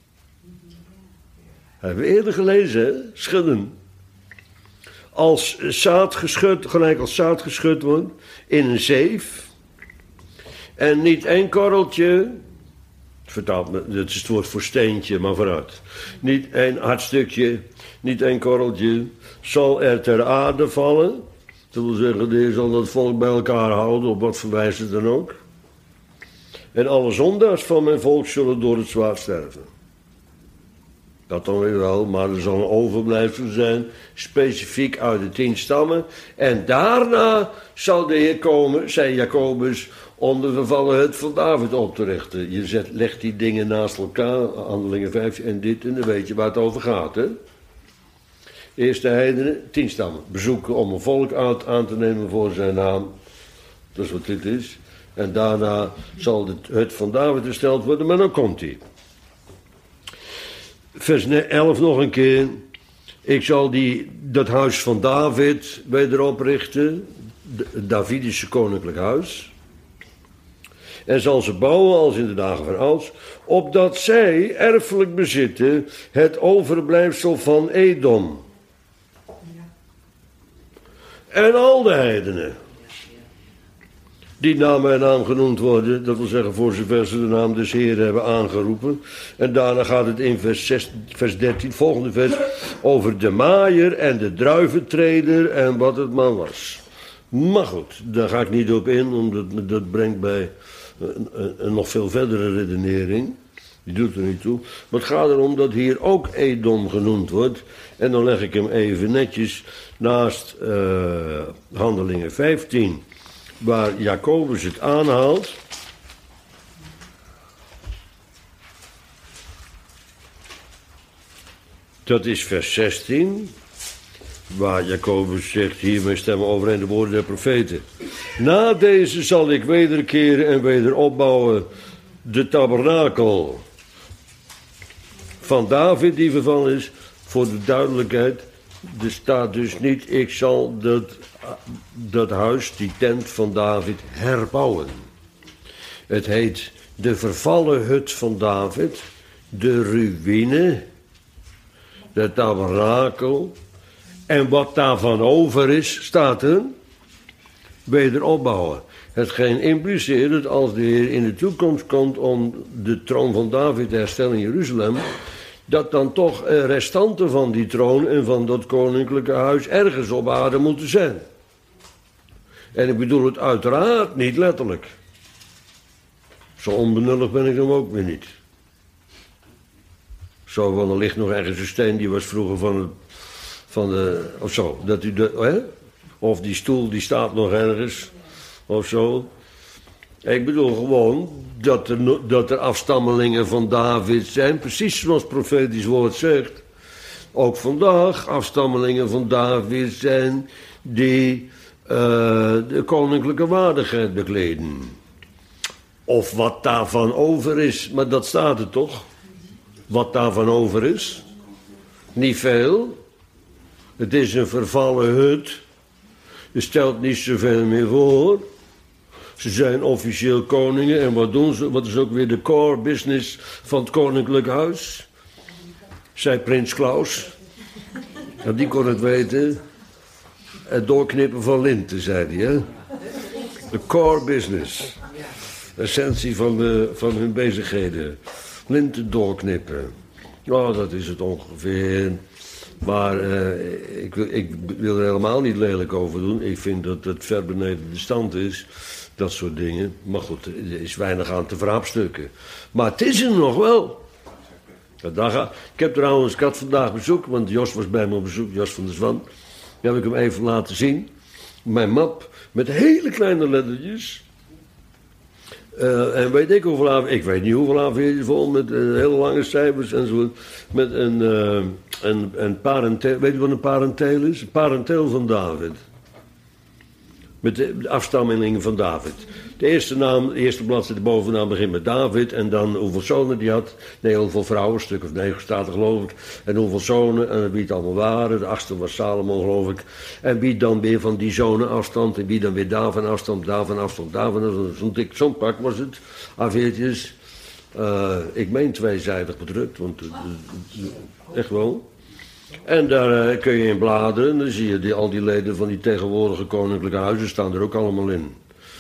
Hebben we eerder gelezen, hè? Schudden. Als zaad geschud, gelijk als zaad geschud wordt, in een zeef. En niet één korreltje, vertaald, dat is het woord voor steentje, maar vooruit. Niet één hartstukje, niet één korreltje, zal er ter aarde vallen. Dat wil zeggen, de Heer zal dat volk bij elkaar houden, op wat voor wijze dan ook. En alle zondaars van mijn volk zullen door het zwaard sterven. Dat dan weer wel, maar er zal een overblijfsel zijn, specifiek uit de 10 stammen. En daarna zal de Heer komen, zei Jacobus, om de vervallen hut van David op te richten. Je legt die dingen naast elkaar, Handelingen 5 en dit, en dan weet je waar het over gaat, hè. Eerst de heidenen, 10 stammen, bezoeken om een volk aan te nemen voor zijn naam. Dat is wat dit is. En daarna zal de hut van David hersteld worden, maar dan komt hij. Vers 11 nog een keer. Ik zal dat huis van David weder oprichten. Het Davidische koninklijk huis. en zal ze bouwen als in de dagen van ouds, opdat zij erfelijk bezitten het overblijfsel van Edom. En al de heidenen die naar mijn naam genoemd worden, dat wil zeggen voor zover ze de naam des Heeren hebben aangeroepen. En daarna gaat het in vers 13, volgende vers, over de maaier en de druiventreder en wat het man was. Maar goed, daar ga ik niet op in, omdat dat brengt bij een nog veel verdere redenering. Die doet er niet toe. Maar het gaat erom dat hier ook Edom genoemd wordt. En dan leg ik hem even netjes naast Handelingen 15, waar Jacobus het aanhaalt. Dat is vers 16, waar Jacobus zegt, hiermee stemmen overeen de woorden der profeten. Na deze zal ik wederkeren en weder opbouwen de tabernakel van David die vervallen is. Voor de duidelijkheid, er staat dus niet, ik zal dat huis, die tent van David, herbouwen. Het heet de vervallen hut van David, de ruïne, de tabernakel. En wat daarvan over is, staat er, weder opbouwen. Hetgeen impliceert dat als de Heer in de toekomst komt om de troon van David te herstellen in Jeruzalem, dat dan toch restanten van die troon en van dat koninklijke huis ergens op aarde moeten zijn. En ik bedoel het uiteraard niet letterlijk. Zo onbenullig ben ik hem ook weer niet. Zo van, er ligt nog ergens een steen, die was vroeger van de of zo. Dat u of die stoel, die staat nog ergens, of zo. Ik bedoel gewoon dat er afstammelingen van David zijn, precies zoals het profetisch woord zegt. Ook vandaag afstammelingen van David zijn die de koninklijke waardigheid bekleden. Of wat daarvan over is, maar dat staat er toch? Wat daarvan over is? Niet veel. Het is een vervallen hut. Je stelt niet zoveel meer voor. Ze zijn officieel koningen. En wat doen ze? Wat is ook weer de core business van het koninklijk huis? Zei prins Klaus. En die kon het weten. Het doorknippen van linten, zei hij. Hè? De core business. Essentie van hun bezigheden. Linten doorknippen. Nou, dat is het ongeveer. Maar ik wil er helemaal niet lelijk over doen. Ik vind dat het ver beneden de stand is. Dat soort dingen. Maar goed, er is weinig aan te verhapstukken. Maar het is er nog wel. Ik heb trouwens, ik had vandaag bezoek, want Jos was bij me op bezoek, Jos van der Zwan. Die heb ik hem even laten zien. Mijn map met hele kleine lettertjes. En weet ik hoeveel A4'tjes, ik weet niet hoeveel A4'tjes vol, met hele lange cijfers en zo. Met een parenteel, weet je wat een parenteel is? Een parenteel van David. Met de afstammelingen van David. De eerste bladzijde, de bovennaam begint met David. En dan hoeveel zonen die had. Nee, hoeveel vrouwen, een stuk of 9 staat er geloof ik. En hoeveel zonen en wie het allemaal waren. De 8e was Salomon geloof ik. En wie dan weer van die zonen afstand. En wie dan weer daarvan afstand, daarvan afstand, daarvan afstand. Zo'n pak was het. A4'tjes. Ik meen tweezijdig bedrukt. Want echt wel. En daar kun je in bladeren. En dan zie je al die leden van die tegenwoordige koninklijke huizen staan er ook allemaal in.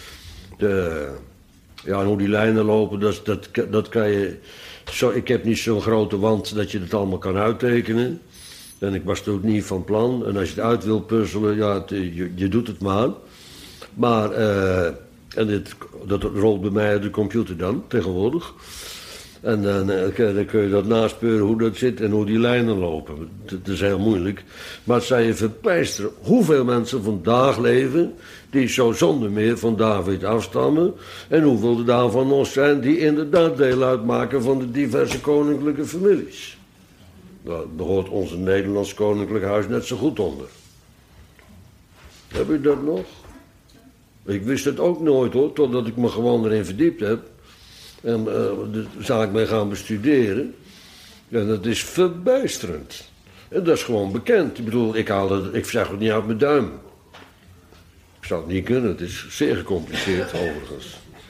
En hoe die lijnen lopen, dat kan je. Ik heb niet zo'n grote wand dat je het allemaal kan uittekenen. En ik was er ook niet van plan. En als je het uit wil puzzelen, ja, je doet het maar. Maar, dat rolt bij mij uit de computer dan, tegenwoordig. En dan kun je dat naspeuren hoe dat zit en hoe die lijnen lopen. Dat is heel moeilijk. Maar het zou je verbijsteren hoeveel mensen vandaag leven die zo zonder meer van David afstammen. En hoeveel er daarvan nog zijn die inderdaad deel uitmaken van de diverse koninklijke families. Daar behoort onze Nederlands koninklijk huis net zo goed onder. Heb je dat nog? Ik wist het ook nooit hoor, totdat ik me gewoon erin verdiept heb. En daar zou ik mee gaan bestuderen. En dat is verbijsterend. En dat is gewoon bekend. Ik bedoel, ik zeg het niet uit mijn duim. Ik zou het niet kunnen, het is zeer gecompliceerd overigens.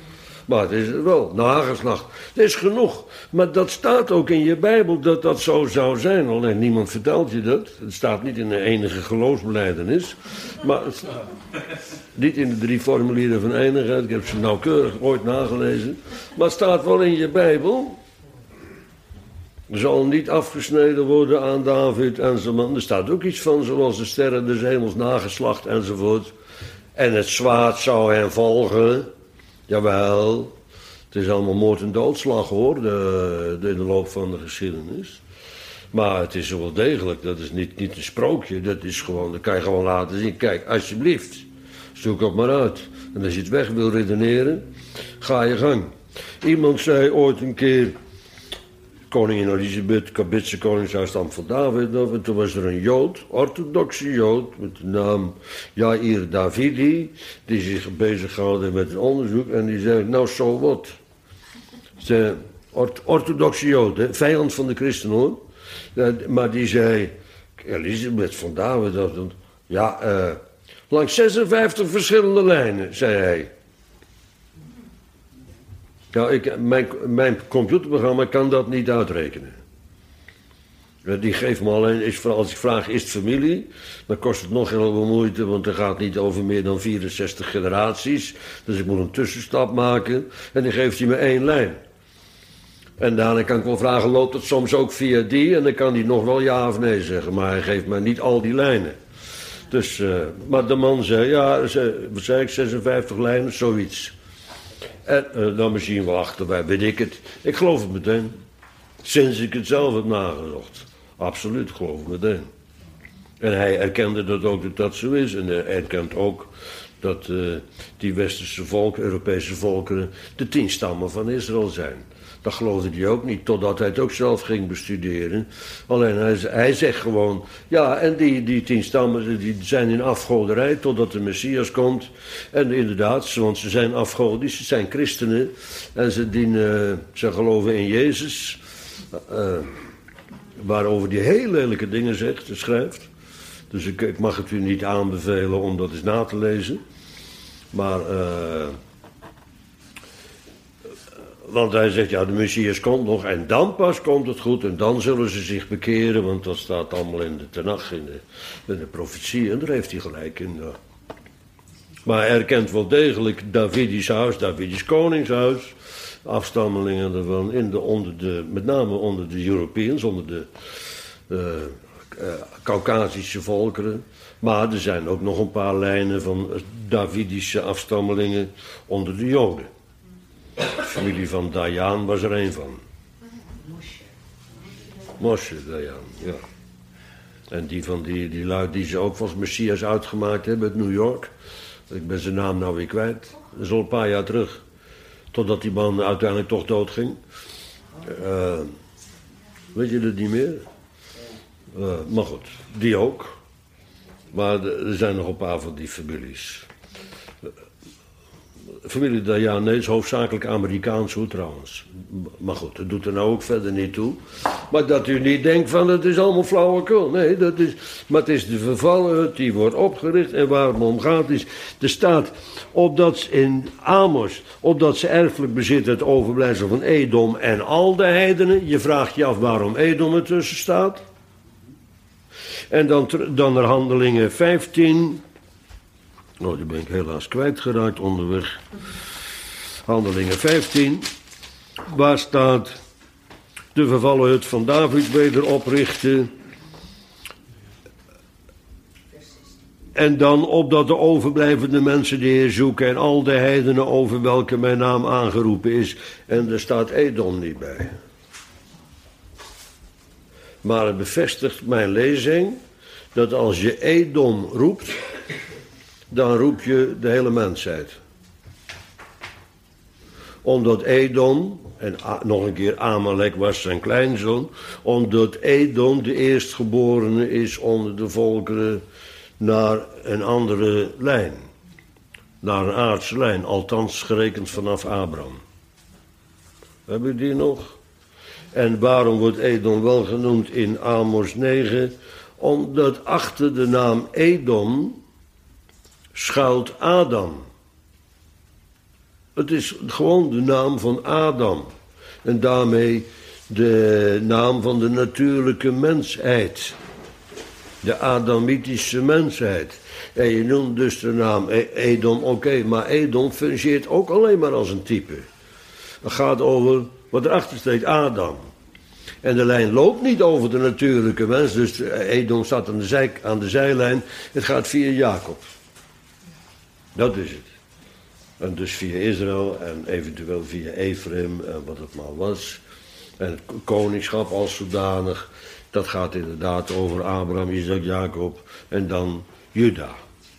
Maar het is wel, nageslacht. Het is genoeg. Maar dat staat ook in je Bijbel dat dat zo zou zijn. Alleen niemand vertelt je dat. Het staat niet in de enige geloofsbelijdenis. Maar niet in de 3 formulieren van eindigheid. Ik heb ze nauwkeurig ooit nagelezen. Maar het staat wel in je Bijbel. Er zal niet afgesneden worden aan David en zijn man. Er staat ook iets van, zoals de sterren des hemels nageslacht enzovoort. En het zwaard zou hen volgen. Jawel, het is allemaal moord en doodslag hoor, in de loop van de geschiedenis. Maar het is wel degelijk, dat is niet een sprookje, dat is gewoon, dat kan je gewoon laten zien. Kijk, alsjeblieft, zoek het maar uit. En als je het weg wil redeneren, ga je gang. Iemand zei ooit een keer, koningin Elisabeth, Kabitse koningshuis stam van David. En toen was er een Jood, orthodoxe Jood, met de naam Jair Davidi, die zich bezighouden met een onderzoek. En die zei, nou, so what? Orthodoxe Jood, hè? Vijand van de christen hoor. Maar die zei, Elisabeth van David, ja, langs 56 verschillende lijnen, zei hij. Nou, mijn computerprogramma kan dat niet uitrekenen. Die geeft me alleen, als ik vraag, is het familie? Dan kost het nog heel veel moeite, want het gaat niet over meer dan 64 generaties. Dus ik moet een tussenstap maken en dan geeft hij me 1 lijn. En daarna kan ik wel vragen, loopt het soms ook via die? En dan kan hij nog wel ja of nee zeggen, maar hij geeft mij niet al die lijnen. Dus, maar de man zei, ja, wat zei ik, 56 lijnen, zoiets. En dan misschien wel achterbij, weet ik het. Ik geloof het meteen. Sinds ik het zelf heb nagezocht. Absoluut, geloof het meteen. En hij erkende dat ook dat dat zo is. En hij erkent ook dat die westerse volken, Europese volkeren, de 10 stammen van Israël zijn. Dat geloofde hij ook niet, totdat hij het ook zelf ging bestuderen. Alleen hij zegt gewoon, ja, en die 10 stammen die zijn in afgoderij totdat de Messias komt. En inderdaad, want ze zijn afgodisch, ze zijn christenen. En ze geloven in Jezus. Waarover hij heel lelijke dingen zegt, schrijft. Dus ik mag het u niet aanbevelen om dat eens na te lezen. Maar... want hij zegt, ja, de Messias komt nog en dan pas komt het goed en dan zullen ze zich bekeren, want dat staat allemaal in de Tenach, in de profetie, en daar heeft hij gelijk in. Ja. Maar hij erkent wel degelijk Davidisch huis, Davidisch koningshuis, afstammelingen ervan, met name onder de Europeans, onder de Caucasische volkeren. Maar er zijn ook nog een paar lijnen van Davidische afstammelingen onder de Joden. De familie van Dayan was er een van. Moshe Dayan, ja. En die van die lui die ze ook als Messias uitgemaakt hebben uit New York. Ik ben zijn naam nou weer kwijt. Dat is al een paar jaar terug. Totdat die man uiteindelijk toch doodging. Weet je dat niet meer? Maar goed, die ook. Maar er zijn nog een paar van die families. Familie Dayan is hoofdzakelijk Amerikaans hoor trouwens. Maar goed, dat doet er nou ook verder niet toe. Maar dat u niet denkt van het is allemaal flauwekul. Nee, maar het is de vervallen hut die wordt opgericht. En waar het om gaat is, er staat opdat in Amos, opdat ze erfelijk bezitten het overblijfsel van Edom en al de heidenen. Je vraagt je af waarom Edom ertussen staat. En dan er Handelingen 15... Oh, die ben ik helaas kwijtgeraakt onderweg. Handelingen 15. Waar staat de vervallen hut van David weder oprichten. En dan opdat de overblijvende mensen de Heer zoeken en al de heidenen over welke mijn naam aangeroepen is. En er staat Edom niet bij. Maar het bevestigt mijn lezing dat als je Edom roept, dan roep je de hele mensheid. Omdat Edom, en nog een keer Amalek was zijn kleinzoon, omdat Edom de eerstgeborene is onder de volkeren naar een andere lijn. Naar een aardse lijn, althans gerekend vanaf Abraham. Hebben we die nog? En waarom wordt Edom wel genoemd in Amos 9? Omdat achter de naam Edom schuilt Adam. Het is gewoon de naam van Adam. En daarmee de naam van de natuurlijke mensheid. De Adamitische mensheid. En je noemt dus de naam Edom, oké, maar Edom fungeert ook alleen maar als een type. Het gaat over wat erachter steekt, Adam. En de lijn loopt niet over de natuurlijke mens, dus Edom staat aan de zijlijn. Het gaat via Jacob. Dat is het. En dus via Israël en eventueel via Ephraim en wat het maar was. En het koningschap als zodanig, dat gaat inderdaad over Abraham, Isaac, Jacob en dan Juda.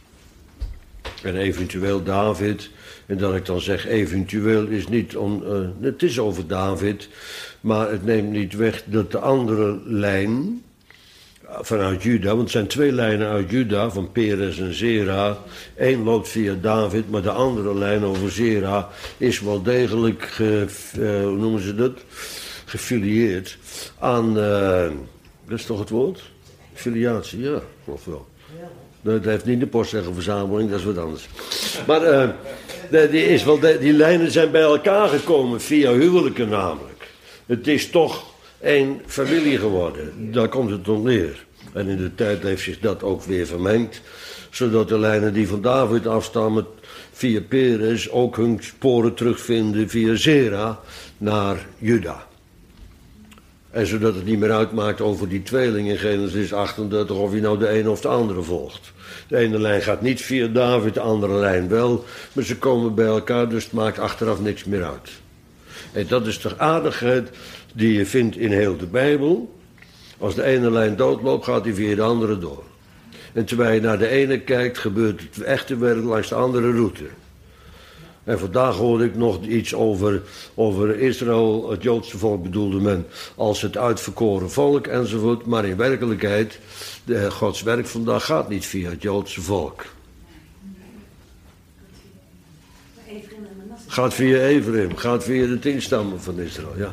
En eventueel David. En dat ik dan zeg eventueel is niet het is over David, maar het neemt niet weg dat de andere lijn vanuit Juda, want het zijn 2 lijnen uit Juda, van Perez en Zera. 1 loopt via David, maar de andere lijn over Zera is wel degelijk, hoe noemen ze dat? Gefilieerd aan, dat is toch het woord? Filiatie, ja, of wel. Dat heeft niet de postzeggenverzameling, dat is wat anders. Maar die lijnen zijn bij elkaar gekomen via huwelijken namelijk. Het is toch 1 familie geworden, daar komt het op neer. En in de tijd heeft zich dat ook weer vermengd, zodat de lijnen die van David afstammen via Perez ook hun sporen terugvinden via Zera naar Juda. En zodat het niet meer uitmaakt over die tweeling in Genesis 38 of je nou de een of de andere volgt. De ene lijn gaat niet via David, de andere lijn wel. Maar ze komen bij elkaar, dus het maakt achteraf niks meer uit. En dat is de aardigheid die je vindt in heel de Bijbel. Als de ene lijn doodloopt, gaat die via de andere door. En terwijl je naar de ene kijkt, gebeurt het echte werk langs de andere route. En vandaag hoorde ik nog iets over Israël, het Joodse volk bedoelde men, als het uitverkoren volk enzovoort. Maar in werkelijkheid, Gods werk vandaag gaat niet via het Joodse volk. Gaat via Ephraim, gaat via de 10 stammen van Israël, ja.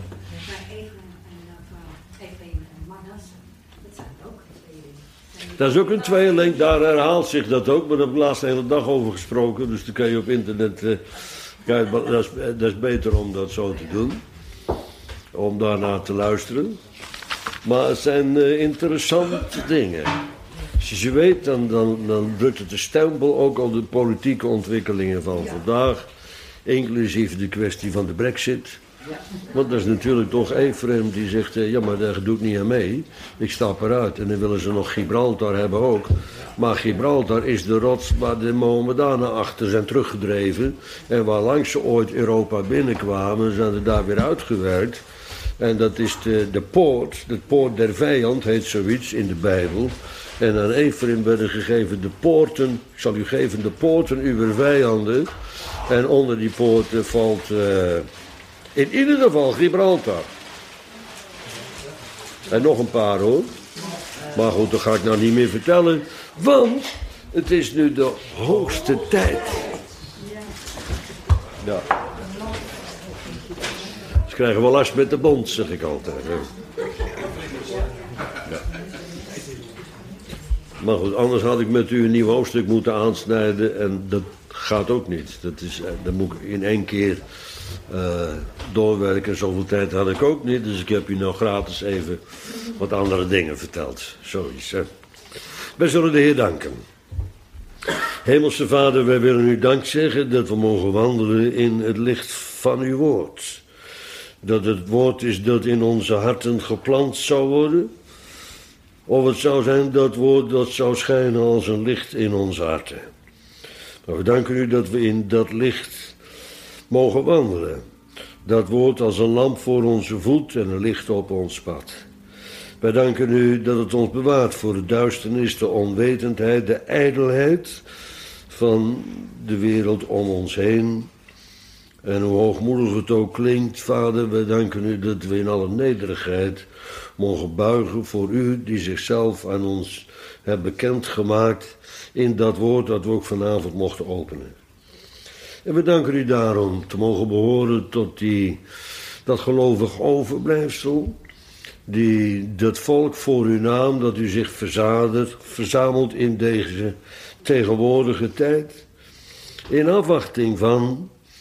Dat is ook een tweeling, daar herhaalt zich dat ook, maar daar heb ik laatst de hele dag over gesproken, dus dan kan je op internet, dat is beter om dat zo te doen, om daarnaar te luisteren. Maar het zijn interessante dingen. Als je weet, dan drukt het de stempel ook op de politieke ontwikkelingen van vandaag, inclusief de kwestie van de Brexit. Want dat is natuurlijk toch Ephraim die zegt, ja maar daar doe ik niet aan mee. Ik stap eruit. En dan willen ze nog Gibraltar hebben ook. Maar Gibraltar is de rots waar de Mohammedanen achter zijn teruggedreven. En waar langs ze ooit Europa binnenkwamen, zijn ze daar weer uitgewerkt. En dat is de poort der vijand heet zoiets in de Bijbel. En aan Ephraim werden gegeven de poorten, ik zal u geven de poorten uw vijanden. En onder die poorten valt in ieder geval Gibraltar. En nog een paar hoor. Maar goed, dat ga ik nou niet meer vertellen. Want het is nu de hoogste tijd. Ja. Ze krijgen wel last met de bond, zeg ik altijd. Ja. Maar goed, anders had ik met u een nieuw hoofdstuk moeten aansnijden. En dat gaat ook niet. Dat moet ik in 1 keer doorwerken. Zoveel tijd had ik ook niet. Dus ik heb u nou gratis even wat andere dingen verteld. Zoiets, hè. Wij zullen de Heer danken. Hemelse Vader, wij willen u dank zeggen dat we mogen wandelen in het licht van uw woord. Dat het woord is dat in onze harten geplant zou worden. Of het zou zijn dat woord dat zou schijnen als een licht in onze harten. Maar we danken u dat we in dat licht mogen wandelen. Dat woord als een lamp voor onze voet en een licht op ons pad. Wij danken u dat het ons bewaart voor de duisternis, de onwetendheid, de ijdelheid van de wereld om ons heen. En hoe hoogmoedig het ook klinkt, Vader, wij danken u dat we in alle nederigheid mogen buigen voor u die zichzelf aan ons hebt bekendgemaakt in dat woord dat we ook vanavond mochten openen. En we danken u daarom te mogen behoren tot dat gelovig overblijfsel, dat volk voor uw naam, dat u zich verzamelt in deze tegenwoordige tijd, in afwachting van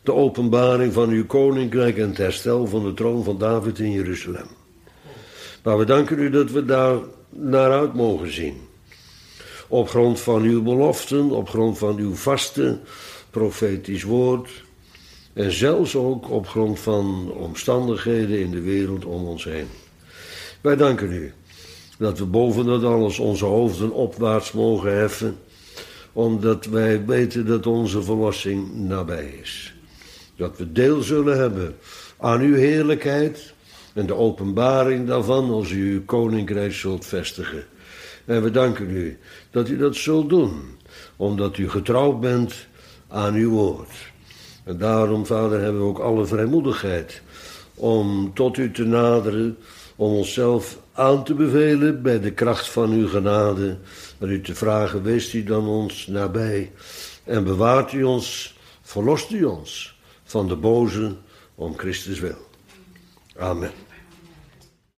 de openbaring van uw koninkrijk en het herstel van de troon van David in Jeruzalem. Maar we danken u dat we daar naar uit mogen zien. Op grond van uw beloften, op grond van uw vaste profetisch woord. En zelfs ook op grond van omstandigheden in de wereld om ons heen. Wij danken u dat we boven dat alles onze hoofden opwaarts mogen heffen. Omdat wij weten dat onze verlossing nabij is. Dat we deel zullen hebben aan uw heerlijkheid en de openbaring daarvan als u uw koninkrijk zult vestigen. En we danken u dat u dat zult doen, omdat u getrouw bent aan uw woord. En daarom, Vader, hebben we ook alle vrijmoedigheid om tot u te naderen, om onszelf aan te bevelen bij de kracht van uw genade. En u te vragen, weest u dan ons nabij en bewaart u ons, verlost u ons van de boze om Christus wil. Amen.